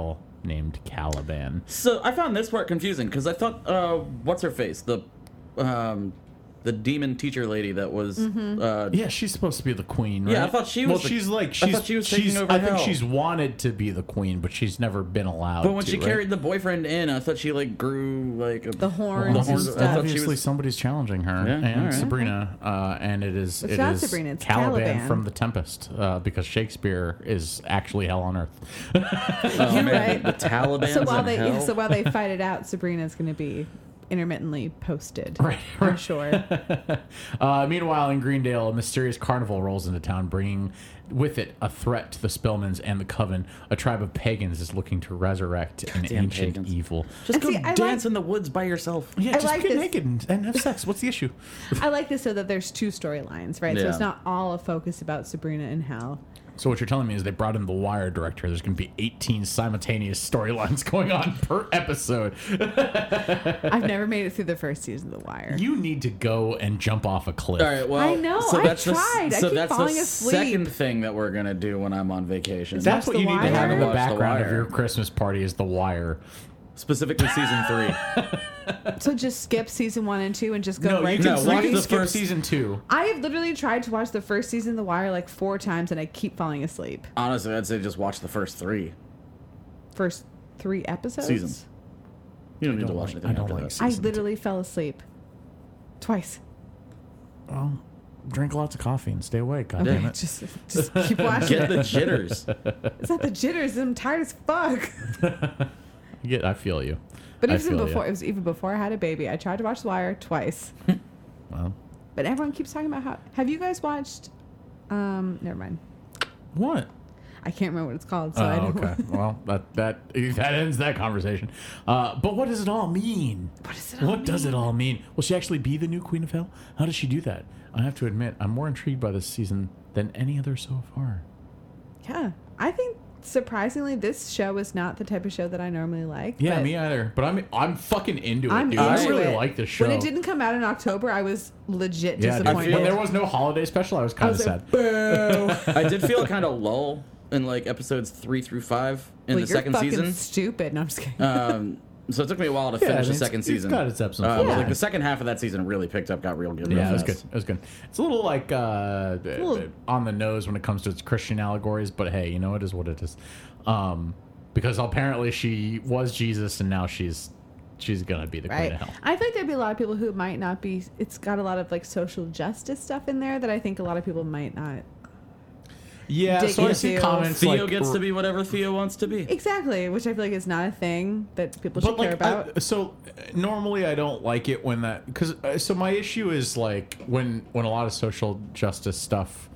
[SPEAKER 1] named Caliban.
[SPEAKER 3] So I found this part confusing because I thought, uh, what's her face? The, um, the demon teacher lady that was.
[SPEAKER 4] Mm-hmm.
[SPEAKER 3] Uh,
[SPEAKER 1] Yeah, she's supposed to be the queen, right?
[SPEAKER 3] Yeah, I thought she was
[SPEAKER 1] Well,
[SPEAKER 3] the-
[SPEAKER 1] she's like
[SPEAKER 3] I
[SPEAKER 1] she's.
[SPEAKER 3] thought she was
[SPEAKER 1] she's
[SPEAKER 3] taking over
[SPEAKER 1] I think
[SPEAKER 3] hell.
[SPEAKER 1] she's wanted to be the queen, but she's never been allowed.
[SPEAKER 3] But when
[SPEAKER 1] to,
[SPEAKER 3] she
[SPEAKER 1] right?
[SPEAKER 3] carried the boyfriend in, I thought she like grew like a,
[SPEAKER 4] The horns
[SPEAKER 3] The
[SPEAKER 4] and
[SPEAKER 3] horns. I
[SPEAKER 4] stuff.
[SPEAKER 3] thought she
[SPEAKER 1] Obviously,
[SPEAKER 3] was.
[SPEAKER 1] somebody's challenging her
[SPEAKER 3] Yeah,
[SPEAKER 1] and
[SPEAKER 3] alright.
[SPEAKER 1] Sabrina, uh, and it is
[SPEAKER 4] It's
[SPEAKER 1] it
[SPEAKER 4] not
[SPEAKER 1] is
[SPEAKER 4] Sabrina, it's
[SPEAKER 1] Caliban,
[SPEAKER 4] Caliban.
[SPEAKER 1] from The Tempest, uh, because Shakespeare is actually hell on earth.
[SPEAKER 3] Oh,
[SPEAKER 4] You're
[SPEAKER 3] man,
[SPEAKER 4] right.
[SPEAKER 3] The Taliban.
[SPEAKER 4] So while they
[SPEAKER 3] hell?
[SPEAKER 4] so while they fight it out, Sabrina's going to be intermittently posted.
[SPEAKER 1] Right,
[SPEAKER 4] I'm
[SPEAKER 1] right.
[SPEAKER 4] sure.
[SPEAKER 1] Uh, meanwhile, in Greendale, a mysterious carnival rolls into town, bringing with it a threat to the Spellmans and the Coven. A tribe of pagans is looking to resurrect an
[SPEAKER 3] Goddamn
[SPEAKER 1] ancient
[SPEAKER 3] pagans.
[SPEAKER 1] evil.
[SPEAKER 3] Just
[SPEAKER 4] And
[SPEAKER 3] go
[SPEAKER 4] see, I
[SPEAKER 3] dance
[SPEAKER 4] like-
[SPEAKER 3] in the woods by yourself.
[SPEAKER 1] Yeah,
[SPEAKER 4] I
[SPEAKER 1] just
[SPEAKER 4] like
[SPEAKER 1] get
[SPEAKER 4] this.
[SPEAKER 1] naked and, and have sex. What's the issue?
[SPEAKER 4] I like this so that there's two storylines, right? So
[SPEAKER 3] Yeah.
[SPEAKER 4] it's not all a focus about Sabrina and Hal.
[SPEAKER 1] So what you're telling me is they brought in the Wire director. There's going to be eighteen simultaneous storylines going on per episode.
[SPEAKER 4] I've never made it through the first season of The Wire.
[SPEAKER 1] You need to go and jump off a cliff.
[SPEAKER 3] All right, well,
[SPEAKER 4] I know,
[SPEAKER 3] So
[SPEAKER 4] I
[SPEAKER 3] that's the,
[SPEAKER 4] tried. I
[SPEAKER 3] so
[SPEAKER 4] keep
[SPEAKER 3] that's
[SPEAKER 4] falling
[SPEAKER 3] the
[SPEAKER 4] asleep.
[SPEAKER 3] second thing that we're gonna do when I'm on vacation.
[SPEAKER 1] That's
[SPEAKER 4] Watch
[SPEAKER 1] what
[SPEAKER 4] The
[SPEAKER 1] you need to have in the
[SPEAKER 3] Wire. Watch The
[SPEAKER 1] background of
[SPEAKER 3] Wire.
[SPEAKER 1] your Christmas party is The Wire.
[SPEAKER 3] Specifically season three.
[SPEAKER 4] So just skip season one and two and just go
[SPEAKER 1] No,
[SPEAKER 4] right
[SPEAKER 1] you
[SPEAKER 4] to
[SPEAKER 1] can,
[SPEAKER 3] No,
[SPEAKER 1] you
[SPEAKER 3] watch
[SPEAKER 1] can
[SPEAKER 3] the
[SPEAKER 1] skip
[SPEAKER 3] first-
[SPEAKER 1] season two.
[SPEAKER 4] I have literally tried to watch the first season of The Wire like four times and I keep falling asleep.
[SPEAKER 3] Honestly, I'd say just watch the first three
[SPEAKER 4] First three episodes?
[SPEAKER 3] seasons. You don't need to
[SPEAKER 1] don't
[SPEAKER 3] watch
[SPEAKER 1] like-
[SPEAKER 3] anything
[SPEAKER 1] I don't
[SPEAKER 3] after
[SPEAKER 1] like
[SPEAKER 3] that.
[SPEAKER 1] season
[SPEAKER 4] I
[SPEAKER 1] two.
[SPEAKER 4] literally fell asleep. Twice.
[SPEAKER 1] Well, drink lots of coffee and stay awake. God
[SPEAKER 4] Okay,
[SPEAKER 1] damn it.
[SPEAKER 4] just, just keep watching.
[SPEAKER 3] Get the jitters.
[SPEAKER 4] It's not the jitters. I'm tired as fuck.
[SPEAKER 1] I get. I feel you.
[SPEAKER 4] But
[SPEAKER 1] I
[SPEAKER 4] even
[SPEAKER 1] feel
[SPEAKER 4] before,
[SPEAKER 1] ya.
[SPEAKER 4] it was even before I had a baby. I tried to watch The Wire twice.
[SPEAKER 1] Well,
[SPEAKER 4] But everyone keeps talking about how. Have you guys watched? Um, never mind.
[SPEAKER 1] what?
[SPEAKER 4] I can't remember what it's called. So I
[SPEAKER 1] Oh,
[SPEAKER 4] don't.
[SPEAKER 1] okay. Well, that that that ends that conversation. Uh, but what does it all mean?
[SPEAKER 4] What does it all
[SPEAKER 1] What does it all mean? Will she actually be the new Queen of Hell? How does she do that? I have to admit, I'm more intrigued by this season than any other so far.
[SPEAKER 4] Yeah, I think surprisingly, this show is not the type of show that I normally like.
[SPEAKER 1] Yeah,
[SPEAKER 4] but
[SPEAKER 1] me either. But I'm I'm fucking into it,
[SPEAKER 4] I'm
[SPEAKER 1] dude.
[SPEAKER 4] into
[SPEAKER 1] I really
[SPEAKER 4] it.
[SPEAKER 1] like this show.
[SPEAKER 4] When it didn't come out in October, I was legit
[SPEAKER 1] yeah, dude.
[SPEAKER 4] disappointed.
[SPEAKER 1] When there was no holiday special, I was
[SPEAKER 4] I
[SPEAKER 1] kind of
[SPEAKER 4] was
[SPEAKER 1] sad.
[SPEAKER 4] like, boo.
[SPEAKER 3] I did feel a kind of lull in like episodes three through five in
[SPEAKER 4] Well,
[SPEAKER 3] the
[SPEAKER 4] you're
[SPEAKER 3] second
[SPEAKER 4] fucking
[SPEAKER 3] season.
[SPEAKER 4] stupid. No, I'm just kidding.
[SPEAKER 3] Um, so it took me a while to
[SPEAKER 1] Yeah, I
[SPEAKER 3] finish
[SPEAKER 1] mean,
[SPEAKER 3] the second
[SPEAKER 1] it's-
[SPEAKER 3] season.
[SPEAKER 1] It's got its eps and
[SPEAKER 3] Uh,
[SPEAKER 1] flaws.
[SPEAKER 3] but, like the second half of that season really picked up, got real good. real
[SPEAKER 1] Yeah, it was good.
[SPEAKER 3] fast.
[SPEAKER 1] It was good. It's a little like uh,
[SPEAKER 4] little-
[SPEAKER 1] on the nose when it comes to its Christian allegories, but hey, you know, it is what it is. Um, because apparently she was Jesus, and now she's she's gonna be the Queen
[SPEAKER 4] Right.
[SPEAKER 1] of Hell.
[SPEAKER 4] I think there'd be a lot of people who might not be. It's got a lot of like social justice stuff in there that I think a lot of people might not.
[SPEAKER 1] Yeah,
[SPEAKER 4] Dig
[SPEAKER 1] so I see
[SPEAKER 4] into.
[SPEAKER 1] comments
[SPEAKER 3] Theo
[SPEAKER 1] like,
[SPEAKER 3] gets to be whatever Theo wants to be.
[SPEAKER 4] Exactly, which I feel like is not a thing that people should
[SPEAKER 1] but
[SPEAKER 4] care
[SPEAKER 1] like,
[SPEAKER 4] about.
[SPEAKER 1] I, so uh, normally I don't like it when that because uh, so my issue is like when when a lot of social justice stuff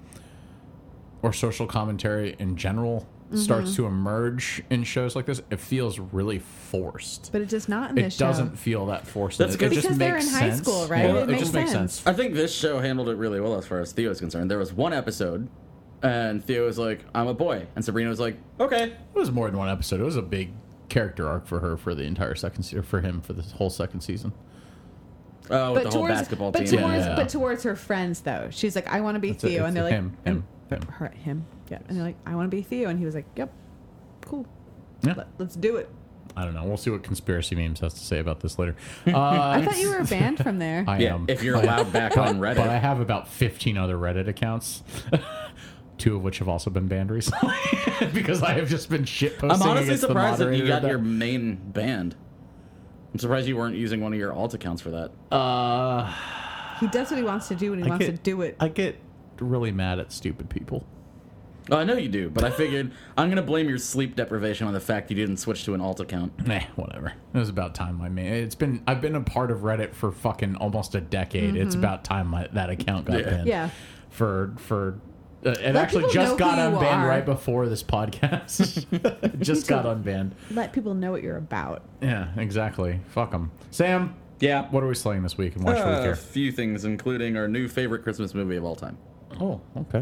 [SPEAKER 1] or social commentary in general
[SPEAKER 4] Mm-hmm.
[SPEAKER 1] starts to emerge in shows like this, it feels really forced.
[SPEAKER 4] but it's just not in
[SPEAKER 1] It
[SPEAKER 4] this show.
[SPEAKER 1] doesn't feel that forced.
[SPEAKER 3] That's
[SPEAKER 1] it,
[SPEAKER 3] good.
[SPEAKER 1] it just
[SPEAKER 4] Because they're
[SPEAKER 1] makes
[SPEAKER 4] in high
[SPEAKER 1] sense.
[SPEAKER 4] school, right?
[SPEAKER 1] Yeah,
[SPEAKER 4] It
[SPEAKER 1] it,
[SPEAKER 4] makes
[SPEAKER 1] just makes
[SPEAKER 4] sense.
[SPEAKER 1] sense.
[SPEAKER 3] I think this show handled it really well as far as Theo is concerned. There was one episode, and Theo was like, "I'm a boy," and Sabrina was like, "Okay."
[SPEAKER 1] It was more than one episode. It was a big character arc for her for the entire second season, for him for this whole second season.
[SPEAKER 3] Oh, with
[SPEAKER 4] But
[SPEAKER 3] the whole
[SPEAKER 4] towards,
[SPEAKER 3] basketball
[SPEAKER 4] but
[SPEAKER 3] team.
[SPEAKER 4] towards,
[SPEAKER 1] Yeah.
[SPEAKER 4] but towards her friends though, she's like, "I want to be
[SPEAKER 1] It's a-
[SPEAKER 4] Theo,"
[SPEAKER 1] it's
[SPEAKER 4] and they're
[SPEAKER 1] a
[SPEAKER 4] like,
[SPEAKER 1] him,
[SPEAKER 4] and-
[SPEAKER 1] him, him.
[SPEAKER 4] her, him, yeah, and they're like, "I want to be Theo," and he was like, "Yep, cool,
[SPEAKER 1] Yeah.
[SPEAKER 4] Let, let's do it."
[SPEAKER 1] I don't know. We'll see what conspiracy memes has to say about this later. Uh,
[SPEAKER 4] I thought you were banned from there.
[SPEAKER 1] I
[SPEAKER 3] Yeah,
[SPEAKER 1] am.
[SPEAKER 3] if you're
[SPEAKER 1] But-
[SPEAKER 3] allowed back
[SPEAKER 1] but,
[SPEAKER 3] on Reddit.
[SPEAKER 1] But I have about fifteen other Reddit accounts, two of which have also been banned recently because I have just been shit posting.
[SPEAKER 3] I'm honestly
[SPEAKER 1] against the
[SPEAKER 3] surprised that you
[SPEAKER 1] moderator
[SPEAKER 3] got
[SPEAKER 1] of
[SPEAKER 3] your main band. I'm surprised you weren't using one of your alt accounts for that.
[SPEAKER 1] that. Uh,
[SPEAKER 4] He does what he wants to do, and he
[SPEAKER 1] I
[SPEAKER 4] wants
[SPEAKER 1] get,
[SPEAKER 4] to do it.
[SPEAKER 1] I get really mad at stupid people.
[SPEAKER 3] Oh, I know you do, but I figured I'm gonna blame your sleep deprivation on the fact you didn't switch to an alt account.
[SPEAKER 1] Nah, whatever. It was about time I made. It's been. I've been a part of Reddit for fucking almost a decade. It's about time my, that account got
[SPEAKER 3] Yeah.
[SPEAKER 1] banned.
[SPEAKER 4] Yeah.
[SPEAKER 1] For for. Uh, it
[SPEAKER 4] Let
[SPEAKER 1] actually
[SPEAKER 4] people
[SPEAKER 1] just
[SPEAKER 4] know
[SPEAKER 1] got
[SPEAKER 4] who you
[SPEAKER 1] unbanned
[SPEAKER 4] are.
[SPEAKER 1] right before this podcast. It just got unbanned.
[SPEAKER 4] Let people know what you're about.
[SPEAKER 1] Yeah, exactly. Fuck them. Sam,
[SPEAKER 3] Yeah.
[SPEAKER 1] what are we slaying this week and why should we
[SPEAKER 3] Uh, a
[SPEAKER 1] care?
[SPEAKER 3] few things, including our new favorite Christmas movie of all time.
[SPEAKER 1] Oh, okay.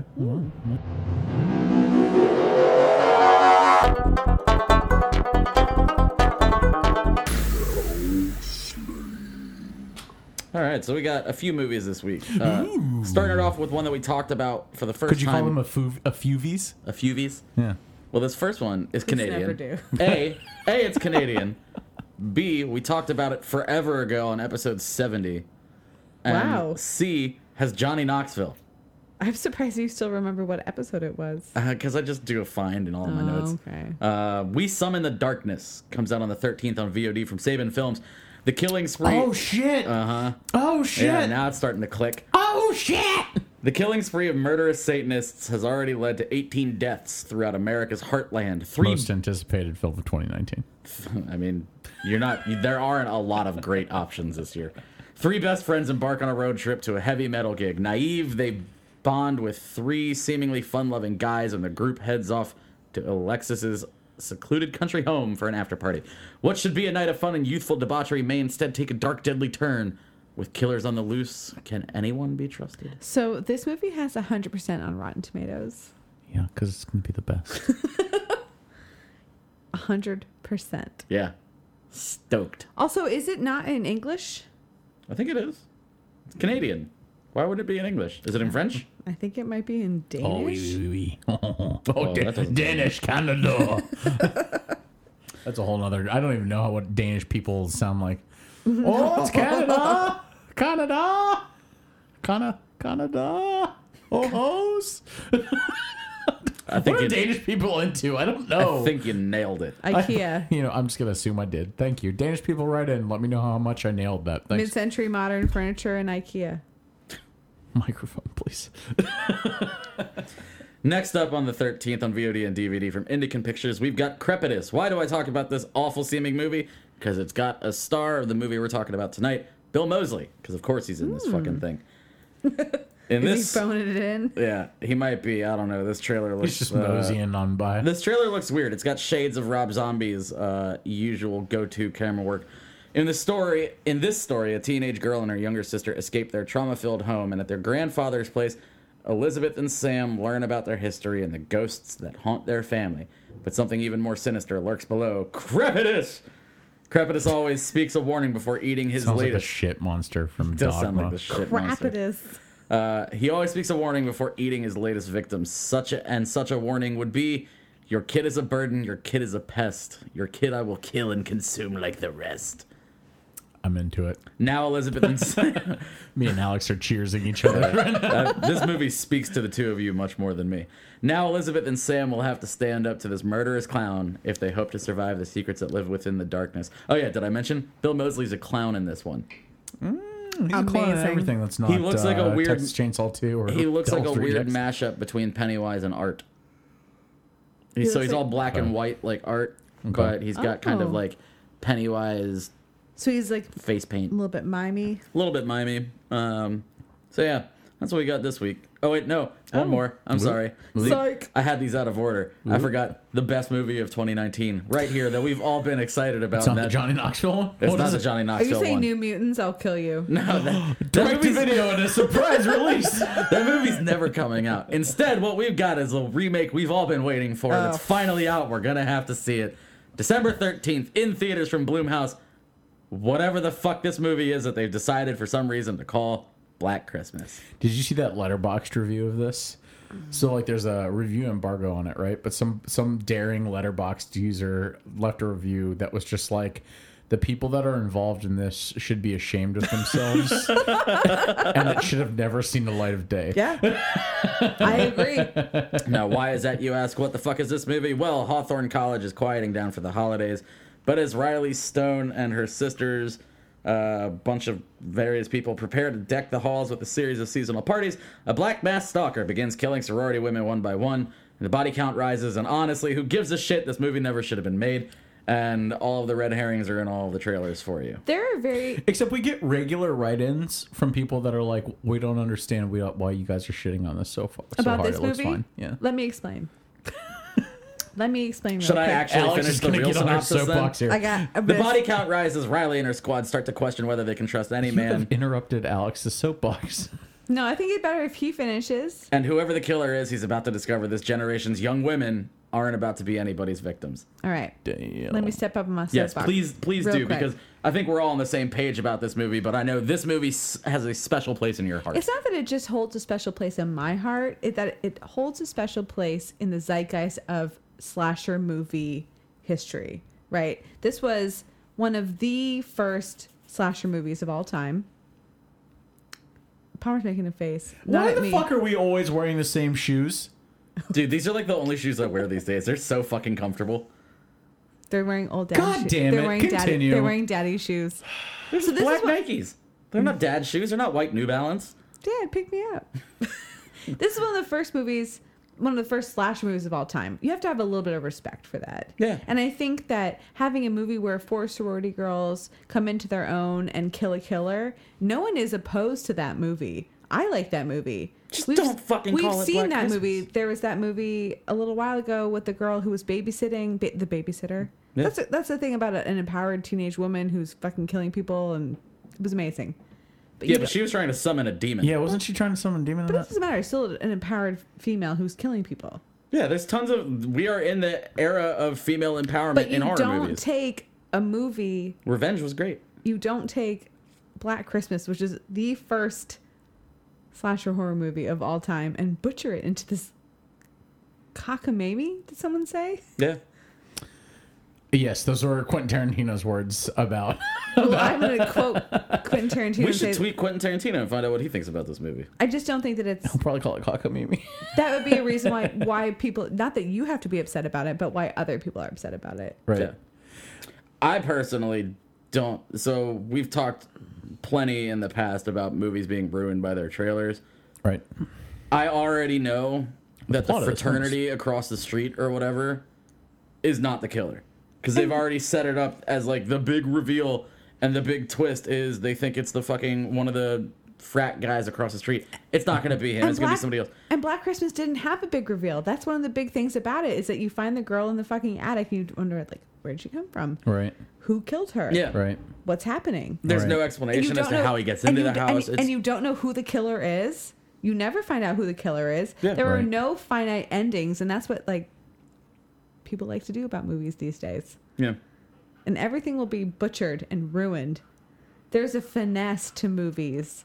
[SPEAKER 3] All right, so we got a few movies this week. Uh, starting it off with one that we talked about for the first
[SPEAKER 1] Could you
[SPEAKER 3] time.
[SPEAKER 1] call them a, fu- a few V's?
[SPEAKER 3] a few V's?
[SPEAKER 1] Yeah.
[SPEAKER 3] Well, this first one is Canadian.
[SPEAKER 4] never do.
[SPEAKER 3] A, A, it's Canadian. B, we talked about it forever ago on episode seventy. And
[SPEAKER 4] Wow.
[SPEAKER 3] C, has Johnny Knoxville.
[SPEAKER 4] I'm surprised you still remember what episode it was.
[SPEAKER 3] Because I just do a find in all of my
[SPEAKER 4] Oh,
[SPEAKER 3] notes.
[SPEAKER 4] okay.
[SPEAKER 3] Uh, We Summon the Darkness comes out on the thirteenth on V O D from Saban Films. The Killing Spree.
[SPEAKER 1] Oh shit!
[SPEAKER 3] Uh huh.
[SPEAKER 1] Oh shit!
[SPEAKER 3] Yeah, now it's starting to click.
[SPEAKER 1] Oh shit!
[SPEAKER 3] The killing spree of murderous Satanists has already led to eighteen deaths throughout America's heartland. Three.
[SPEAKER 1] Most anticipated film of twenty nineteen.
[SPEAKER 3] I mean, you're not. There aren't a lot of great options this year. Three best friends embark on a road trip to a heavy metal gig. Naive, they bond with three seemingly fun-loving guys, and the group heads off to Alexis's secluded country home for an after-party. What should be a night of fun and youthful debauchery may instead take a dark, deadly turn. With killers on the loose, can anyone be trusted?
[SPEAKER 4] So this movie has one hundred percent on Rotten Tomatoes.
[SPEAKER 1] Yeah, because it's gonna be the best.
[SPEAKER 4] one hundred percent.
[SPEAKER 3] Yeah. Stoked.
[SPEAKER 4] Also, is it not in English?
[SPEAKER 3] I think it is. It's Canadian. Why would it be in English? Is it in French?
[SPEAKER 4] I think it might be in
[SPEAKER 1] Oh,
[SPEAKER 4] Danish.
[SPEAKER 1] oui, oui, oui. oh,
[SPEAKER 3] Oh,
[SPEAKER 1] Da-
[SPEAKER 3] that doesn't-
[SPEAKER 1] Danish Canada. That's a whole nother. I don't even know what Danish people sound like. Oh, it's Canada, Canada, Canada, Canada. Oh, hoes.
[SPEAKER 3] I think
[SPEAKER 1] What are
[SPEAKER 3] it,
[SPEAKER 1] Danish people into? I don't know.
[SPEAKER 3] I think you nailed it.
[SPEAKER 4] IKEA.
[SPEAKER 1] You know, I'm just gonna assume I did. Thank you, Danish people. Write in. Let me know how much I nailed that. Thanks.
[SPEAKER 4] Mid-century modern furniture and IKEA.
[SPEAKER 1] Microphone, please.
[SPEAKER 3] Next up on the thirteenth on V O D and D V D from Indican Pictures, we've got Crepitus. Why do I talk about this awful seeming movie? Because it's got a star of the movie we're talking about tonight, Bill Moseley. Because of course he's in this fucking thing. In
[SPEAKER 4] Is
[SPEAKER 3] this,
[SPEAKER 4] he phoning it in?
[SPEAKER 3] yeah, he might be. I don't know. This trailer looks.
[SPEAKER 1] He's just
[SPEAKER 3] uh,
[SPEAKER 1] moseying on by.
[SPEAKER 3] This trailer looks weird. It's got shades of Rob Zombie's uh, usual go-to camera work. In the story, in this story, a teenage girl and her younger sister escape their trauma-filled home, and at their grandfather's place, Elizabeth and Sam learn about their history and the ghosts that haunt their family. But something even more sinister lurks below. Crepitus! Crepitus always speaks a warning before eating his
[SPEAKER 1] Sounds like a
[SPEAKER 3] latest.
[SPEAKER 1] shit monster from
[SPEAKER 3] Does
[SPEAKER 1] Dogma.
[SPEAKER 3] sound like the shit monster.
[SPEAKER 4] Crapitus.
[SPEAKER 3] Uh, he always speaks a warning before eating his latest victim. Such a, and such a warning would be, your kid is a burden, your kid is a pest. Your kid I will kill and consume like the rest.
[SPEAKER 1] I'm into it.
[SPEAKER 3] Now Elizabeth and Sam,
[SPEAKER 1] Me and Alex are cheersing each other.
[SPEAKER 3] uh, this movie speaks to the two of you much more than me. Now Elizabeth and Sam will have to stand up to this murderous clown if they hope to survive the secrets that live within the darkness. Oh yeah, did I mention Bill Moseley's a clown in this one?
[SPEAKER 1] He's a clown in
[SPEAKER 4] Amazing.
[SPEAKER 1] everything that's not.
[SPEAKER 3] He looks like a
[SPEAKER 1] uh,
[SPEAKER 3] weird-
[SPEAKER 1] Texas Chainsaw two or
[SPEAKER 3] He looks like a
[SPEAKER 1] Devil's
[SPEAKER 3] weird
[SPEAKER 1] Rejects.
[SPEAKER 3] mashup between Pennywise and Art.
[SPEAKER 4] He
[SPEAKER 3] so
[SPEAKER 4] looks
[SPEAKER 3] he's
[SPEAKER 4] like-
[SPEAKER 3] all black and
[SPEAKER 1] Okay.
[SPEAKER 3] white like Art, but he's got kind of
[SPEAKER 4] Oh.
[SPEAKER 3] like Pennywise
[SPEAKER 4] So he's like
[SPEAKER 3] face paint.
[SPEAKER 4] a little bit mimey.
[SPEAKER 3] A little bit mimey. Um, so yeah, that's what we got this week. Oh wait, no, one
[SPEAKER 4] Oh.
[SPEAKER 3] more. I'm sorry. See,
[SPEAKER 4] Psych.
[SPEAKER 3] I had these out of order. I forgot the best movie of twenty nineteen right here that we've all been excited about.
[SPEAKER 1] It's not
[SPEAKER 3] and
[SPEAKER 1] the
[SPEAKER 3] that-
[SPEAKER 1] Johnny Knoxville one.
[SPEAKER 3] It's
[SPEAKER 1] What
[SPEAKER 3] not
[SPEAKER 1] is
[SPEAKER 3] the
[SPEAKER 1] it?
[SPEAKER 3] Johnny
[SPEAKER 4] Are you
[SPEAKER 3] Knoxville
[SPEAKER 4] saying
[SPEAKER 3] one.
[SPEAKER 4] New Mutants? I'll kill you.
[SPEAKER 3] No, that, that,
[SPEAKER 1] Direct to
[SPEAKER 3] movie's,
[SPEAKER 1] video and a surprise release.
[SPEAKER 3] that movie's never coming out. Instead, what we've got is a remake we've all been waiting for.
[SPEAKER 4] Oh.
[SPEAKER 3] That's finally out. We're gonna have to see it. December thirteenth in theaters from Blumhouse. Whatever the fuck this movie is that they've decided for some reason to call Black Christmas.
[SPEAKER 1] Did you see that Letterboxd review of this? So like, there's a review embargo on it, right? But some some daring Letterboxd user left a review that was just like, the people that are involved in this should be ashamed of themselves, and it should have never seen the light of day.
[SPEAKER 4] Yeah. I agree.
[SPEAKER 3] Now, why is that, you ask? What the fuck is this movie? Well, Hawthorne College is quieting down for the holidays, but as Riley Stone and her sisters, a uh, bunch of various people, prepare to deck the halls with a series of seasonal parties, a black masked stalker begins killing sorority women one by one, and the body count rises, and honestly, who gives a shit? This movie never should have been made, and all of the red herrings are in all of the trailers for you.
[SPEAKER 4] There are very
[SPEAKER 1] Except we get regular write-ins from people that are like, we don't understand we don't, why you guys are shitting on this so far. So
[SPEAKER 4] about
[SPEAKER 1] hard.
[SPEAKER 4] this
[SPEAKER 1] It looks
[SPEAKER 4] movie.
[SPEAKER 1] fine. Yeah.
[SPEAKER 4] Let me explain. Let me explain. Real
[SPEAKER 3] Should I
[SPEAKER 4] quick.
[SPEAKER 3] actually
[SPEAKER 1] Alex
[SPEAKER 3] finish
[SPEAKER 1] is
[SPEAKER 3] the
[SPEAKER 1] gonna
[SPEAKER 3] real
[SPEAKER 1] get on our
[SPEAKER 3] synopsis then?
[SPEAKER 1] soapbox here.
[SPEAKER 4] I got a
[SPEAKER 3] The
[SPEAKER 4] bit-
[SPEAKER 3] body count rises. Riley and her squad start to question whether they can trust any
[SPEAKER 1] You
[SPEAKER 3] man.
[SPEAKER 1] have interrupted Alex's soapbox.
[SPEAKER 4] No, I think it's better if he finishes.
[SPEAKER 3] And whoever the killer is, he's about to discover this generation's young women aren't about to be anybody's victims.
[SPEAKER 4] All right.
[SPEAKER 1] Damn.
[SPEAKER 4] Let me step up on my
[SPEAKER 3] Yes,
[SPEAKER 4] soapbox.
[SPEAKER 3] please, please
[SPEAKER 4] Real
[SPEAKER 3] do,
[SPEAKER 4] quick.
[SPEAKER 3] because I think we're all on the same page about this movie, but I know this movie s- has a special place in your heart.
[SPEAKER 4] It's not that it just holds a special place in my heart. It that it holds a special place in the zeitgeist of slasher movie history, right? This was one of the first slasher movies of all time. Palmer's making a face. Not
[SPEAKER 1] Why
[SPEAKER 4] at
[SPEAKER 1] the
[SPEAKER 4] me.
[SPEAKER 1] fuck are we always wearing the same shoes?
[SPEAKER 3] Dude, these are like the only shoes I wear these days. They're so fucking comfortable.
[SPEAKER 4] They're wearing old daddy
[SPEAKER 1] God
[SPEAKER 4] shoes.
[SPEAKER 1] damn
[SPEAKER 4] they're
[SPEAKER 1] it,
[SPEAKER 4] Wearing daddy,
[SPEAKER 1] continue.
[SPEAKER 4] they're wearing daddy shoes.
[SPEAKER 3] They're
[SPEAKER 4] So this
[SPEAKER 3] black
[SPEAKER 4] is what-
[SPEAKER 3] Nikes. They're not dad shoes. They're not white New Balance.
[SPEAKER 4] Dad, pick me up. This is one of the first movies, one of the first slasher movies of all time. You have to have a little bit of respect for that.
[SPEAKER 3] Yeah.
[SPEAKER 4] And I think that having a movie where four sorority girls come into their own and kill a killer, no one is opposed to that movie. I like that movie.
[SPEAKER 3] Just don't fucking
[SPEAKER 4] We've
[SPEAKER 3] call it
[SPEAKER 4] seen
[SPEAKER 3] Black
[SPEAKER 4] that
[SPEAKER 3] Christmas.
[SPEAKER 4] movie. There was that movie a little while ago with the girl who was babysitting, ba- the babysitter.
[SPEAKER 3] Yeah.
[SPEAKER 4] That's a, that's the thing about an empowered teenage woman who's fucking killing people, and it was amazing. But
[SPEAKER 3] Yeah,
[SPEAKER 4] you
[SPEAKER 3] but she was trying to summon a demon.
[SPEAKER 1] Yeah, wasn't she trying to summon a demon in
[SPEAKER 4] But it
[SPEAKER 1] that?
[SPEAKER 4] doesn't matter. It's still an empowered female who's killing people.
[SPEAKER 3] Yeah, there's tons of. We are in the era of female empowerment
[SPEAKER 4] But you
[SPEAKER 3] in horror
[SPEAKER 4] don't
[SPEAKER 3] movies.
[SPEAKER 4] take a movie.
[SPEAKER 3] Revenge was great.
[SPEAKER 4] You don't take Black Christmas, which is the first slasher horror movie of all time, and butcher it into this cockamamie. Did someone say?
[SPEAKER 3] Yeah.
[SPEAKER 1] Yes, those were Quentin Tarantino's words about.
[SPEAKER 4] Well, I'm going to quote Quentin Tarantino.
[SPEAKER 3] We
[SPEAKER 4] and
[SPEAKER 3] should
[SPEAKER 4] say,
[SPEAKER 3] tweet Quentin Tarantino and find out what he thinks about this movie.
[SPEAKER 4] I just don't think that it's
[SPEAKER 1] I'll probably call it cockamamie.
[SPEAKER 4] that would be a reason why why people, not that you have to be upset about it, but why other people are upset about it.
[SPEAKER 1] Right.
[SPEAKER 3] Yeah. I personally don't. So we've talked plenty in the past about movies being ruined by their trailers.
[SPEAKER 1] Right.
[SPEAKER 3] I already know that the
[SPEAKER 1] plot of this
[SPEAKER 3] fraternity across the street or whatever is not the killer. Because they've already set it up as like the big reveal, and the big twist is they think it's the fucking one of the frat guys across the street. It's not going to be him.
[SPEAKER 4] And
[SPEAKER 3] It's going to be
[SPEAKER 4] Black-
[SPEAKER 3] somebody else.
[SPEAKER 4] And Black Christmas didn't have a big reveal. That's one of the big things about it, is that you find the girl in the fucking attic and you wonder, like, where'd she come from?
[SPEAKER 1] Right.
[SPEAKER 4] Who killed her?
[SPEAKER 3] Yeah.
[SPEAKER 1] Right.
[SPEAKER 4] What's happening?
[SPEAKER 3] There's
[SPEAKER 1] Right.
[SPEAKER 3] no
[SPEAKER 4] And you
[SPEAKER 3] explanation as
[SPEAKER 4] don't
[SPEAKER 3] to
[SPEAKER 4] know-
[SPEAKER 3] how he gets
[SPEAKER 4] and
[SPEAKER 3] into
[SPEAKER 4] you
[SPEAKER 3] the
[SPEAKER 4] d- and
[SPEAKER 3] house.
[SPEAKER 4] you-
[SPEAKER 3] It's,
[SPEAKER 4] and you don't know who the killer is. You never find out who the killer is.
[SPEAKER 3] Yeah.
[SPEAKER 4] there are
[SPEAKER 1] Right.
[SPEAKER 4] no finite endings, and that's what like people like to do about movies these days.
[SPEAKER 3] yeah.
[SPEAKER 4] And everything will be butchered and ruined. There's a finesse to movies.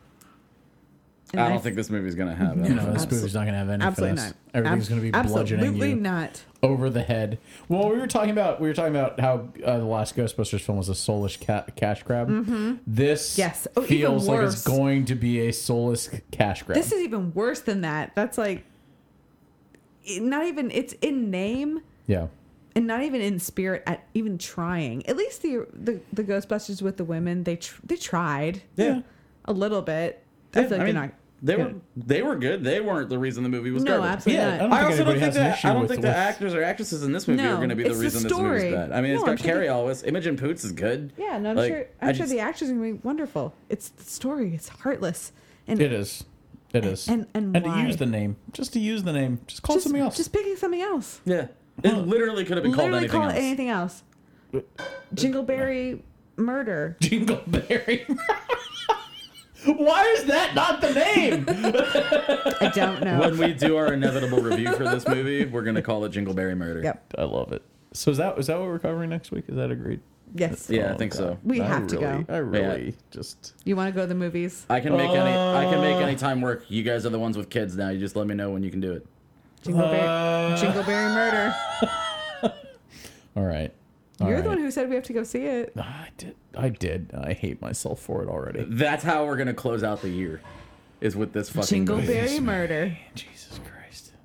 [SPEAKER 4] And
[SPEAKER 3] I don't
[SPEAKER 4] I've-
[SPEAKER 3] think this movie's going to have
[SPEAKER 1] You
[SPEAKER 3] that.
[SPEAKER 1] know, this
[SPEAKER 4] Absol-
[SPEAKER 1] movie's not going to have any
[SPEAKER 4] Absolutely
[SPEAKER 1] finesse.
[SPEAKER 4] not.
[SPEAKER 1] Everything's
[SPEAKER 4] Ab-
[SPEAKER 1] going to be bludgeoning
[SPEAKER 4] Absolutely
[SPEAKER 1] you
[SPEAKER 4] not.
[SPEAKER 1] over the head. Well, we were talking about we were talking about how uh, the last Ghostbusters film was a soulless ca- cash grab. Mm-hmm. This
[SPEAKER 4] Yes. Oh, even
[SPEAKER 1] feels like
[SPEAKER 4] worse.
[SPEAKER 1] it's going to be a soulless cash grab.
[SPEAKER 4] This is even worse than that. That's like it- not even. It's in name.
[SPEAKER 1] yeah.
[SPEAKER 4] And not even in spirit at even trying. At least the the, the Ghostbusters with the women, they tr- they tried.
[SPEAKER 3] Yeah.
[SPEAKER 4] A little bit. I
[SPEAKER 3] Yeah,
[SPEAKER 4] feel like
[SPEAKER 3] I mean,
[SPEAKER 4] they're not.
[SPEAKER 3] They were
[SPEAKER 4] good.
[SPEAKER 3] they were good. They weren't the reason the movie was
[SPEAKER 4] No,
[SPEAKER 3] garbage.
[SPEAKER 4] absolutely
[SPEAKER 1] Yeah,
[SPEAKER 4] not.
[SPEAKER 1] I don't
[SPEAKER 3] I
[SPEAKER 1] think
[SPEAKER 3] also don't
[SPEAKER 1] anybody
[SPEAKER 3] think
[SPEAKER 1] has an
[SPEAKER 3] that
[SPEAKER 1] issue
[SPEAKER 3] I don't
[SPEAKER 1] with
[SPEAKER 3] think
[SPEAKER 1] the
[SPEAKER 3] the
[SPEAKER 1] with-
[SPEAKER 3] actors or actresses in this movie
[SPEAKER 4] No,
[SPEAKER 3] are going to be the
[SPEAKER 4] it's the
[SPEAKER 3] reason this movie's
[SPEAKER 4] story.
[SPEAKER 3] bad. I mean, it's
[SPEAKER 4] No, I'm
[SPEAKER 3] got
[SPEAKER 4] sure
[SPEAKER 3] Carrie
[SPEAKER 4] the-
[SPEAKER 3] Ellis. Imogen Poots is good.
[SPEAKER 4] Yeah, no, I'm
[SPEAKER 3] Like,
[SPEAKER 4] sure.
[SPEAKER 3] I
[SPEAKER 4] I'm sure
[SPEAKER 3] just-
[SPEAKER 4] the actors are gonna be wonderful. It's the story. It's heartless. And
[SPEAKER 1] It is. It is.
[SPEAKER 4] And- and
[SPEAKER 1] and to
[SPEAKER 4] why?
[SPEAKER 1] use the name, just to use the name, just call it
[SPEAKER 4] just,
[SPEAKER 1] something else.
[SPEAKER 4] Just picking something else.
[SPEAKER 3] Yeah, it literally could have been called
[SPEAKER 4] Literally
[SPEAKER 3] anything
[SPEAKER 4] call
[SPEAKER 3] else.
[SPEAKER 4] it anything else. Jingleberry murder.
[SPEAKER 1] Jingleberry. Why is that not the name?
[SPEAKER 4] I don't know.
[SPEAKER 3] When we do our inevitable review for this movie, we're going to call it Jingleberry Murder.
[SPEAKER 4] Yep.
[SPEAKER 1] I love it. So is that is that what we're covering next week? Is that agreed?
[SPEAKER 4] Yes.
[SPEAKER 3] Yeah, I
[SPEAKER 1] Oh,
[SPEAKER 3] think so.
[SPEAKER 4] We
[SPEAKER 1] I
[SPEAKER 4] have to
[SPEAKER 1] really-
[SPEAKER 4] go.
[SPEAKER 1] I really just.
[SPEAKER 4] You want to go to the movies?
[SPEAKER 3] I can make any. I can make
[SPEAKER 1] Uh.
[SPEAKER 3] any time work. You guys are the ones with kids now. You just let me know when you can do it.
[SPEAKER 4] Jingleberry,
[SPEAKER 1] Uh.
[SPEAKER 4] Jingleberry murder.
[SPEAKER 1] All right. All
[SPEAKER 4] You're the
[SPEAKER 1] right.
[SPEAKER 4] one who said we have to go see it.
[SPEAKER 1] I did. I did. I hate myself for it already.
[SPEAKER 3] That's how we're going to close out the year. Is with this fucking movie.
[SPEAKER 4] Jingleberry murder.
[SPEAKER 1] Jesus Christ.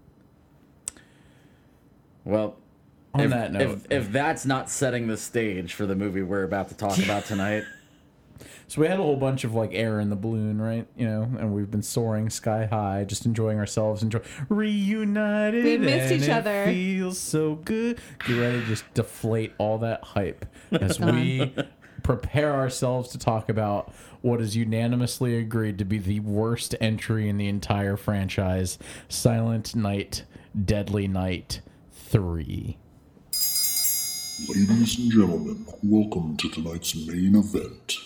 [SPEAKER 3] Well,
[SPEAKER 1] On
[SPEAKER 3] if,
[SPEAKER 1] that note,
[SPEAKER 3] if, if that's not setting the stage for the movie we're about to talk about tonight,
[SPEAKER 1] so we had a whole bunch of like air in the balloon, right? You know, and we've been soaring sky high, just enjoying ourselves, enjoy reunited.
[SPEAKER 4] We missed
[SPEAKER 1] and
[SPEAKER 4] each
[SPEAKER 1] it
[SPEAKER 4] other.
[SPEAKER 1] Feels so good. Get ready to just deflate all that hype as we prepare ourselves to talk about what is unanimously agreed to be the worst entry in the entire franchise: Silent Night, Deadly Night three.
[SPEAKER 5] Ladies and gentlemen, welcome to tonight's main event.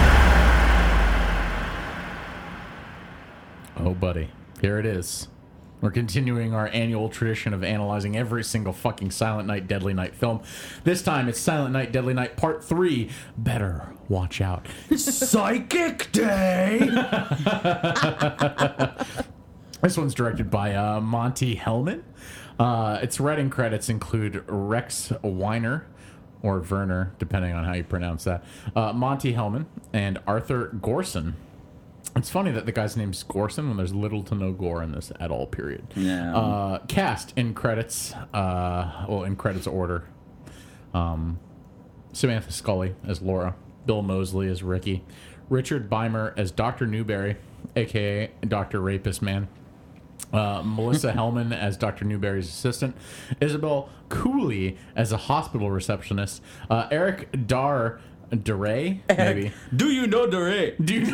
[SPEAKER 1] Oh, buddy, here it is. We're continuing our annual tradition of analyzing every single fucking Silent Night, Deadly Night film. This time it's Silent Night, Deadly Night Part three. Better watch out. Psychic Day! This one's directed by uh, Monty Hellman. Uh, its writing credits include Rex Weiner, or Werner, depending on how you pronounce that, uh, Monty Hellman, and Arthur Gorson. It's funny that the guy's name's Gorson when there's little to no gore in this at all, period.
[SPEAKER 3] Yeah.
[SPEAKER 1] Uh, cast in credits, uh, well, in credits order. Um, Samantha Scully as Laura, Bill Moseley as Ricky, Richard Beimer as Doctor Newberry, a k a. Doctor Rapist Man, uh, Melissa Hellman as Doctor Newberry's assistant, Isabel Cooley as a hospital receptionist, uh, Eric Dar DeRay, maybe.
[SPEAKER 3] Do you know DeRay?
[SPEAKER 1] Do you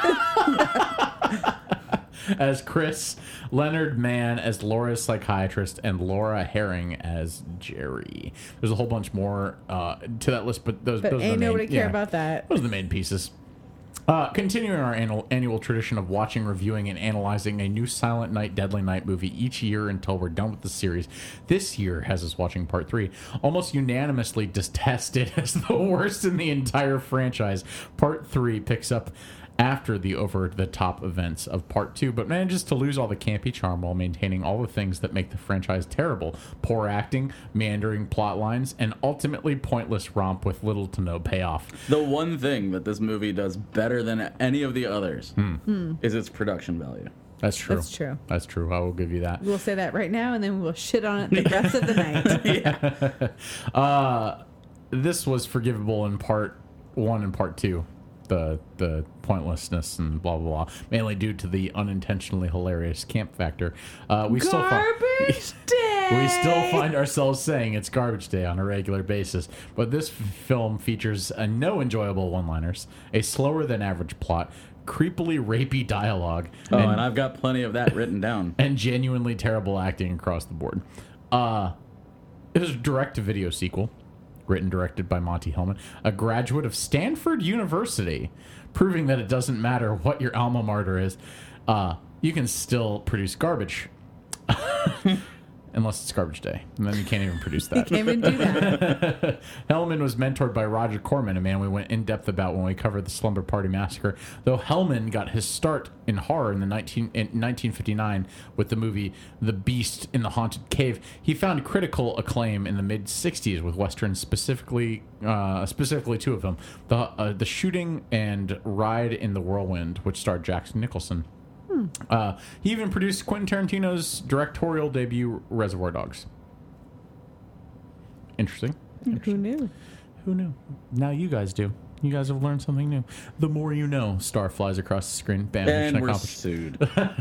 [SPEAKER 1] as Chris, Leonard Mann as Laura's psychiatrist, and Laura Herring as Jerry. There's a whole bunch more uh, to that list, but those,
[SPEAKER 4] But
[SPEAKER 1] those are
[SPEAKER 4] ain't
[SPEAKER 1] the main,
[SPEAKER 4] nobody care
[SPEAKER 1] yeah,
[SPEAKER 4] about that.
[SPEAKER 1] Those are the main pieces. Uh, continuing our annual, annual tradition of watching, reviewing, and analyzing a new Silent Night, Deadly Night movie each year until we're done with the series, this year has us watching Part three. Almost unanimously detested as the worst in the entire franchise, Part three picks up after the over-the-top events of Part two, but manages to lose all the campy charm while maintaining all the things that make the franchise terrible. Poor acting, meandering plot lines, and ultimately pointless romp with little to no payoff.
[SPEAKER 3] The one thing that this movie does better than any of the others
[SPEAKER 1] Hmm.
[SPEAKER 3] is its production value.
[SPEAKER 1] That's true.
[SPEAKER 4] That's true.
[SPEAKER 1] That's true. I will give you that.
[SPEAKER 4] We'll say that right now, and then we'll shit on it the rest of the night.
[SPEAKER 1] Uh, this was forgivable in part one and part two. The the pointlessness and blah blah blah, mainly due to the unintentionally hilarious camp factor. Uh, we still find
[SPEAKER 4] Garbage day.
[SPEAKER 1] we still find ourselves saying it's garbage day on a regular basis. But this f- film features uh, no enjoyable one-liners, a slower than average plot, creepily rapey dialogue,
[SPEAKER 3] Oh,
[SPEAKER 1] and,
[SPEAKER 3] and I've got plenty of that written down.
[SPEAKER 1] and genuinely terrible acting across the board. Uh, it is a direct-to-video sequel, written directed by Monty Hellman, a graduate of Stanford University, proving that it doesn't matter what your alma mater is, uh, you can still produce garbage. Unless it's garbage day, and then you can't even produce that.
[SPEAKER 4] Can't even do that.
[SPEAKER 1] Hellman was mentored by Roger Corman, a man we went in depth about when we covered the Slumber Party Massacre. Though Hellman got his start in horror in the nineteen, in nineteen fifty-nine with the movie The Beast in the Haunted Cave, he found critical acclaim in the mid sixties with westerns, specifically uh, specifically two of them: the uh, the Shooting and Ride in the Whirlwind, which starred Jack Nicholson. Uh, he even produced Quentin Tarantino's directorial debut, Reservoir Dogs. Interesting.
[SPEAKER 4] Who knew?
[SPEAKER 1] Who knew? Now you guys do. You guys have learned something new. The more you know. Star flies across the screen. Bam.
[SPEAKER 3] And
[SPEAKER 1] mission
[SPEAKER 3] we're
[SPEAKER 1] accomplished.
[SPEAKER 3] sued.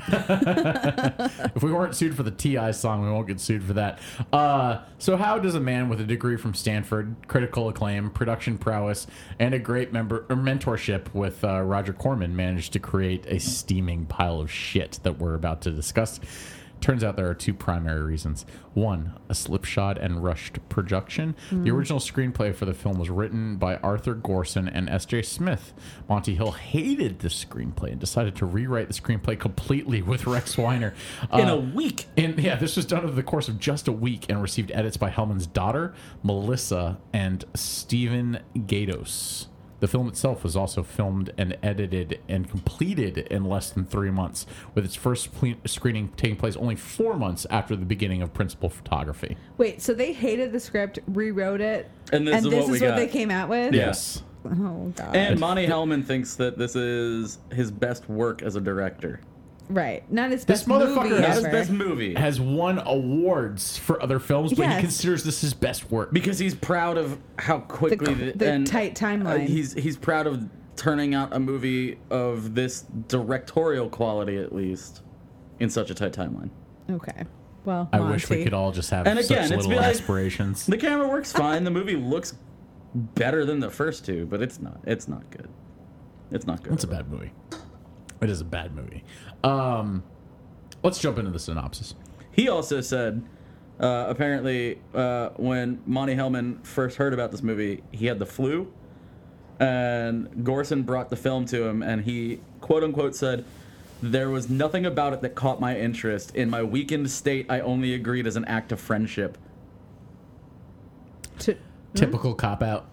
[SPEAKER 1] If we weren't sued for the T I song, we won't get sued for that. Uh, so how does a man with a degree from Stanford, critical acclaim, production prowess, and a great member or mentorship with uh, Roger Corman manage to create a steaming pile of shit that we're about to discuss? Turns out there are two primary reasons. One, a slipshod and rushed production. The original screenplay for the film was written by Arthur Gorson and S J Smith. Monty Hill hated the screenplay and decided to rewrite the screenplay completely with Rex Weiner.
[SPEAKER 3] In
[SPEAKER 1] Uh,
[SPEAKER 3] a week.
[SPEAKER 1] and yeah, this was done over the course of just a week and received edits by Hellman's daughter, Melissa, and Stephen Gatos. The film itself was also filmed and edited and completed in less than three months, with its first ple- screening taking place only four months after the beginning of principal photography.
[SPEAKER 4] Wait, so they hated the script, rewrote it,
[SPEAKER 3] And this is what we got.
[SPEAKER 4] they came out with?
[SPEAKER 1] Yes.
[SPEAKER 4] Oh, God.
[SPEAKER 3] And Monty Hellman thinks that this is his best work as a director.
[SPEAKER 4] right. Not his
[SPEAKER 1] This
[SPEAKER 4] best
[SPEAKER 1] motherfucker
[SPEAKER 4] movie
[SPEAKER 3] Not
[SPEAKER 1] has
[SPEAKER 3] his
[SPEAKER 4] ever.
[SPEAKER 3] best movie.
[SPEAKER 1] Has won awards for other films, but
[SPEAKER 4] Yes.
[SPEAKER 1] he considers this his best work.
[SPEAKER 3] Because he's proud of how quickly
[SPEAKER 4] The-
[SPEAKER 3] the,
[SPEAKER 4] the
[SPEAKER 3] and,
[SPEAKER 4] tight timeline.
[SPEAKER 3] uh, he's he's proud of turning out a movie of this directorial quality, at least, in such a tight timeline.
[SPEAKER 4] Okay. Well,
[SPEAKER 1] I wish we
[SPEAKER 4] Monty.
[SPEAKER 1] could all just have
[SPEAKER 3] And again,
[SPEAKER 1] such
[SPEAKER 3] it's
[SPEAKER 1] little
[SPEAKER 3] like-
[SPEAKER 1] aspirations.
[SPEAKER 3] The camera works fine. The movie looks better than the first two, but it's not. It's not good. It's not good.
[SPEAKER 1] It's a bad movie. It is a bad movie. Um, let's jump into the synopsis.
[SPEAKER 3] He also said, uh, apparently, uh, when Monty Hellman first heard about this movie, he had the flu, and Gorson brought the film to him, and he, quote unquote, said, There was nothing about it that caught my interest. In my weakened state, I only agreed as an act of friendship.
[SPEAKER 4] To,
[SPEAKER 1] Typical cop out.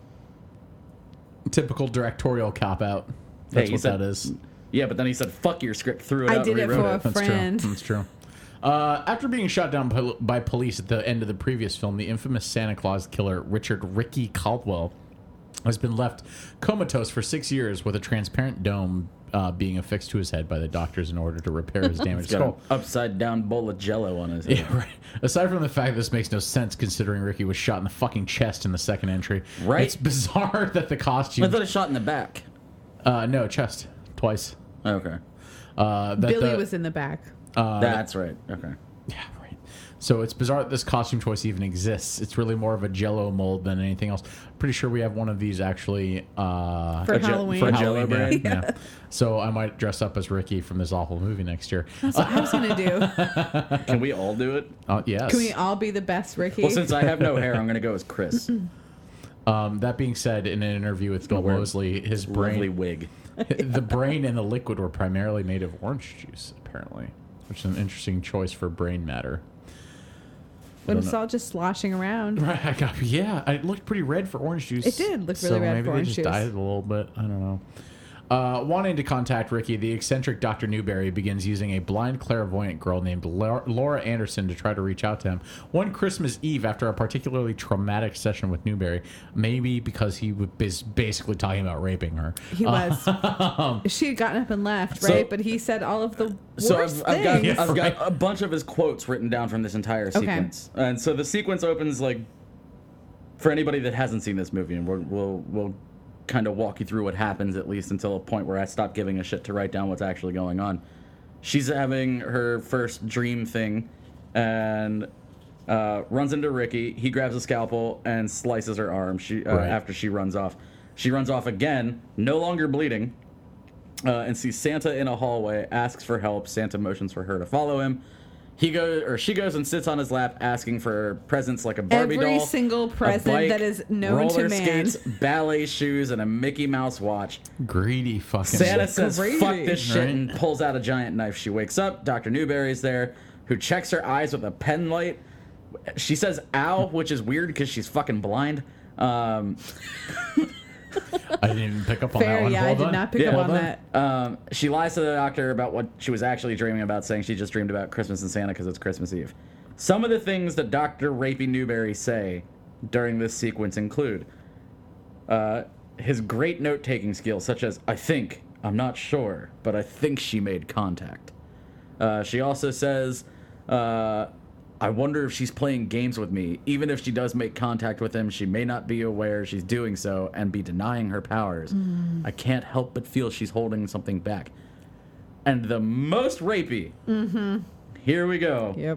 [SPEAKER 1] Typical directorial cop out. That's
[SPEAKER 3] Hey, he
[SPEAKER 1] what
[SPEAKER 3] said-
[SPEAKER 1] that is.
[SPEAKER 3] Yeah, but then he said, fuck your script, threw it
[SPEAKER 4] I
[SPEAKER 3] out,
[SPEAKER 4] did
[SPEAKER 3] and
[SPEAKER 4] it
[SPEAKER 3] rewrote
[SPEAKER 4] for a
[SPEAKER 3] it.
[SPEAKER 1] That's
[SPEAKER 4] friend.
[SPEAKER 1] true. That's true. Uh, after being shot down pol- by police at the end of the previous film, the infamous Santa Claus killer Richard Ricky Caldwell has been left comatose for six years with a transparent dome uh, being affixed to his head by the doctors in order to repair his damaged
[SPEAKER 3] Got an
[SPEAKER 1] skull.
[SPEAKER 3] upside down bowl of jello on his head.
[SPEAKER 1] Yeah, right. Aside from the fact this makes no sense considering Ricky was shot in the fucking chest in the second entry.
[SPEAKER 3] Right.
[SPEAKER 1] It's bizarre that the
[SPEAKER 3] I
[SPEAKER 1] costume...
[SPEAKER 3] thought it shot in the back.
[SPEAKER 1] Uh, no, chest. Twice.
[SPEAKER 3] Okay.
[SPEAKER 1] Uh, that
[SPEAKER 4] Billy
[SPEAKER 1] the-
[SPEAKER 4] was in the back.
[SPEAKER 3] That's right. Okay.
[SPEAKER 1] Yeah, right. So it's bizarre that this costume choice even exists. It's really more of a Jello mold than anything else. Pretty sure we have one of these actually uh,
[SPEAKER 4] For
[SPEAKER 3] A je-
[SPEAKER 4] Halloween.
[SPEAKER 3] for
[SPEAKER 1] Halloween,
[SPEAKER 3] Jello
[SPEAKER 1] yeah,
[SPEAKER 3] Brain?
[SPEAKER 1] yeah. So I might dress up as Ricky from this awful movie next year.
[SPEAKER 4] That's what I was gonna do.
[SPEAKER 3] Can we all do it?
[SPEAKER 1] Uh, yes.
[SPEAKER 4] Can we all be the best Ricky?
[SPEAKER 3] Well, since I have no hair, I'm going to go as Chris.
[SPEAKER 1] um, that being said, in an interview with Bill
[SPEAKER 3] wear
[SPEAKER 1] Mosley, his
[SPEAKER 3] Lovely
[SPEAKER 1] brain,
[SPEAKER 3] wig.
[SPEAKER 1] the brain and the liquid were primarily made of orange juice, apparently, which is an interesting choice for brain matter.
[SPEAKER 4] when
[SPEAKER 1] don't
[SPEAKER 4] it's
[SPEAKER 1] know.
[SPEAKER 4] all just sloshing around.
[SPEAKER 1] Right, I got, yeah, it looked pretty red for orange juice.
[SPEAKER 4] It did look
[SPEAKER 1] so
[SPEAKER 4] really red
[SPEAKER 1] maybe
[SPEAKER 4] for
[SPEAKER 1] they
[SPEAKER 4] orange
[SPEAKER 1] just
[SPEAKER 4] juice.
[SPEAKER 1] dyed it a little bit. I don't know. Uh, wanting to contact Ricky, the eccentric Doctor Newberry begins using a blind clairvoyant girl named Laura Laura Anderson to try to reach out to him. One Christmas Eve, after a particularly traumatic session with Newberry, maybe because he was basically talking about raping her.
[SPEAKER 4] He was.
[SPEAKER 1] Um,
[SPEAKER 4] she had gotten up and left,
[SPEAKER 3] So-
[SPEAKER 4] right? But he said all of the worst
[SPEAKER 3] So I've, I've got
[SPEAKER 4] things.
[SPEAKER 3] I've got a bunch of his quotes written down from this entire sequence, and so the sequence opens like for anybody that hasn't seen this movie, and we'll we'll, we'll kind of walk you through what happens at least until a point where I stop giving a shit to write down what's actually going on. She's having her first dream thing, and uh, runs into Ricky. He grabs a scalpel and slices her arm. She uh,
[SPEAKER 1] Right.
[SPEAKER 3] after she runs off. She runs off again, no longer bleeding. Uh, and sees Santa in a hallway, asks for help. Santa motions for her to follow him. He goes, or she goes and sits on his lap, asking for presents like a Barbie
[SPEAKER 4] Every
[SPEAKER 3] doll,
[SPEAKER 4] single
[SPEAKER 3] a
[SPEAKER 4] present
[SPEAKER 3] bike,
[SPEAKER 4] that is known
[SPEAKER 3] roller
[SPEAKER 4] to man.
[SPEAKER 3] skates, ballet shoes, and a Mickey Mouse watch.
[SPEAKER 1] greedy fucking.
[SPEAKER 3] Santa says,
[SPEAKER 4] Greedy.
[SPEAKER 3] "Fuck this shit,"
[SPEAKER 1] Right.
[SPEAKER 3] and pulls out a giant knife. She wakes up. Doctor Newberry's there, who checks her eyes with a pen light. She says, "Ow," which is weird because she's fucking blind. Um,
[SPEAKER 1] I didn't even pick up on that
[SPEAKER 4] Fair,
[SPEAKER 1] one.
[SPEAKER 4] yeah, I
[SPEAKER 1] Hold
[SPEAKER 4] did
[SPEAKER 1] on.
[SPEAKER 4] not pick
[SPEAKER 3] Yeah,
[SPEAKER 4] up
[SPEAKER 3] well
[SPEAKER 4] on
[SPEAKER 3] done.
[SPEAKER 4] that.
[SPEAKER 3] Um, she lies to the doctor about what she was actually dreaming about, saying she just dreamed about Christmas and Santa because it's Christmas Eve. Some of the things that Doctor Rapey Newberry say during this sequence include uh, his great note-taking skills, such as, "I think, I'm not sure, but I think she made contact." Uh, she also says, uh, "I wonder if she's playing games with me. Even if she does make contact with him, she may not be aware she's doing so and be denying her powers. I can't help but feel she's holding something back." And the most rapey. Mm-hmm. Here we go.
[SPEAKER 4] Yep.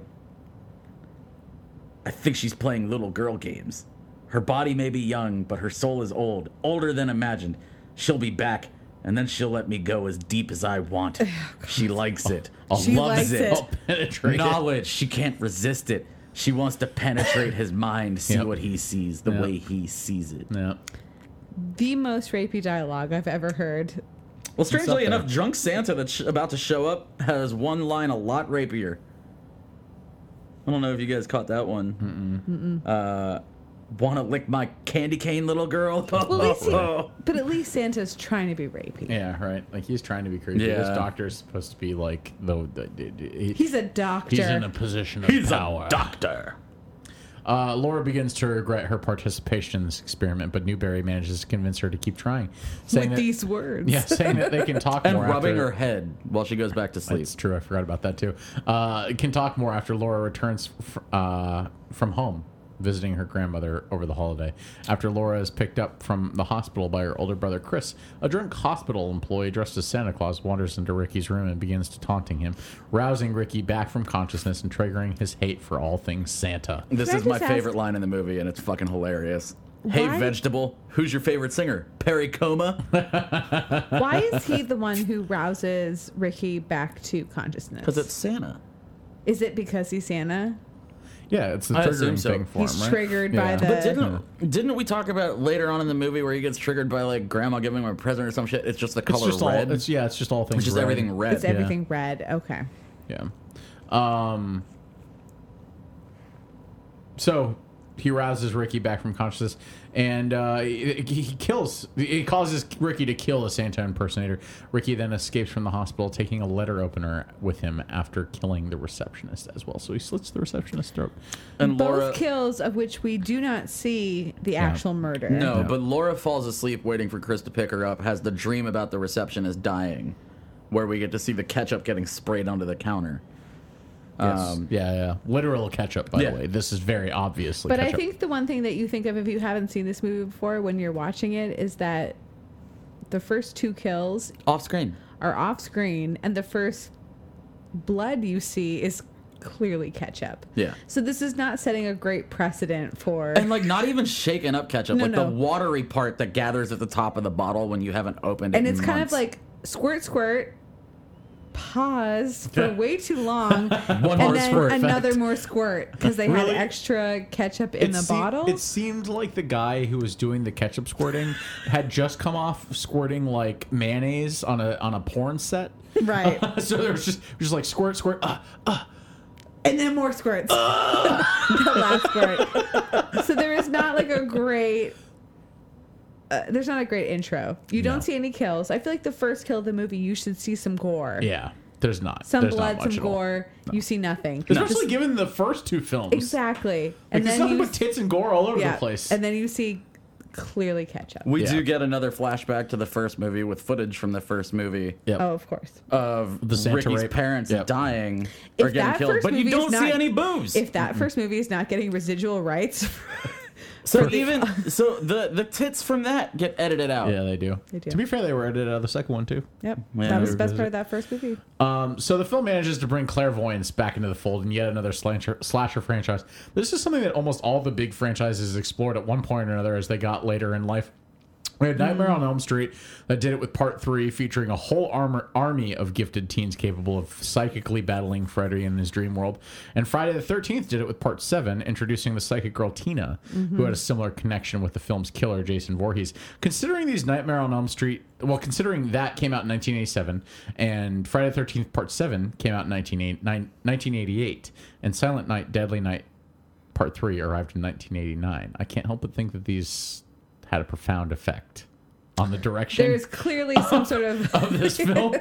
[SPEAKER 3] "I think she's playing little girl games. Her body may be young, but her soul is old, older than imagined. She'll be back, and then she'll let me go as deep as I want. She likes it.
[SPEAKER 4] She
[SPEAKER 3] loves
[SPEAKER 4] likes
[SPEAKER 3] it.
[SPEAKER 4] it.
[SPEAKER 1] Oh, penetrate it.
[SPEAKER 3] Knowledge. She can't resist it. She wants to penetrate his mind, see
[SPEAKER 1] Yep.
[SPEAKER 3] what he sees, the
[SPEAKER 1] Yep.
[SPEAKER 3] way he sees it."
[SPEAKER 1] Yeah.
[SPEAKER 4] The most rapey dialogue I've ever heard.
[SPEAKER 3] Well, strangely
[SPEAKER 1] up there.
[SPEAKER 3] enough, drunk Santa that's sh- about to show up has one line a lot rapier. I don't know if you guys caught that one. Mm-mm. Uh, want to lick my candy cane, little girl?
[SPEAKER 4] Well, at least he, but at least Santa's trying to be rapey.
[SPEAKER 1] Yeah, right. Like he's trying to be creepy.
[SPEAKER 3] Yeah.
[SPEAKER 1] This doctor's supposed to be like the, the, the- he-
[SPEAKER 4] He's a doctor.
[SPEAKER 1] he's in a position of
[SPEAKER 3] He's
[SPEAKER 1] power.
[SPEAKER 3] a doctor.
[SPEAKER 1] Uh, Laura begins to regret her participation in this experiment, but Newberry manages to convince her to keep trying, saying
[SPEAKER 4] with
[SPEAKER 1] that,
[SPEAKER 4] these words.
[SPEAKER 1] yeah, saying that they can talk
[SPEAKER 3] And
[SPEAKER 1] more
[SPEAKER 3] rubbing
[SPEAKER 1] after,
[SPEAKER 3] her head while she goes back to sleep.
[SPEAKER 1] It's true. I forgot about that too. Uh, can talk more after Laura returns f- uh, from home, visiting her grandmother over the holiday. After Laura is picked up from the hospital by her older brother Chris, a drunk hospital employee dressed as Santa Claus wanders into Ricky's room and begins to taunting him, rousing Ricky back from consciousness and triggering his hate for all things Santa.
[SPEAKER 3] This
[SPEAKER 4] Can I
[SPEAKER 3] is my
[SPEAKER 4] just ask-
[SPEAKER 3] favorite line in the movie, and it's fucking hilarious. Hey,
[SPEAKER 4] Why-
[SPEAKER 3] vegetable, who's your favorite singer? Perry Coma?
[SPEAKER 4] Why is he the one who rouses Ricky back to consciousness?
[SPEAKER 3] Because it's Santa.
[SPEAKER 4] Is it because he's Santa?
[SPEAKER 1] Yeah, it's the
[SPEAKER 3] I assume
[SPEAKER 1] triggering
[SPEAKER 3] so.
[SPEAKER 1] thing for
[SPEAKER 4] He's
[SPEAKER 1] him, right?
[SPEAKER 4] triggered
[SPEAKER 1] Yeah.
[SPEAKER 4] by the.
[SPEAKER 3] But didn't didn't we talk about later on in the movie where he gets triggered by like grandma giving him a present or some shit? It's just the
[SPEAKER 1] It's
[SPEAKER 3] color
[SPEAKER 1] just
[SPEAKER 3] red.
[SPEAKER 1] all. It's yeah. It's just all things.
[SPEAKER 3] It's just
[SPEAKER 1] red.
[SPEAKER 3] everything red.
[SPEAKER 4] it's everything red. Okay.
[SPEAKER 1] Yeah. Um. So he rouses Ricky back from consciousness, and uh, he, he kills. He causes Ricky to kill a Santa impersonator. Ricky then escapes from the hospital, taking a letter opener with him after killing the receptionist as well. So he slits the receptionist's throat.
[SPEAKER 3] And
[SPEAKER 4] Both
[SPEAKER 3] Laura,
[SPEAKER 4] kills of which we do not see the actual murder.
[SPEAKER 3] no,
[SPEAKER 1] No.
[SPEAKER 3] but Laura falls asleep waiting for Chris to pick her up. Has the dream about the receptionist dying, where we get to see the ketchup getting sprayed onto the counter.
[SPEAKER 1] Yes.
[SPEAKER 3] Um,
[SPEAKER 1] yeah, yeah. Literal ketchup, by
[SPEAKER 3] yeah.
[SPEAKER 1] the way. This is very obviously
[SPEAKER 4] But
[SPEAKER 1] ketchup.
[SPEAKER 4] I think the one thing that you think of if you haven't seen this movie before when you're watching it is that the first two kills
[SPEAKER 3] Off screen.
[SPEAKER 4] are off screen and the first blood you see is clearly ketchup.
[SPEAKER 3] Yeah.
[SPEAKER 4] So this is not setting a great precedent for
[SPEAKER 3] And like not even shaken up ketchup,
[SPEAKER 4] No,
[SPEAKER 3] like
[SPEAKER 4] no.
[SPEAKER 3] the watery part that gathers at the top of the bottle when you haven't opened it.
[SPEAKER 4] and
[SPEAKER 3] in
[SPEAKER 4] it's kind of
[SPEAKER 3] months.
[SPEAKER 4] like squirt squirt pause for way too long
[SPEAKER 1] One
[SPEAKER 4] and
[SPEAKER 1] more
[SPEAKER 4] then
[SPEAKER 1] squirt
[SPEAKER 4] another
[SPEAKER 1] effect.
[SPEAKER 4] more squirt because they
[SPEAKER 1] Really?
[SPEAKER 4] had extra ketchup in
[SPEAKER 1] It
[SPEAKER 4] the
[SPEAKER 1] seem-
[SPEAKER 4] bottle.
[SPEAKER 1] It seemed like the guy who was doing the ketchup squirting had just come off squirting like mayonnaise on a on a porn set.
[SPEAKER 4] Right.
[SPEAKER 1] So there was just just like squirt, squirt, uh, uh.
[SPEAKER 4] And then more squirts. the last squirt. So there is not like a great. Uh, there's not a great intro. You don't
[SPEAKER 1] No.
[SPEAKER 4] see any kills. I feel like the first kill of the movie, you should see some gore.
[SPEAKER 1] Yeah, there's not.
[SPEAKER 4] Some
[SPEAKER 1] There's
[SPEAKER 4] blood,
[SPEAKER 1] not much
[SPEAKER 4] some
[SPEAKER 1] at all.
[SPEAKER 4] gore. You see nothing.
[SPEAKER 1] Especially
[SPEAKER 4] Just-
[SPEAKER 1] given the first two films.
[SPEAKER 4] exactly.
[SPEAKER 1] Like,
[SPEAKER 4] And
[SPEAKER 1] there's
[SPEAKER 4] then
[SPEAKER 1] nothing
[SPEAKER 4] you
[SPEAKER 1] but tits and gore all over
[SPEAKER 4] yeah,
[SPEAKER 1] the place.
[SPEAKER 4] and then you see clearly ketchup.
[SPEAKER 3] we
[SPEAKER 1] Yeah.
[SPEAKER 3] do get another flashback to the first movie with footage from the first movie
[SPEAKER 1] Yep.
[SPEAKER 4] Oh, of course.
[SPEAKER 3] of
[SPEAKER 1] The Santa
[SPEAKER 3] Ricky's
[SPEAKER 1] rape.
[SPEAKER 3] parents
[SPEAKER 1] Yep.
[SPEAKER 3] dying
[SPEAKER 4] If
[SPEAKER 3] or getting
[SPEAKER 4] that
[SPEAKER 3] killed,
[SPEAKER 4] first
[SPEAKER 3] but you
[SPEAKER 4] movie is
[SPEAKER 3] don't see
[SPEAKER 4] not-
[SPEAKER 3] any boobs.
[SPEAKER 4] If that first movie is not getting residual rights,
[SPEAKER 3] so even so, the the tits from that get edited out.
[SPEAKER 1] Yeah, they do.
[SPEAKER 4] They do.
[SPEAKER 1] To be fair, they were edited out of the second one too.
[SPEAKER 4] yep,
[SPEAKER 3] Yeah,
[SPEAKER 4] that was
[SPEAKER 3] they
[SPEAKER 4] the best
[SPEAKER 1] revisit.
[SPEAKER 4] part of that first movie.
[SPEAKER 1] Um, so the film manages to bring clairvoyance back into the fold in yet another slasher, slasher franchise. This is something that almost all the big franchises explored at one point or another as they got later in life. We had Nightmare on Elm Street that did it with part three, featuring a whole armor, army of gifted teens capable of psychically battling Freddy in his dream world. And Friday the thirteenth did it with part seven, introducing the psychic girl Tina, who had a similar connection with the film's killer, Jason Voorhees. Considering these Nightmare on Elm Street, well, considering that came out in nineteen eighty-seven, and Friday the thirteenth part seven came out in nineteen eighty-eight, and Silent Night, Deadly Night part three arrived in nineteen eighty-nine, I can't help but think that these had a profound effect on the direction
[SPEAKER 4] There's clearly some sort of.
[SPEAKER 1] of this film.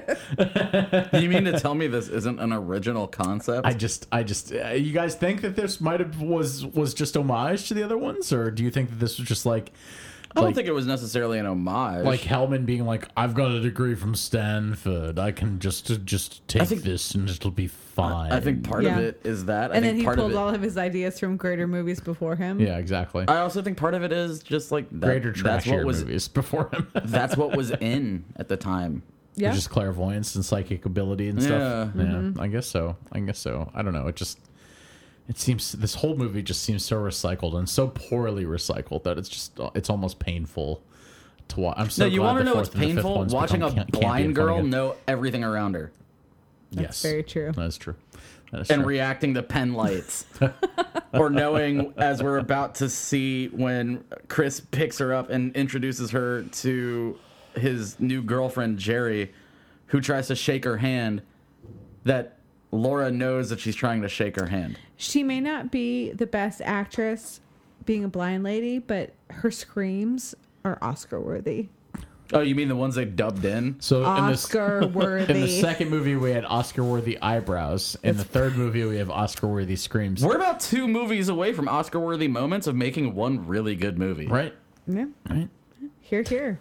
[SPEAKER 3] You mean to tell me this isn't an original concept?
[SPEAKER 1] I just, I just, uh, you guys think that this might have was was just homage to the other ones, or do you think that this was just like,
[SPEAKER 3] I don't
[SPEAKER 1] like,
[SPEAKER 3] think it was necessarily an homage.
[SPEAKER 1] like Hellman being like, I've got a degree from Stanford, I can just just take
[SPEAKER 3] think-
[SPEAKER 1] this and it'll be fine.
[SPEAKER 3] I think part
[SPEAKER 4] Yeah.
[SPEAKER 3] of it is that. I
[SPEAKER 4] And
[SPEAKER 3] think
[SPEAKER 4] then he
[SPEAKER 3] part
[SPEAKER 4] pulled
[SPEAKER 3] of it,
[SPEAKER 4] all of his ideas from greater movies before him.
[SPEAKER 1] yeah, exactly.
[SPEAKER 3] I also think part of it is just like that,
[SPEAKER 1] Greater
[SPEAKER 3] that's what
[SPEAKER 1] trashier
[SPEAKER 3] was
[SPEAKER 1] movies before him.
[SPEAKER 3] that's what was in at the time.
[SPEAKER 4] Yeah.
[SPEAKER 1] Just clairvoyance and psychic ability and stuff.
[SPEAKER 3] Yeah.
[SPEAKER 1] Yeah, I guess so. I guess so. I don't know. It just it seems this whole movie just seems so recycled and so poorly recycled that it's just it's almost painful to watch. I'm so
[SPEAKER 3] No, you
[SPEAKER 1] glad
[SPEAKER 3] want to
[SPEAKER 1] the
[SPEAKER 3] know what's
[SPEAKER 1] fourth and the fifth
[SPEAKER 3] painful?
[SPEAKER 1] ones
[SPEAKER 3] Watching a
[SPEAKER 1] become can-
[SPEAKER 3] blind
[SPEAKER 1] campy and
[SPEAKER 3] girl
[SPEAKER 1] funny again.
[SPEAKER 3] know everything around her
[SPEAKER 1] Yes,
[SPEAKER 4] very true.
[SPEAKER 1] That is true. That is
[SPEAKER 3] and
[SPEAKER 1] true.
[SPEAKER 3] reacting to pen lights, or knowing as we're about to see when Chris picks her up and introduces her to his new girlfriend Jerry, who tries to shake her hand, that Laura knows that she's trying to shake her hand.
[SPEAKER 4] She may not be the best actress being a blind lady, but her screams are Oscar worthy.
[SPEAKER 3] Oh, you mean the ones they dubbed in?
[SPEAKER 1] So in this
[SPEAKER 4] Oscar worthy.
[SPEAKER 1] in the second movie we had Oscar-worthy eyebrows. In the third movie we have Oscar-worthy screams.
[SPEAKER 3] We're about two movies away from Oscar-worthy moments of making one really good movie.
[SPEAKER 1] Right.
[SPEAKER 4] Yeah.
[SPEAKER 1] Right.
[SPEAKER 4] Here, here.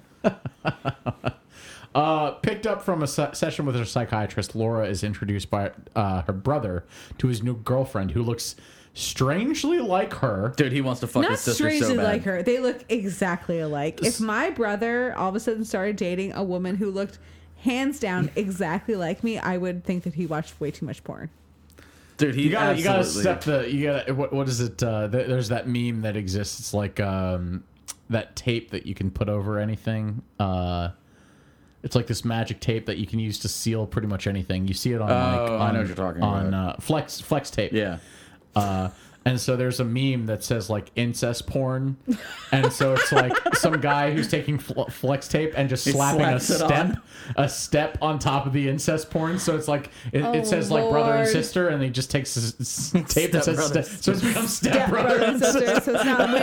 [SPEAKER 1] Uh, picked up from a se- session with her psychiatrist, Laura is introduced by uh, her brother to his new girlfriend, who looks strangely like her.
[SPEAKER 3] Dude, he wants to fuck
[SPEAKER 4] Not
[SPEAKER 3] his sister
[SPEAKER 4] strangely
[SPEAKER 3] so bad.
[SPEAKER 4] like her. They look exactly alike. If my brother all of a sudden started dating a woman who looked hands down exactly like me, I would think that he watched way too much porn.
[SPEAKER 3] Dude, he
[SPEAKER 1] You gotta, you gotta
[SPEAKER 3] absolutely-
[SPEAKER 1] step the. You gotta. What, what is it? Uh, th- there's that meme that exists. It's like um, that tape that you can put over anything. Uh, it's like this magic tape that you can use to seal pretty much anything. You see it on like
[SPEAKER 3] Oh, I
[SPEAKER 1] on,
[SPEAKER 3] know what you're talking
[SPEAKER 1] on
[SPEAKER 3] about.
[SPEAKER 1] Uh, flex flex tape.
[SPEAKER 3] Yeah.
[SPEAKER 1] Uh, And so there's a meme that says like incest porn, and so it's like some guy who's taking fl- flex tape and just
[SPEAKER 3] He
[SPEAKER 1] slapping a
[SPEAKER 3] slaps it
[SPEAKER 1] step,
[SPEAKER 3] on.
[SPEAKER 1] a step on top of the incest porn. So it's like it,
[SPEAKER 4] Oh,
[SPEAKER 1] it says like brother and
[SPEAKER 4] Lord.
[SPEAKER 1] sister, and he just takes his, his tape that says
[SPEAKER 3] Step
[SPEAKER 1] step, so it's become step,
[SPEAKER 4] Yeah,
[SPEAKER 1] brother.
[SPEAKER 4] brother and sister, so it's not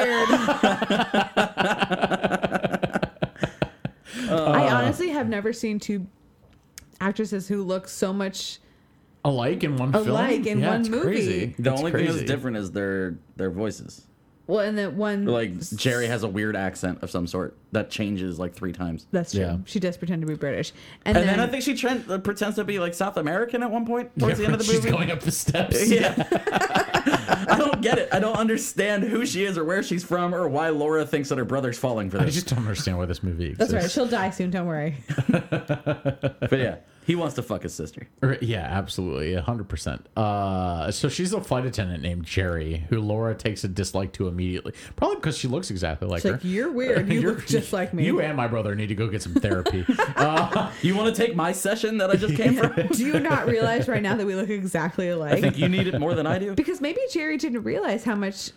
[SPEAKER 4] weird. I honestly have never seen two actresses who look so much
[SPEAKER 1] Alike in one film,
[SPEAKER 4] Alike in
[SPEAKER 1] yeah,
[SPEAKER 4] one
[SPEAKER 1] it's
[SPEAKER 4] movie.
[SPEAKER 1] Crazy.
[SPEAKER 3] The
[SPEAKER 1] It's
[SPEAKER 3] only thing
[SPEAKER 1] crazy.
[SPEAKER 3] that's different is their their voices.
[SPEAKER 4] well, and that one
[SPEAKER 3] Like Jerry has a weird accent of some sort that changes like three times.
[SPEAKER 4] That's true.
[SPEAKER 1] Yeah.
[SPEAKER 4] She does pretend to be British, and,
[SPEAKER 3] And
[SPEAKER 4] then,
[SPEAKER 3] then I think she tren- uh, pretends to be like South American at one point towards the end of the
[SPEAKER 1] She's
[SPEAKER 3] movie.
[SPEAKER 1] going up the steps.
[SPEAKER 3] Yeah. I don't get it. I don't understand who she is or where she's from or why Laura thinks that her brother's falling for
[SPEAKER 1] I
[SPEAKER 3] this.
[SPEAKER 1] just don't understand why this movie exists.
[SPEAKER 4] that's right. She'll die soon. Don't worry.
[SPEAKER 3] But yeah, he wants to fuck his sister.
[SPEAKER 1] Or- Yeah, absolutely, a hundred percent. Uh, so she's a flight attendant named Jerry, who Laura takes a dislike to immediately, probably because she looks exactly like
[SPEAKER 4] She's
[SPEAKER 1] her.
[SPEAKER 4] like, "You're weird. You
[SPEAKER 1] You're-
[SPEAKER 4] look just like me."
[SPEAKER 1] You and my brother need to go get some therapy. uh,
[SPEAKER 3] You want to take my session that I just came from?
[SPEAKER 4] Do you not realize right now that we look exactly alike?
[SPEAKER 3] I think you need it more than I do.
[SPEAKER 4] Because maybe Jerry didn't realize how much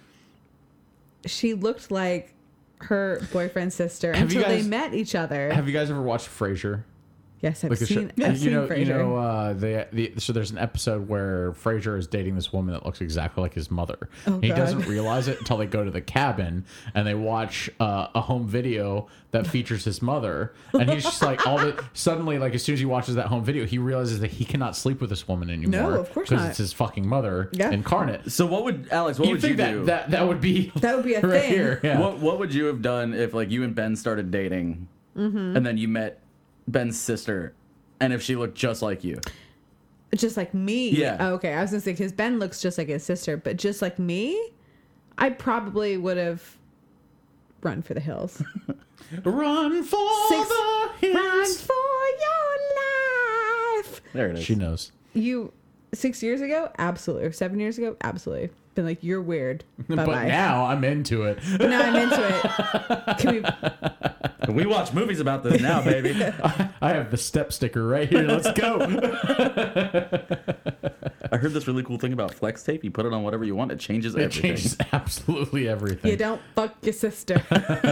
[SPEAKER 4] she looked like her boyfriend's sister
[SPEAKER 1] Have you
[SPEAKER 4] until
[SPEAKER 1] guys-
[SPEAKER 4] they met each other.
[SPEAKER 1] have you guys ever watched Frasier?
[SPEAKER 4] yes, I've
[SPEAKER 1] Like a show-
[SPEAKER 4] seen. I've
[SPEAKER 1] you
[SPEAKER 4] seen
[SPEAKER 1] know,
[SPEAKER 4] Frasier.
[SPEAKER 1] you know, uh, the, the so there's an episode where Frasier is dating this woman that looks exactly like his mother.
[SPEAKER 4] Oh,
[SPEAKER 1] he
[SPEAKER 4] God.
[SPEAKER 1] doesn't realize it until they go to the cabin and they watch uh, a home video that features his mother, and he's just like all the suddenly like as soon as he watches that home video, he realizes that he cannot sleep with this woman anymore.
[SPEAKER 4] of course
[SPEAKER 1] because
[SPEAKER 4] not.
[SPEAKER 1] it's his fucking mother
[SPEAKER 4] Yeah.
[SPEAKER 1] incarnate.
[SPEAKER 3] So what would Alex? What
[SPEAKER 1] You
[SPEAKER 3] would you
[SPEAKER 1] think that,
[SPEAKER 3] do?
[SPEAKER 1] that that would be
[SPEAKER 4] That would be a
[SPEAKER 1] right
[SPEAKER 4] thing.
[SPEAKER 1] here? Yeah.
[SPEAKER 3] What What would you have done if like you and Ben started dating,
[SPEAKER 4] Mm-hmm.
[SPEAKER 3] and then you met Ben's sister, and if she looked just like you?
[SPEAKER 4] Just like me.
[SPEAKER 3] Yeah.
[SPEAKER 4] Oh, okay, I was gonna say because Ben looks just like his sister, but just like me, I probably would have run for the hills.
[SPEAKER 1] Run for
[SPEAKER 4] Six-
[SPEAKER 1] the hills.
[SPEAKER 4] Run for your life.
[SPEAKER 3] There it is.
[SPEAKER 1] She knows.
[SPEAKER 4] You six years ago, absolutely, or seven years ago, absolutely. Been like, you're weird. Bye
[SPEAKER 1] But
[SPEAKER 4] bye.
[SPEAKER 1] now I'm into it.
[SPEAKER 4] But now I'm into it. Can we?
[SPEAKER 3] We watch movies about this now, baby.
[SPEAKER 1] I have the step sticker right here. Let's go.
[SPEAKER 3] I heard this really cool thing about flex tape. You put it on whatever you want, it changes
[SPEAKER 1] It
[SPEAKER 3] everything.
[SPEAKER 1] changes absolutely everything.
[SPEAKER 4] You don't fuck your sister.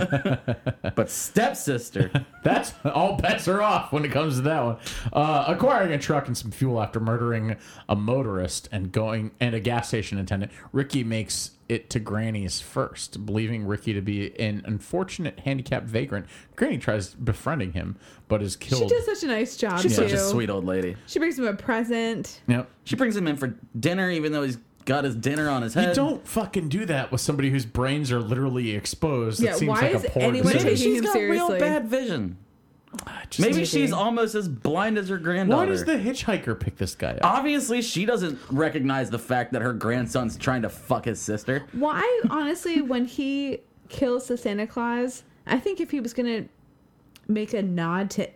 [SPEAKER 3] But stepsister,
[SPEAKER 1] That's all bets are off when it comes to that one. Uh, acquiring a truck and some fuel after murdering a motorist and going and a gas station attendant, Ricky makes it to Granny's first, believing Ricky to be an unfortunate handicapped vagrant. Granny tries befriending him, but is
[SPEAKER 4] She
[SPEAKER 1] killed.
[SPEAKER 4] does such a nice job
[SPEAKER 3] she's
[SPEAKER 4] too.
[SPEAKER 3] such a sweet old lady.
[SPEAKER 4] She brings him a present.
[SPEAKER 1] Yep.
[SPEAKER 3] She brings him in for dinner, even though he's got his dinner on his
[SPEAKER 1] You
[SPEAKER 3] head.
[SPEAKER 1] don't fucking do that with somebody whose brains are literally exposed.
[SPEAKER 4] Yeah,
[SPEAKER 1] it seems
[SPEAKER 4] why
[SPEAKER 1] like
[SPEAKER 4] is
[SPEAKER 1] a poor
[SPEAKER 4] anyone
[SPEAKER 1] decision.
[SPEAKER 3] Maybe
[SPEAKER 4] taking
[SPEAKER 3] she's
[SPEAKER 4] him
[SPEAKER 3] got
[SPEAKER 4] seriously?
[SPEAKER 3] real bad vision.
[SPEAKER 1] Just-
[SPEAKER 3] Maybe
[SPEAKER 4] Maybe.
[SPEAKER 3] she's almost as blind as her
[SPEAKER 1] Why
[SPEAKER 3] granddaughter.
[SPEAKER 1] does the hitchhiker pick this guy up?
[SPEAKER 3] Obviously, she doesn't recognize the fact that her grandson's trying to fuck his sister.
[SPEAKER 4] Why, honestly, when he kills the Santa Claus, I think if he was gonna make a nod to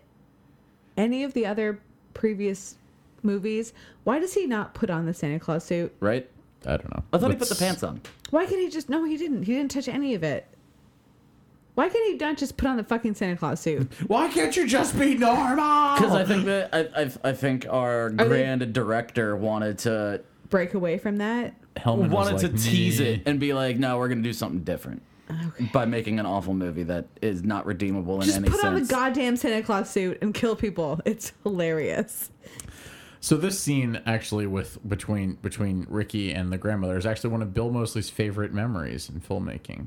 [SPEAKER 4] any of the other previous movies, why does he not put on the Santa Claus suit?
[SPEAKER 3] Right?
[SPEAKER 1] I don't know.
[SPEAKER 3] I thought he put
[SPEAKER 1] Let's-
[SPEAKER 3] the pants on.
[SPEAKER 4] Why can't he just? No, he didn't. He didn't touch any of it. Why can't he not just put on the fucking Santa Claus suit?
[SPEAKER 1] Why can't you just be normal?
[SPEAKER 3] Because I think that I, I, I think our
[SPEAKER 4] they-
[SPEAKER 3] grand director wanted to
[SPEAKER 4] Break away from that.
[SPEAKER 1] Hellman was
[SPEAKER 3] wanted to
[SPEAKER 1] like,
[SPEAKER 3] tease
[SPEAKER 1] "Meh."
[SPEAKER 3] it and be like, no, we're gonna do something different
[SPEAKER 4] Okay.
[SPEAKER 3] by making an awful movie that is not redeemable in
[SPEAKER 4] Just
[SPEAKER 3] any
[SPEAKER 4] put on the
[SPEAKER 3] sense.
[SPEAKER 4] goddamn Santa Claus suit and kill people. It's hilarious.
[SPEAKER 1] So this scene actually with between between Ricky and the grandmother is actually one of Bill Moseley's favorite memories in filmmaking.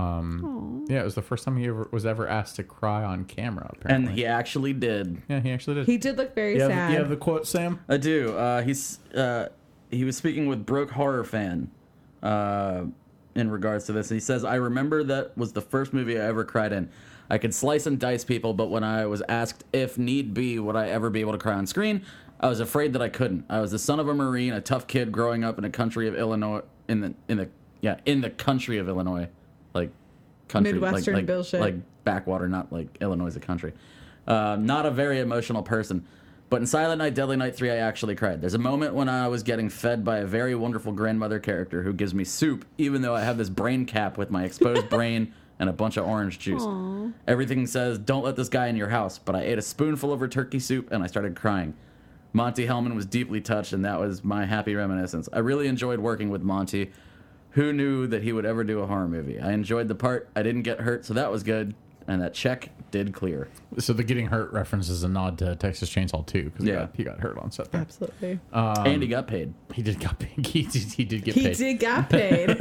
[SPEAKER 1] Um, yeah, it was the first time he ever was ever asked to cry on camera.
[SPEAKER 3] and
[SPEAKER 1] Apparently,
[SPEAKER 3] he actually did.
[SPEAKER 1] yeah, he actually did.
[SPEAKER 4] He did look very
[SPEAKER 1] you, have,
[SPEAKER 4] sad.
[SPEAKER 1] you have the quote, Sam?
[SPEAKER 3] I do. Uh, he's uh, he was speaking with Broke Horror Fan uh, in regards to this. He says, "I remember that was the first movie I ever cried in. I could slice and dice people, but when I was asked if need be would I ever be able to cry on screen, I was afraid that I couldn't. I was the son of a Marine, a tough kid growing up in a country of Illinois, in the in the yeah in the country of Illinois, like country
[SPEAKER 4] Midwestern
[SPEAKER 3] like, like,
[SPEAKER 4] bullshit.
[SPEAKER 3] like backwater, not like Illinois is a country. Uh, not a very emotional person." But in Silent Night, Deadly Night three, I actually cried. There's a moment when I was getting fed by a very wonderful grandmother character who gives me soup, even though I have this brain cap with my exposed brain and a bunch of orange juice.
[SPEAKER 4] Aww.
[SPEAKER 3] Everything says, don't let this guy in your house. But I ate a spoonful of her turkey soup and I started crying. Monty Hellman was deeply touched, and that was my happy reminiscence. I really enjoyed working with Monty, Who knew that he would ever do a horror movie? I enjoyed the part. I didn't get hurt, so that was good. And that check did clear.
[SPEAKER 1] So the getting hurt reference is a nod to Texas Chainsaw two because he,
[SPEAKER 3] Yeah.
[SPEAKER 1] got- he got hurt on set there.
[SPEAKER 4] Absolutely.
[SPEAKER 3] and he got paid.
[SPEAKER 1] He did got paid. He did, he did get
[SPEAKER 4] He
[SPEAKER 1] paid.
[SPEAKER 4] did got paid.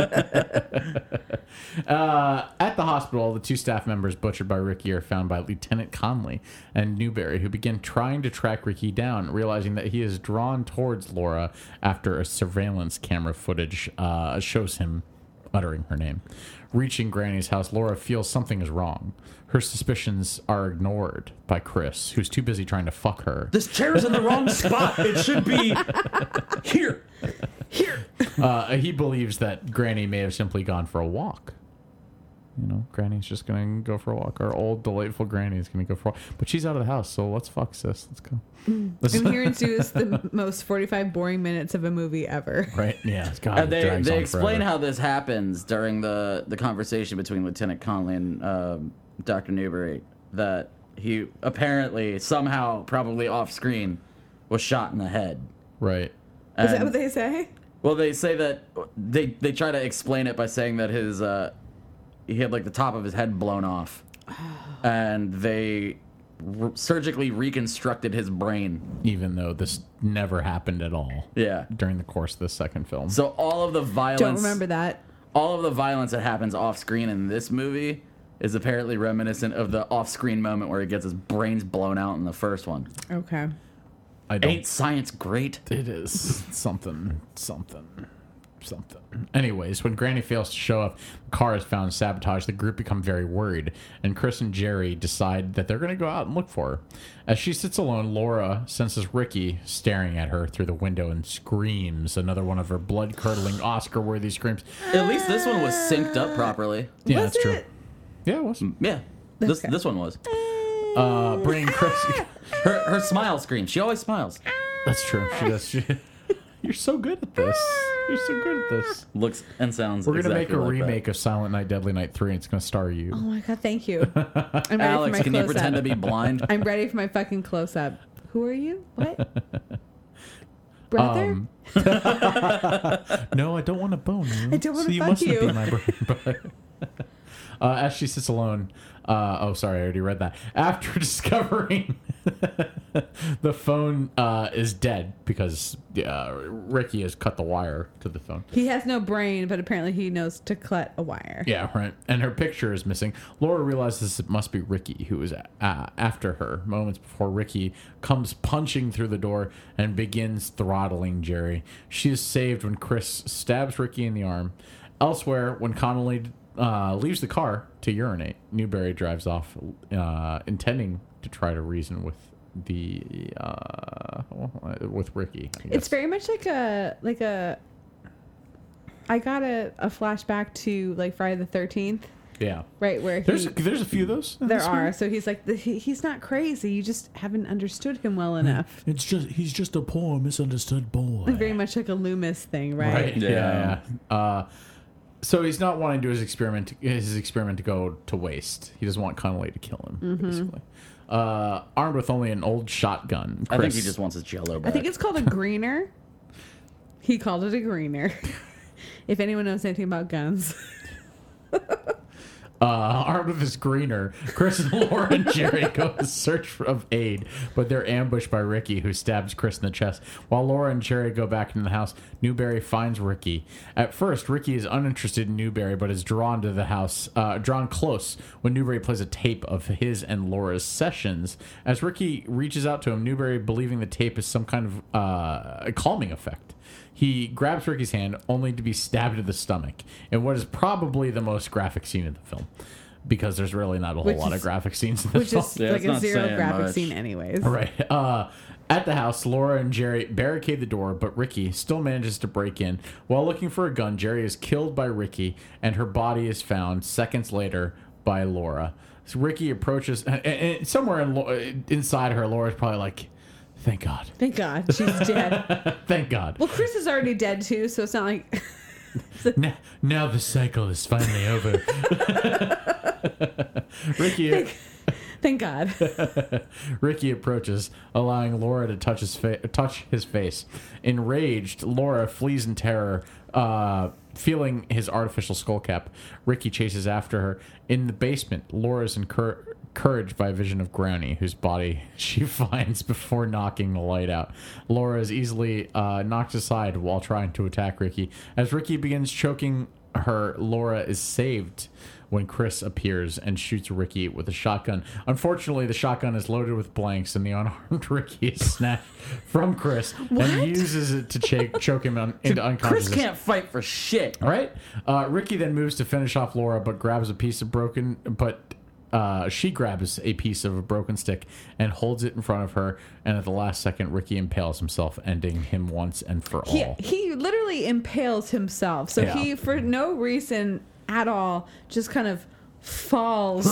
[SPEAKER 1] Uh, at the hospital, the two staff members butchered by Ricky are found by Lieutenant Conley and Newberry, who begin trying to track Ricky down, realizing that he is drawn towards Laura after a surveillance camera footage uh, shows him uttering her name. Reaching Granny's house, Laura feels something is wrong. Her suspicions are ignored by Chris, who's too busy trying to fuck her.
[SPEAKER 3] This chair's in the wrong spot. It should be here. Here.
[SPEAKER 1] Uh, he believes that Granny may have simply gone for a walk. You know, Granny's just gonna go for a walk. Our old delightful Granny's gonna go for a walk. But she's out of the house, so let's fuck sis. Let's go. Let's-
[SPEAKER 4] And here ensues the most forty-five boring minutes of a movie ever.
[SPEAKER 1] right? Yeah. God,
[SPEAKER 3] And
[SPEAKER 1] it
[SPEAKER 3] they
[SPEAKER 1] drags
[SPEAKER 3] they
[SPEAKER 1] on
[SPEAKER 3] explain
[SPEAKER 1] forever.
[SPEAKER 3] how this happens during the, the conversation between Lieutenant Conley and um, Doctor Newberry. That he apparently, somehow, probably off screen, was shot in the head.
[SPEAKER 1] Right.
[SPEAKER 4] Is that
[SPEAKER 3] And-
[SPEAKER 4] what they say?
[SPEAKER 3] Well, they say that they they try to explain it by saying that his uh, he had like the top of his head blown off, and they r- surgically reconstructed his brain.
[SPEAKER 1] Even though this never happened at all
[SPEAKER 3] Yeah.
[SPEAKER 1] during the course of the second film.
[SPEAKER 3] So all of the violence,
[SPEAKER 4] Don't remember that.
[SPEAKER 3] all of the violence that happens off screen in this movie is apparently reminiscent of the off screen moment where he gets his brains blown out in the first one.
[SPEAKER 4] Okay.
[SPEAKER 1] I don't.
[SPEAKER 3] Ain't science great?
[SPEAKER 1] It is something, something, something. Anyways, when Granny fails to show up, the car is found sabotaged. The group become very worried, and Chris and Jerry decide that they're going to go out and look for her. As she sits alone, Laura senses Ricky staring at her through the window and screams another one of her blood-curdling, Oscar-worthy screams.
[SPEAKER 3] At least this one was synced up properly.
[SPEAKER 1] Yeah,
[SPEAKER 4] Was
[SPEAKER 1] that's true.
[SPEAKER 4] it?
[SPEAKER 1] Yeah, it was.
[SPEAKER 3] Yeah, this
[SPEAKER 4] Okay.
[SPEAKER 3] this one was.
[SPEAKER 1] Uh, bringing Chris.
[SPEAKER 3] Her her smile scream. She always smiles.
[SPEAKER 1] That's true. She does. She, you're so good at this. You're so good at this.
[SPEAKER 3] Looks and sounds.
[SPEAKER 1] We're gonna
[SPEAKER 3] exactly
[SPEAKER 1] make a
[SPEAKER 3] like
[SPEAKER 1] remake of Silent Night, Deadly Night three, and it's gonna star you.
[SPEAKER 4] Oh my god, thank you. I'm ready
[SPEAKER 3] that. Alex,
[SPEAKER 4] for
[SPEAKER 3] can
[SPEAKER 4] my
[SPEAKER 3] you
[SPEAKER 4] close
[SPEAKER 3] pretend
[SPEAKER 4] up.
[SPEAKER 3] to be blind?
[SPEAKER 4] I'm ready for my fucking close up. Who are you? What? Brother?
[SPEAKER 1] Um, no, I don't want to bone you.
[SPEAKER 4] I don't wanna
[SPEAKER 1] so you
[SPEAKER 4] fuck
[SPEAKER 1] mustn't
[SPEAKER 4] you.
[SPEAKER 1] be my brother. uh, as she sits alone, uh, oh, sorry, I already read that. After discovering the phone uh, is dead because uh, Ricky has cut the wire to the phone.
[SPEAKER 4] He has no brain, but apparently he knows to cut a wire.
[SPEAKER 1] Yeah, right. And her picture is missing. Laura realizes it must be Ricky who is uh, after her moments before Ricky comes punching through the door and begins throttling Jerry. She is saved when Chris stabs Ricky in the arm. Elsewhere, when Connolly uh, leaves the car to urinate, Newberry drives off, uh, intending to try to reason with the uh, with Ricky. I guess.
[SPEAKER 4] It's very much like a like a. I got a, a flashback to like Friday the thirteenth,
[SPEAKER 1] yeah.
[SPEAKER 4] right where he,
[SPEAKER 1] There's there's a few of those. in
[SPEAKER 4] there
[SPEAKER 1] this
[SPEAKER 4] are.
[SPEAKER 1] movie.
[SPEAKER 4] So he's like the, he, he's not crazy. You just haven't understood him well enough.
[SPEAKER 1] It's just he's just a poor misunderstood boy.
[SPEAKER 4] Like very much like a Loomis thing, right?
[SPEAKER 1] Right. Yeah.
[SPEAKER 3] Yeah.
[SPEAKER 1] yeah. Uh, so he's not wanting to do his experiment. His experiment to go to waste. He doesn't want Connolly to kill him.
[SPEAKER 4] Mm-hmm.
[SPEAKER 1] Basically, uh, armed with only an old shotgun.
[SPEAKER 3] I think
[SPEAKER 1] Chris-
[SPEAKER 3] he just wants his Jello back.
[SPEAKER 4] I think it's called a greener. He called it a greener. If anyone knows anything about guns.
[SPEAKER 1] Uh, armed with his greener, Chris and Laura and Jerry go in search of aid, but they're ambushed by Ricky, who stabs Chris in the chest. While Laura and Jerry go back into the house, Newberry finds Ricky. At first, Ricky is uninterested in Newberry, but is drawn to the house, uh, drawn close when Newberry plays a tape of his and Laura's sessions. As Ricky reaches out to him, Newberry, believing the tape is some kind of uh, a calming effect, he grabs Ricky's hand, only to be stabbed in the stomach in what is probably the most graphic scene in the film, because there's really not a whole
[SPEAKER 4] Which
[SPEAKER 1] lot
[SPEAKER 4] is-
[SPEAKER 1] of graphic scenes in the
[SPEAKER 4] Which
[SPEAKER 1] film.
[SPEAKER 4] is
[SPEAKER 3] Yeah,
[SPEAKER 4] like
[SPEAKER 3] it's
[SPEAKER 4] a
[SPEAKER 3] not
[SPEAKER 4] zero
[SPEAKER 3] saying
[SPEAKER 4] graphic
[SPEAKER 3] much.
[SPEAKER 4] scene anyways.
[SPEAKER 1] Right. Uh, at the house, Laura and Jerry barricade the door, but Ricky still manages to break in. While looking for a gun, Jerry is killed by Ricky, and her body is found seconds later by Laura. So Ricky approaches, and, and somewhere in, Lo- inside her, Laura's probably like, "Thank God,
[SPEAKER 4] Thank God she's dead.
[SPEAKER 1] thank God."
[SPEAKER 4] Well, Chris is already dead too, so it's not like
[SPEAKER 1] Now, now the cycle is finally over. Ricky,
[SPEAKER 4] Thank God.
[SPEAKER 1] Ricky approaches, allowing Laura to touch his fa- touch his face. Enraged, Laura flees in terror, uh, feeling his artificial skull cap. Ricky chases after her. In the basement, Laura is encouraged. Encouraged by a vision of Granny, whose body she finds before knocking the light out. Laura is easily uh, knocked aside while trying to attack Ricky. As Ricky begins choking her, Laura is saved when Chris appears and shoots Ricky with a shotgun. Unfortunately, the shotgun is loaded with blanks, and the unarmed Ricky is snatched from Chris
[SPEAKER 4] What?
[SPEAKER 1] and uses it to ch- choke him un- into
[SPEAKER 3] Chris
[SPEAKER 1] unconsciousness.
[SPEAKER 3] can't fight for shit.
[SPEAKER 1] All right. Uh, Ricky then moves to finish off Laura, but grabs a piece of broken, but uh, she grabs a piece of a broken stick and holds it in front of her. And at the last second, Ricky impales himself, ending him once and for
[SPEAKER 4] He,
[SPEAKER 1] all.
[SPEAKER 4] he literally impales himself. So
[SPEAKER 1] Yeah.
[SPEAKER 4] he, for no reason at all, just kind of falls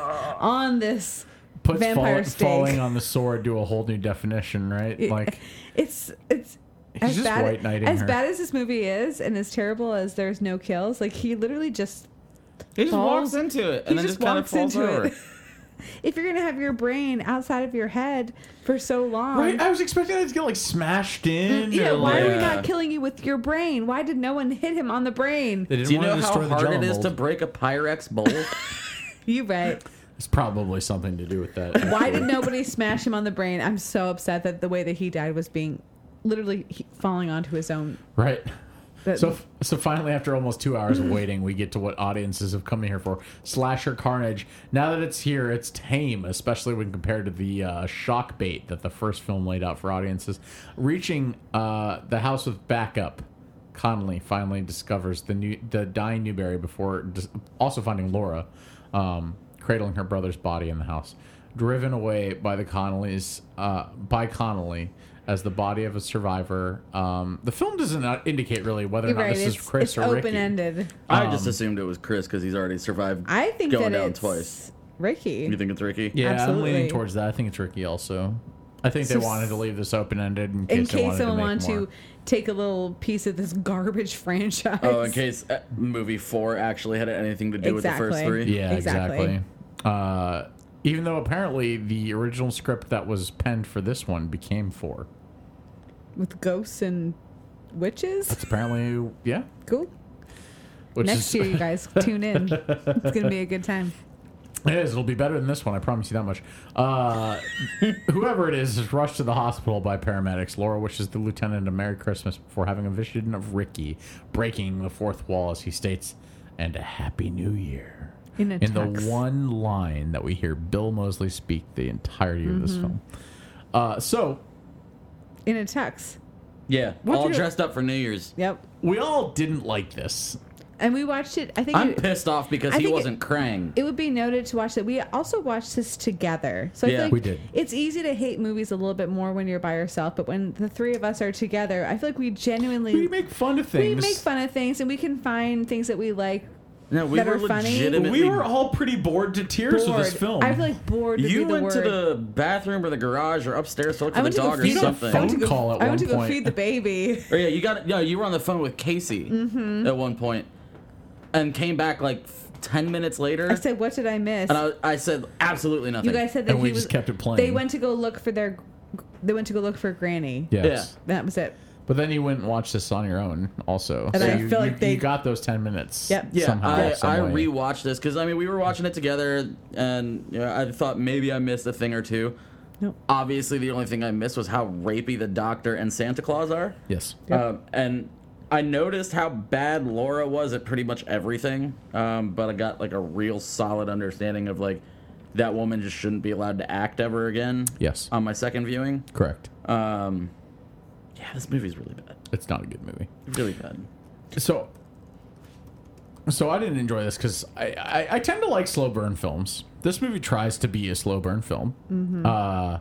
[SPEAKER 4] on this
[SPEAKER 1] Puts
[SPEAKER 4] vampire
[SPEAKER 1] fall-
[SPEAKER 4] stake.
[SPEAKER 1] falling on the sword to a whole new definition, right? Like,
[SPEAKER 4] It's it's
[SPEAKER 1] He's
[SPEAKER 4] as
[SPEAKER 1] just
[SPEAKER 4] bad
[SPEAKER 1] white knighting
[SPEAKER 4] as
[SPEAKER 1] her.
[SPEAKER 4] bad as this movie is, and as terrible as there's no kills. Like he literally just
[SPEAKER 3] He just
[SPEAKER 4] falls-
[SPEAKER 3] walks into it
[SPEAKER 4] he
[SPEAKER 3] and then just, kind of
[SPEAKER 4] walks
[SPEAKER 3] falls
[SPEAKER 4] into
[SPEAKER 3] over.
[SPEAKER 4] it. If you're gonna have your brain outside of your head for so long,
[SPEAKER 1] right? I was expecting that to get like smashed in.
[SPEAKER 4] yeah,
[SPEAKER 1] or,
[SPEAKER 4] why
[SPEAKER 1] like,
[SPEAKER 4] are we
[SPEAKER 3] Yeah.
[SPEAKER 4] not killing you with your brain? Why did no one hit him on the brain?
[SPEAKER 1] They didn't
[SPEAKER 3] Do you
[SPEAKER 1] want
[SPEAKER 3] know
[SPEAKER 1] to
[SPEAKER 3] how
[SPEAKER 1] destroy the
[SPEAKER 3] hard
[SPEAKER 1] jello
[SPEAKER 3] it is
[SPEAKER 1] mold.
[SPEAKER 3] to break a Pyrex bowl?
[SPEAKER 4] You right.
[SPEAKER 1] It's probably something to do with that.
[SPEAKER 4] Why did nobody smash him on the brain? I'm so upset that the way that he died was being literally he, falling onto his own.
[SPEAKER 1] Right.
[SPEAKER 4] That-
[SPEAKER 1] So, so finally, after almost two hours of waiting, we get to what audiences have come here for: slasher carnage. Now that it's here, it's tame, especially when compared to the uh, shock bait that the first film laid out for audiences. Reaching uh, the house with backup, Connolly finally discovers the new, the dying Newberry before dis- also finding Laura, um, cradling her brother's body in the house. Driven away by the Connollys, uh, by Connolly. As the body of a survivor. Um, the film doesn't uh, indicate really whether or
[SPEAKER 4] You're
[SPEAKER 1] not
[SPEAKER 4] right.
[SPEAKER 1] this
[SPEAKER 4] It's,
[SPEAKER 1] is Chris
[SPEAKER 4] it's
[SPEAKER 1] or Ricky.
[SPEAKER 4] open ended.
[SPEAKER 3] I
[SPEAKER 1] Um,
[SPEAKER 3] just assumed it was Chris because he's already survived
[SPEAKER 4] I think
[SPEAKER 3] going
[SPEAKER 4] that
[SPEAKER 3] down
[SPEAKER 4] it's
[SPEAKER 3] twice.
[SPEAKER 4] Ricky.
[SPEAKER 3] You think it's Ricky?
[SPEAKER 1] Yeah, I'm
[SPEAKER 4] Absolutely.
[SPEAKER 1] leaning towards that. I think it's Ricky also. I think they
[SPEAKER 4] So
[SPEAKER 1] wanted to leave this open ended in case,
[SPEAKER 4] in
[SPEAKER 1] they
[SPEAKER 4] case
[SPEAKER 1] wanted
[SPEAKER 4] someone
[SPEAKER 1] to
[SPEAKER 4] wanted
[SPEAKER 1] make more.
[SPEAKER 4] to take a little piece of this garbage franchise.
[SPEAKER 3] Oh, in case uh, movie four actually had anything to do with the first
[SPEAKER 4] Exactly.
[SPEAKER 3] three?
[SPEAKER 1] Yeah,
[SPEAKER 4] Exactly.
[SPEAKER 1] exactly. Uh, even though apparently the original script that was penned for this one became four.
[SPEAKER 4] With ghosts and witches.
[SPEAKER 1] It's apparently, yeah.
[SPEAKER 4] Cool.
[SPEAKER 1] Which
[SPEAKER 4] Next
[SPEAKER 1] is,
[SPEAKER 4] year, you guys tune in. It's gonna be a good time.
[SPEAKER 1] It is. It'll be better than this one. I promise you that much. Uh, whoever it is is rushed to the hospital by paramedics. Laura wishes the lieutenant a Merry Christmas before having a vision of Ricky breaking the fourth wall, as he states, and a Happy New Year.
[SPEAKER 4] In a
[SPEAKER 1] In the
[SPEAKER 4] tux.
[SPEAKER 1] one line that we hear Bill Moseley speak the entirety of this film. Uh, so
[SPEAKER 4] In a tux.
[SPEAKER 3] Yeah,
[SPEAKER 1] What
[SPEAKER 3] all
[SPEAKER 1] you-
[SPEAKER 3] dressed up for New Year's.
[SPEAKER 4] Yep.
[SPEAKER 1] we all didn't like this.
[SPEAKER 4] And we watched it. I think
[SPEAKER 3] I'm
[SPEAKER 4] it,
[SPEAKER 3] pissed off because
[SPEAKER 4] I
[SPEAKER 3] he
[SPEAKER 4] think it-
[SPEAKER 3] wasn't Krang.
[SPEAKER 4] it would be noted to watch that. We also watched this together. So I
[SPEAKER 3] Yeah.
[SPEAKER 4] feel like
[SPEAKER 1] We did.
[SPEAKER 4] It's easy to hate movies a little bit more when you're by yourself, but when the three of us are together, I feel like we genuinely
[SPEAKER 1] We make fun of things.
[SPEAKER 4] we make fun of things and we can find things that we like.
[SPEAKER 3] No, we
[SPEAKER 4] that
[SPEAKER 3] were
[SPEAKER 4] are funny.
[SPEAKER 3] legitimately.
[SPEAKER 1] We were all pretty bored to tears with
[SPEAKER 4] Bored.
[SPEAKER 1] this film.
[SPEAKER 4] I feel like bored. Would
[SPEAKER 3] You
[SPEAKER 4] be the
[SPEAKER 3] went
[SPEAKER 4] word.
[SPEAKER 3] to the bathroom or the garage or upstairs to look
[SPEAKER 4] I
[SPEAKER 3] for the
[SPEAKER 4] went to go
[SPEAKER 3] dog or
[SPEAKER 4] feed the-
[SPEAKER 3] something.
[SPEAKER 4] I went to
[SPEAKER 1] Phone
[SPEAKER 4] go,
[SPEAKER 1] call at
[SPEAKER 4] I went
[SPEAKER 1] one
[SPEAKER 4] to go
[SPEAKER 1] point.
[SPEAKER 4] feed the baby.
[SPEAKER 3] Or yeah, you got no. You were on the phone with Casey
[SPEAKER 4] Mm-hmm.
[SPEAKER 3] at one point, and came back like f- ten minutes later.
[SPEAKER 4] I said, "What did I miss?"
[SPEAKER 3] and I, I said absolutely nothing.
[SPEAKER 4] You guys said that
[SPEAKER 1] And we
[SPEAKER 4] he
[SPEAKER 1] just
[SPEAKER 4] was,
[SPEAKER 1] kept it playing.
[SPEAKER 4] They went to go look for their. They went to go look for Granny.
[SPEAKER 1] Yes.
[SPEAKER 4] That was it.
[SPEAKER 1] But then you went and watched this on your own, also.
[SPEAKER 4] And
[SPEAKER 1] so
[SPEAKER 4] I
[SPEAKER 1] you,
[SPEAKER 4] feel
[SPEAKER 1] you,
[SPEAKER 4] like they-
[SPEAKER 1] you got those ten minutes.
[SPEAKER 4] Yep.
[SPEAKER 3] yeah,
[SPEAKER 1] Somehow,
[SPEAKER 3] I,
[SPEAKER 1] some
[SPEAKER 3] I
[SPEAKER 1] way.
[SPEAKER 3] rewatched this because I mean we were watching it together, and you know, I thought maybe I missed a thing or two.
[SPEAKER 4] Nope.
[SPEAKER 3] Obviously, the only thing I missed was how rapey the Doctor and Santa Claus are.
[SPEAKER 1] Yes.
[SPEAKER 4] Yep.
[SPEAKER 3] Um, and I noticed how bad Laura was at pretty much everything, um, but I got like a real solid understanding of like that woman just shouldn't be allowed to act ever again.
[SPEAKER 1] Yes.
[SPEAKER 3] On my second viewing,
[SPEAKER 1] Correct.
[SPEAKER 3] um, yeah, this movie's really bad.
[SPEAKER 1] It's not a good movie.
[SPEAKER 3] Really bad.
[SPEAKER 1] So, so I didn't enjoy this because I, I, I tend to like slow burn films. This movie tries to be a slow burn film,
[SPEAKER 4] Mm-hmm.
[SPEAKER 1] uh,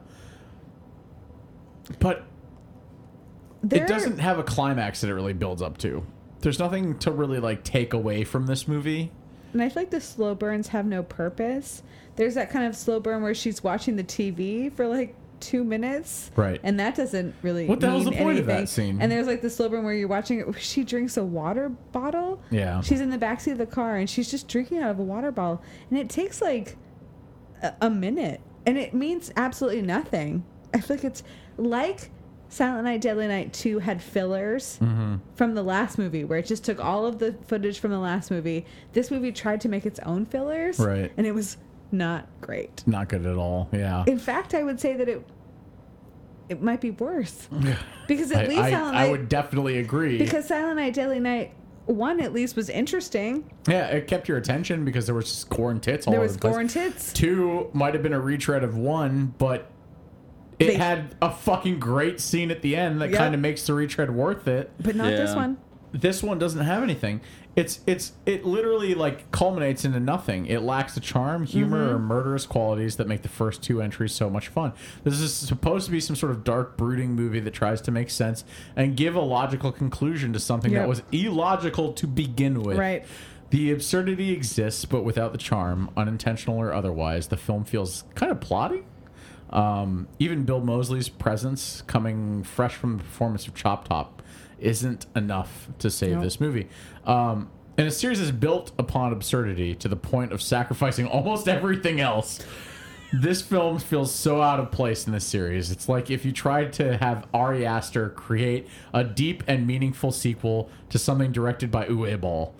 [SPEAKER 1] but
[SPEAKER 4] There,
[SPEAKER 1] it doesn't have a climax that it really builds up to. There's nothing to really like take away from this movie.
[SPEAKER 4] And I feel like the slow burns have no purpose. There's that kind of slow burn where she's watching the T V for like two minutes.
[SPEAKER 1] Right.
[SPEAKER 4] And that doesn't really
[SPEAKER 1] What the hell's
[SPEAKER 4] mean
[SPEAKER 1] the point of that
[SPEAKER 4] anything.
[SPEAKER 1] scene?
[SPEAKER 4] And there's like the slow burn where you're watching it. She drinks a water bottle.
[SPEAKER 1] Yeah.
[SPEAKER 4] She's in the backseat of the car and she's just drinking out of a water bottle. And it takes like a, a minute, and it means absolutely nothing. I feel like it's like Silent Night, Deadly Night two had fillers
[SPEAKER 1] Mm-hmm.
[SPEAKER 4] from the last movie, where it just took all of the footage from the last movie. This movie tried to make its own fillers,
[SPEAKER 1] Right.
[SPEAKER 4] and it was not great.
[SPEAKER 1] Not good at all. Yeah.
[SPEAKER 4] In fact, I would say that it it might be worse because at
[SPEAKER 1] I,
[SPEAKER 4] least
[SPEAKER 1] I,
[SPEAKER 4] Silent
[SPEAKER 1] I
[SPEAKER 4] Night,
[SPEAKER 1] would definitely agree.
[SPEAKER 4] because Silent Night, Deadly Night one at least was interesting.
[SPEAKER 1] yeah, it kept your attention because there was just gore and tits all
[SPEAKER 4] There
[SPEAKER 1] over
[SPEAKER 4] was
[SPEAKER 1] the place.
[SPEAKER 4] gore and tits.
[SPEAKER 1] Two might have been a retread of one, but it
[SPEAKER 4] They-
[SPEAKER 1] had a fucking great scene at the end that
[SPEAKER 4] Yep.
[SPEAKER 1] kind of makes the retread worth it.
[SPEAKER 4] But not this
[SPEAKER 3] Yeah.
[SPEAKER 4] one.
[SPEAKER 1] This one doesn't have anything. It's it's it literally like culminates into nothing. It lacks the charm, humor,
[SPEAKER 4] Mm-hmm.
[SPEAKER 1] or murderous qualities that make the first two entries so much fun. This is supposed to be some sort of dark, brooding movie that tries to make sense and give a logical conclusion to something that
[SPEAKER 4] Yep.
[SPEAKER 1] was illogical to begin with.
[SPEAKER 4] Right.
[SPEAKER 1] The absurdity exists, but without the charm, unintentional or otherwise, the film feels kind of plotty. Um, even Bill Moseley's presence, coming fresh from the performance of Chop Top, isn't enough to save
[SPEAKER 4] Nope.
[SPEAKER 1] this movie. Um, and a series is built upon absurdity to the point of sacrificing almost everything else. This film feels so out of place in this series. It's like if you tried to have Ari Aster create a deep and meaningful sequel to something directed by Uwe Ball.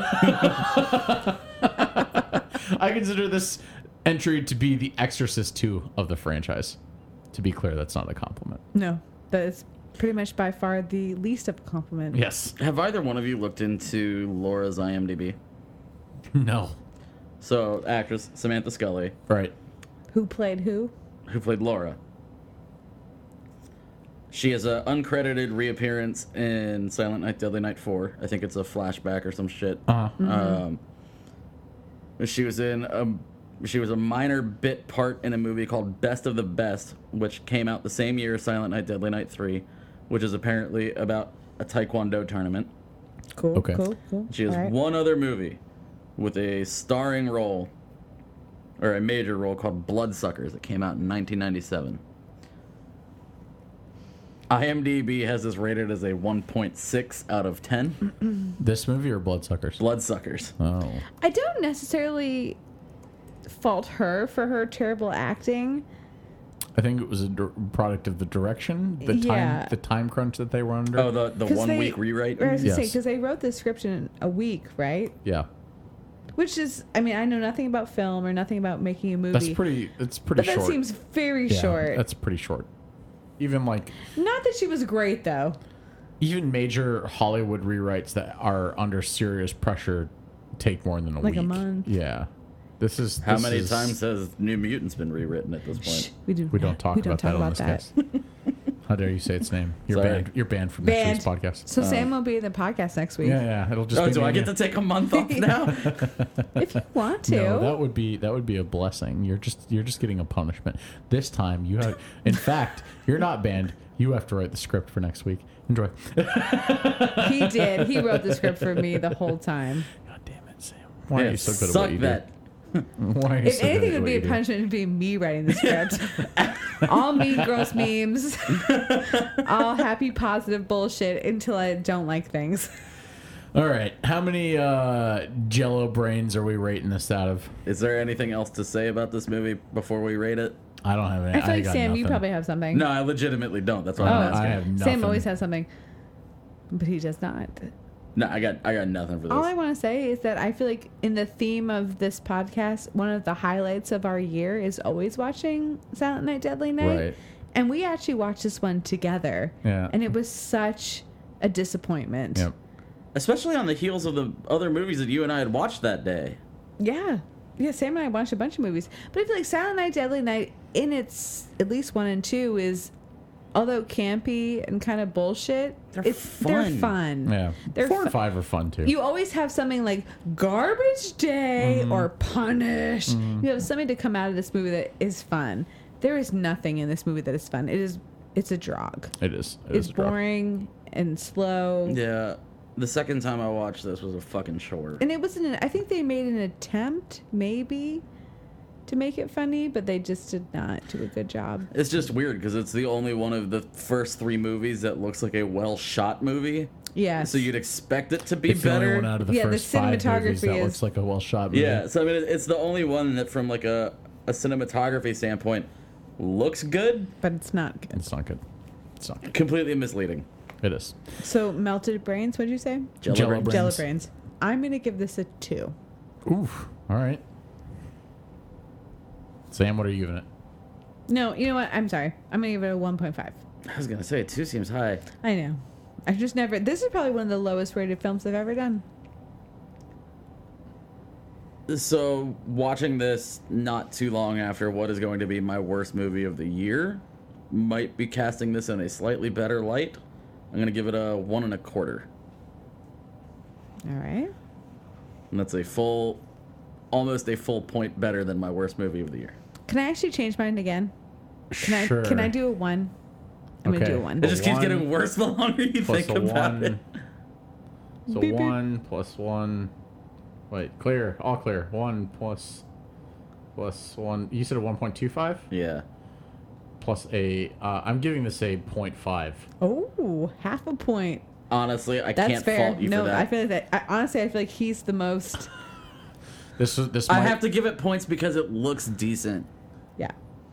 [SPEAKER 1] I consider this entry to be the Exorcist two of the franchise. To be clear, that's not a compliment.
[SPEAKER 4] No, that is pretty much by far the least of a compliment.
[SPEAKER 1] Yes.
[SPEAKER 3] Have either one of you looked into Laura's IMDb?
[SPEAKER 1] No.
[SPEAKER 3] So, actress Samantha Scully,
[SPEAKER 1] Right.
[SPEAKER 4] Who played who?
[SPEAKER 3] who played Laura. She has an uncredited reappearance in Silent Night, Deadly Night four. I think it's a flashback or some shit.
[SPEAKER 1] Uh-huh.
[SPEAKER 3] Um, she was in a she was a minor bit part in a movie called Best of the Best, which came out the same year as Silent Night, Deadly Night three, which is apparently about a taekwondo tournament.
[SPEAKER 4] Cool.
[SPEAKER 1] Okay.
[SPEAKER 4] Cool. Cool.
[SPEAKER 3] She has
[SPEAKER 4] All right.
[SPEAKER 3] one other movie with a starring role, or a major role, called Bloodsuckers that came out in nineteen ninety-seven. IMDb has this rated as a one point six out of ten.
[SPEAKER 1] This movie or Bloodsuckers?
[SPEAKER 3] Bloodsuckers.
[SPEAKER 1] Oh.
[SPEAKER 4] I don't necessarily fault her for her terrible acting.
[SPEAKER 1] I think it was a dir- product of the direction, the
[SPEAKER 4] Yeah.
[SPEAKER 1] time, the time crunch that they were under.
[SPEAKER 3] Oh, the, the
[SPEAKER 4] 'Cause
[SPEAKER 3] one
[SPEAKER 4] they-
[SPEAKER 3] week rewrite?
[SPEAKER 4] Or I was gonna say,
[SPEAKER 1] Yes.
[SPEAKER 4] because they wrote the script in a week, right?
[SPEAKER 1] Yeah,
[SPEAKER 4] Which is, I mean, I know nothing about film or nothing about making a movie.
[SPEAKER 1] that's pretty. It's pretty
[SPEAKER 4] but that
[SPEAKER 1] short.
[SPEAKER 4] seems very
[SPEAKER 1] Yeah,
[SPEAKER 4] short.
[SPEAKER 1] That's pretty short. Even like
[SPEAKER 4] Not that she was great, though.
[SPEAKER 1] even major Hollywood rewrites that are under serious pressure take more than a
[SPEAKER 4] Like
[SPEAKER 1] week.
[SPEAKER 4] a month.
[SPEAKER 1] Yeah. This is
[SPEAKER 3] How
[SPEAKER 1] this
[SPEAKER 3] many
[SPEAKER 1] is-
[SPEAKER 3] times has New Mutants been rewritten at this point?
[SPEAKER 4] We, do,
[SPEAKER 1] we don't talk
[SPEAKER 4] we
[SPEAKER 1] about
[SPEAKER 4] don't talk
[SPEAKER 1] that
[SPEAKER 4] about
[SPEAKER 1] on this
[SPEAKER 4] that.
[SPEAKER 1] cast. How dare you say its name? You're
[SPEAKER 3] Sorry.
[SPEAKER 1] banned. You're banned from
[SPEAKER 4] Banned.
[SPEAKER 1] next week's podcast.
[SPEAKER 4] So Sam will be in the podcast next week.
[SPEAKER 1] Yeah, yeah. It'll just
[SPEAKER 3] Oh,
[SPEAKER 1] be
[SPEAKER 3] do
[SPEAKER 1] me
[SPEAKER 3] I
[SPEAKER 1] and
[SPEAKER 3] get
[SPEAKER 1] you.
[SPEAKER 3] to take a month off now?
[SPEAKER 4] If you want to.
[SPEAKER 1] No, that would be that would be a blessing. You're just you're just getting a punishment. This time you have in fact, you're not banned. You have to write the script for next week. Enjoy.
[SPEAKER 4] He did. He wrote the script for me the whole time.
[SPEAKER 1] God damn it, Sam. Why are
[SPEAKER 3] Yeah,
[SPEAKER 1] you so good at
[SPEAKER 3] suck
[SPEAKER 1] what you
[SPEAKER 3] that.
[SPEAKER 1] do? Why are you
[SPEAKER 4] If
[SPEAKER 1] so good
[SPEAKER 4] anything
[SPEAKER 1] at
[SPEAKER 4] would
[SPEAKER 1] what
[SPEAKER 4] be
[SPEAKER 1] you
[SPEAKER 4] a
[SPEAKER 1] do?
[SPEAKER 4] punishment, it'd be me writing the script. All mean, gross memes. All happy, positive bullshit until I don't like things.
[SPEAKER 1] All right. How many uh, Jello brains are we rating this out of?
[SPEAKER 3] Is there anything else to say about this movie before we rate it?
[SPEAKER 1] I don't have any.
[SPEAKER 4] I feel like
[SPEAKER 1] got
[SPEAKER 4] Sam, you
[SPEAKER 1] nothing.
[SPEAKER 4] probably have something.
[SPEAKER 3] No, I legitimately don't. That's why
[SPEAKER 1] Oh,
[SPEAKER 3] I'm
[SPEAKER 1] I
[SPEAKER 3] asking.
[SPEAKER 1] have nothing.
[SPEAKER 4] Sam always has something, but he does not.
[SPEAKER 3] No, I got I got nothing for this.
[SPEAKER 4] All I want to say is that I feel like in the theme of this podcast, one of the highlights of our year is always watching Silent Night, Deadly Night.
[SPEAKER 1] Right.
[SPEAKER 4] And we actually watched this one together.
[SPEAKER 1] Yeah.
[SPEAKER 4] And it was such a disappointment.
[SPEAKER 1] Yep.
[SPEAKER 3] Especially on the heels of the other movies that you and I had watched that day.
[SPEAKER 4] Yeah. Yeah, Sam and I watched a bunch of movies. But I feel like Silent Night, Deadly Night, in its at least one and two, is, although campy and kind of bullshit,
[SPEAKER 3] They're
[SPEAKER 4] it's, they're
[SPEAKER 3] fun.
[SPEAKER 4] fun.
[SPEAKER 1] Yeah.
[SPEAKER 4] They're
[SPEAKER 1] Four
[SPEAKER 4] fu-
[SPEAKER 1] and five are fun too.
[SPEAKER 4] You always have something like Garbage Day
[SPEAKER 1] Mm-hmm.
[SPEAKER 4] or Punish. You have something to come out of this movie that is fun. There is nothing in this movie that is fun. It is, it's a drog.
[SPEAKER 1] it is. It
[SPEAKER 4] It's
[SPEAKER 1] is a drop.
[SPEAKER 4] boring and slow.
[SPEAKER 3] Yeah. The second time I watched this was a fucking chore.
[SPEAKER 4] And it wasn't, an, I think they made an attempt, maybe, to make it funny, but they just did not do a good job.
[SPEAKER 3] It's just weird because it's the only one of the first three movies that looks like a well shot movie.
[SPEAKER 4] Yeah.
[SPEAKER 3] So you'd expect it to be
[SPEAKER 1] It's the only
[SPEAKER 3] better.
[SPEAKER 1] one out of the
[SPEAKER 4] Yeah, the
[SPEAKER 1] first five movies
[SPEAKER 4] cinematography
[SPEAKER 1] that
[SPEAKER 4] is-
[SPEAKER 1] looks like a well shot movie.
[SPEAKER 3] Yeah, so I mean, it's the only one that from like a a cinematography standpoint, looks good.
[SPEAKER 4] But it's not good.
[SPEAKER 1] It's not good. It's not good.
[SPEAKER 3] Completely misleading.
[SPEAKER 1] It is.
[SPEAKER 4] So melted brains, what'd you say?
[SPEAKER 3] Jello
[SPEAKER 1] Jello
[SPEAKER 3] brains.
[SPEAKER 1] brains.
[SPEAKER 4] Jello brains. I'm going to give this a two.
[SPEAKER 1] Oof. All right. Sam, what are you giving it?
[SPEAKER 4] No, you know what? I'm sorry. I'm going to give it a one point five.
[SPEAKER 3] I was gonna say two seems high.
[SPEAKER 4] I know. I just never. This is probably one of the lowest rated films I've ever done.
[SPEAKER 3] So watching this not too long after what is going to be my worst movie of the year might be casting this in a slightly better light. I'm gonna give it a one and a quarter.
[SPEAKER 4] All right.
[SPEAKER 3] And that's a full, almost a full point better than my worst movie of the year.
[SPEAKER 4] Can I actually change mine again? Can
[SPEAKER 1] Sure.
[SPEAKER 4] I? Can I do a one? I'm
[SPEAKER 1] Okay.
[SPEAKER 4] gonna do a one.
[SPEAKER 3] It just keeps
[SPEAKER 1] one
[SPEAKER 3] getting worse the longer you
[SPEAKER 1] Plus
[SPEAKER 3] think
[SPEAKER 1] a
[SPEAKER 3] about
[SPEAKER 1] one.
[SPEAKER 3] it.
[SPEAKER 1] So
[SPEAKER 4] Beep, beep.
[SPEAKER 1] one plus one. Wait, clear. All clear. One plus plus one. You said a one point two five
[SPEAKER 3] Yeah.
[SPEAKER 1] plus a. Uh, I'm giving this a point five.
[SPEAKER 4] Oh, half a point.
[SPEAKER 3] Honestly, I
[SPEAKER 4] That's
[SPEAKER 3] can't
[SPEAKER 4] fair.
[SPEAKER 3] fault you
[SPEAKER 4] No,
[SPEAKER 3] for that.
[SPEAKER 4] I feel like that. I, honestly, I feel like he's the most.
[SPEAKER 1] This is this.
[SPEAKER 3] I
[SPEAKER 1] might,
[SPEAKER 3] have to give it points because it looks decent.
[SPEAKER 4] Yeah.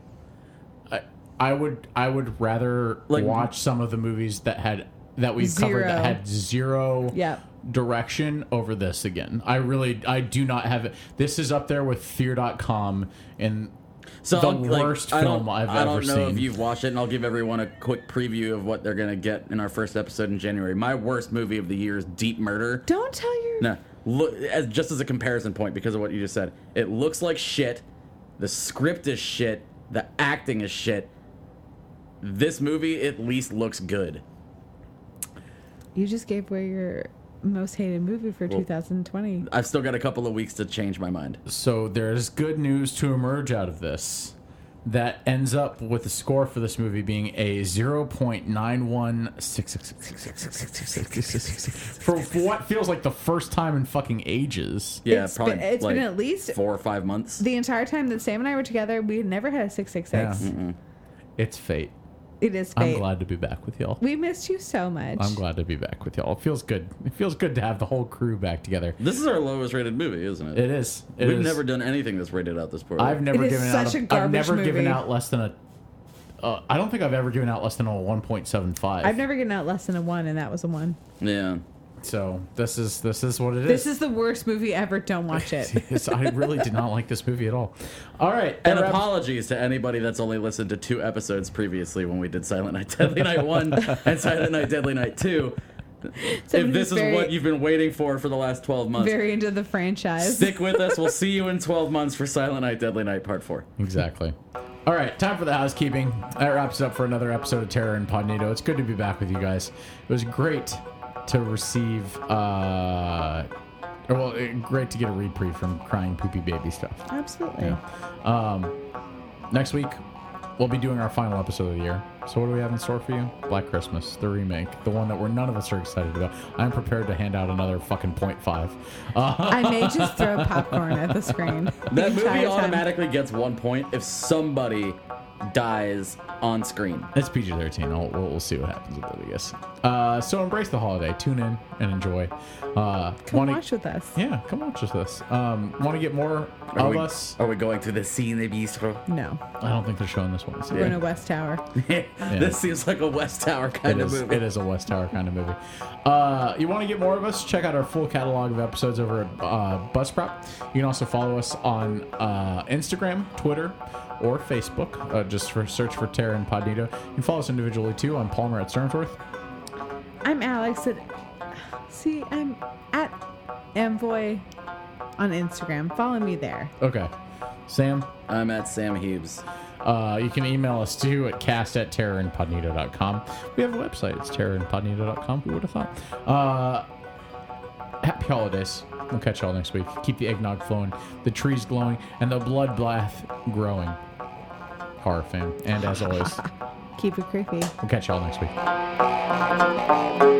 [SPEAKER 1] I, I would I would rather
[SPEAKER 3] Like-
[SPEAKER 1] watch some of the movies that had that we've covered that
[SPEAKER 4] Zero.
[SPEAKER 1] had zero
[SPEAKER 4] Yeah.
[SPEAKER 1] direction over this again. I really I do not have it. This is up there with fear dot com and
[SPEAKER 3] So
[SPEAKER 1] the
[SPEAKER 3] I'll, like,
[SPEAKER 1] worst
[SPEAKER 3] I
[SPEAKER 1] film
[SPEAKER 3] don't,
[SPEAKER 1] I've
[SPEAKER 3] I
[SPEAKER 1] ever
[SPEAKER 3] don't know
[SPEAKER 1] seen.
[SPEAKER 3] if you've watched it, and I'll give everyone a quick preview of what they're gonna get in our first episode in January. My worst movie of the year is Deep Murder.
[SPEAKER 4] Don't tell your.
[SPEAKER 3] No, look as just as a comparison point because of what you just said. It looks like shit. The script is shit. The acting is shit. This movie at least looks good.
[SPEAKER 4] You just gave away your most hated movie for two thousand twenty.
[SPEAKER 3] I've still got a couple of weeks to change my mind.
[SPEAKER 1] So there's good news to emerge out of this that ends up with the score for this movie being a zero point nine one six six six six six six six six six for what feels like the first time in fucking ages.
[SPEAKER 3] Yeah,
[SPEAKER 4] It's
[SPEAKER 3] probably
[SPEAKER 4] been- it's
[SPEAKER 3] like
[SPEAKER 4] been at least-
[SPEAKER 3] four or five months.
[SPEAKER 4] The entire time that Sam and I were together, we had never had a six six six.
[SPEAKER 1] Yeah. It's fate.
[SPEAKER 4] It is
[SPEAKER 1] I'm
[SPEAKER 4] fate.
[SPEAKER 1] glad to be back with y'all.
[SPEAKER 4] We missed you so much.
[SPEAKER 1] I'm glad to be back with y'all. It feels good. It feels good to have the whole crew back together.
[SPEAKER 3] This is our lowest rated movie, isn't it?
[SPEAKER 1] It is. It
[SPEAKER 3] We've
[SPEAKER 1] is.
[SPEAKER 3] never done anything that's rated out this poorly.
[SPEAKER 1] I've never
[SPEAKER 4] It is
[SPEAKER 1] given
[SPEAKER 4] such
[SPEAKER 1] out.
[SPEAKER 4] a
[SPEAKER 1] I've
[SPEAKER 4] garbage
[SPEAKER 1] never given
[SPEAKER 4] movie.
[SPEAKER 1] out less than a. Uh, I don't think I've ever given out less than a one point seven five.
[SPEAKER 4] I've never given out less than a one, and that was a one.
[SPEAKER 3] Yeah.
[SPEAKER 1] So this is this is what it is.
[SPEAKER 4] This is the worst movie ever. Don't watch it.
[SPEAKER 1] It's- I really did not like this movie at all. All right,
[SPEAKER 3] And
[SPEAKER 1] that wraps-
[SPEAKER 3] apologies to anybody that's only listened to two episodes previously when we did Silent Night, Deadly Night one and Silent Night, Deadly Night two. If
[SPEAKER 4] Someone
[SPEAKER 3] this
[SPEAKER 4] who's
[SPEAKER 3] is
[SPEAKER 4] very-
[SPEAKER 3] what you've been waiting for for the last twelve months,
[SPEAKER 4] Very into the franchise.
[SPEAKER 3] stick with us. We'll see you in twelve months for Silent Night, Deadly Night Part four.
[SPEAKER 1] Exactly. All right, time for the housekeeping. That wraps it up for another episode of Terror Incognito. It's good to be back with you guys. It was great to receive, uh, or, well, eh, great to get a reprieve from crying poopy baby stuff.
[SPEAKER 4] Absolutely.
[SPEAKER 1] Yeah. Um, next week, we'll be doing our final episode of the year. So what do we have in store for you? Black Christmas, the remake, the one that we're none of us are excited about. I'm prepared to hand out another fucking point five. Uh,
[SPEAKER 4] I may just throw popcorn at the screen. the
[SPEAKER 3] That movie
[SPEAKER 4] entire time.
[SPEAKER 3] automatically gets one point if somebody dies on screen.
[SPEAKER 1] It's P G thirteen. We'll, we'll, we'll see what happens with it, I guess. Uh, so embrace the holiday. Tune in and enjoy. Uh,
[SPEAKER 4] Come
[SPEAKER 1] wanna-
[SPEAKER 4] watch with us.
[SPEAKER 1] Yeah, come watch with us. Um, Want to get more
[SPEAKER 3] Are
[SPEAKER 1] of
[SPEAKER 3] we,
[SPEAKER 1] us?
[SPEAKER 3] are we going to the Cine Bistro?
[SPEAKER 4] No,
[SPEAKER 1] I don't think they're showing this one.
[SPEAKER 4] we're in a West Tower.
[SPEAKER 3] This seems like a West Tower
[SPEAKER 1] It
[SPEAKER 3] kind of
[SPEAKER 1] is,
[SPEAKER 3] movie.
[SPEAKER 1] it is a West Tower kind of movie. Uh, you want to get more of us? Check out our full catalog of episodes over at uh, Buzzsprout. You can also follow us on uh, Instagram, Twitter, or Facebook. Uh, just for search for Terra Incognito. You can follow us individually too on Palmer at Sternsworth.
[SPEAKER 4] I'm Alex. At, see, I'm at Amvoy on Instagram. Follow me there.
[SPEAKER 1] Okay, Sam.
[SPEAKER 3] I'm at Sam Heaves.
[SPEAKER 1] Uh, you can email us too at cast at terror incognito dot com. We have a website. It's terror incognito dot com. Who would have thought? Uh, happy holidays. We'll catch y'all next week. Keep the eggnog flowing, the trees glowing, and the bloodbath growing. Horror fan. And as always,
[SPEAKER 4] Keep it creepy.
[SPEAKER 1] we'll catch y'all next week.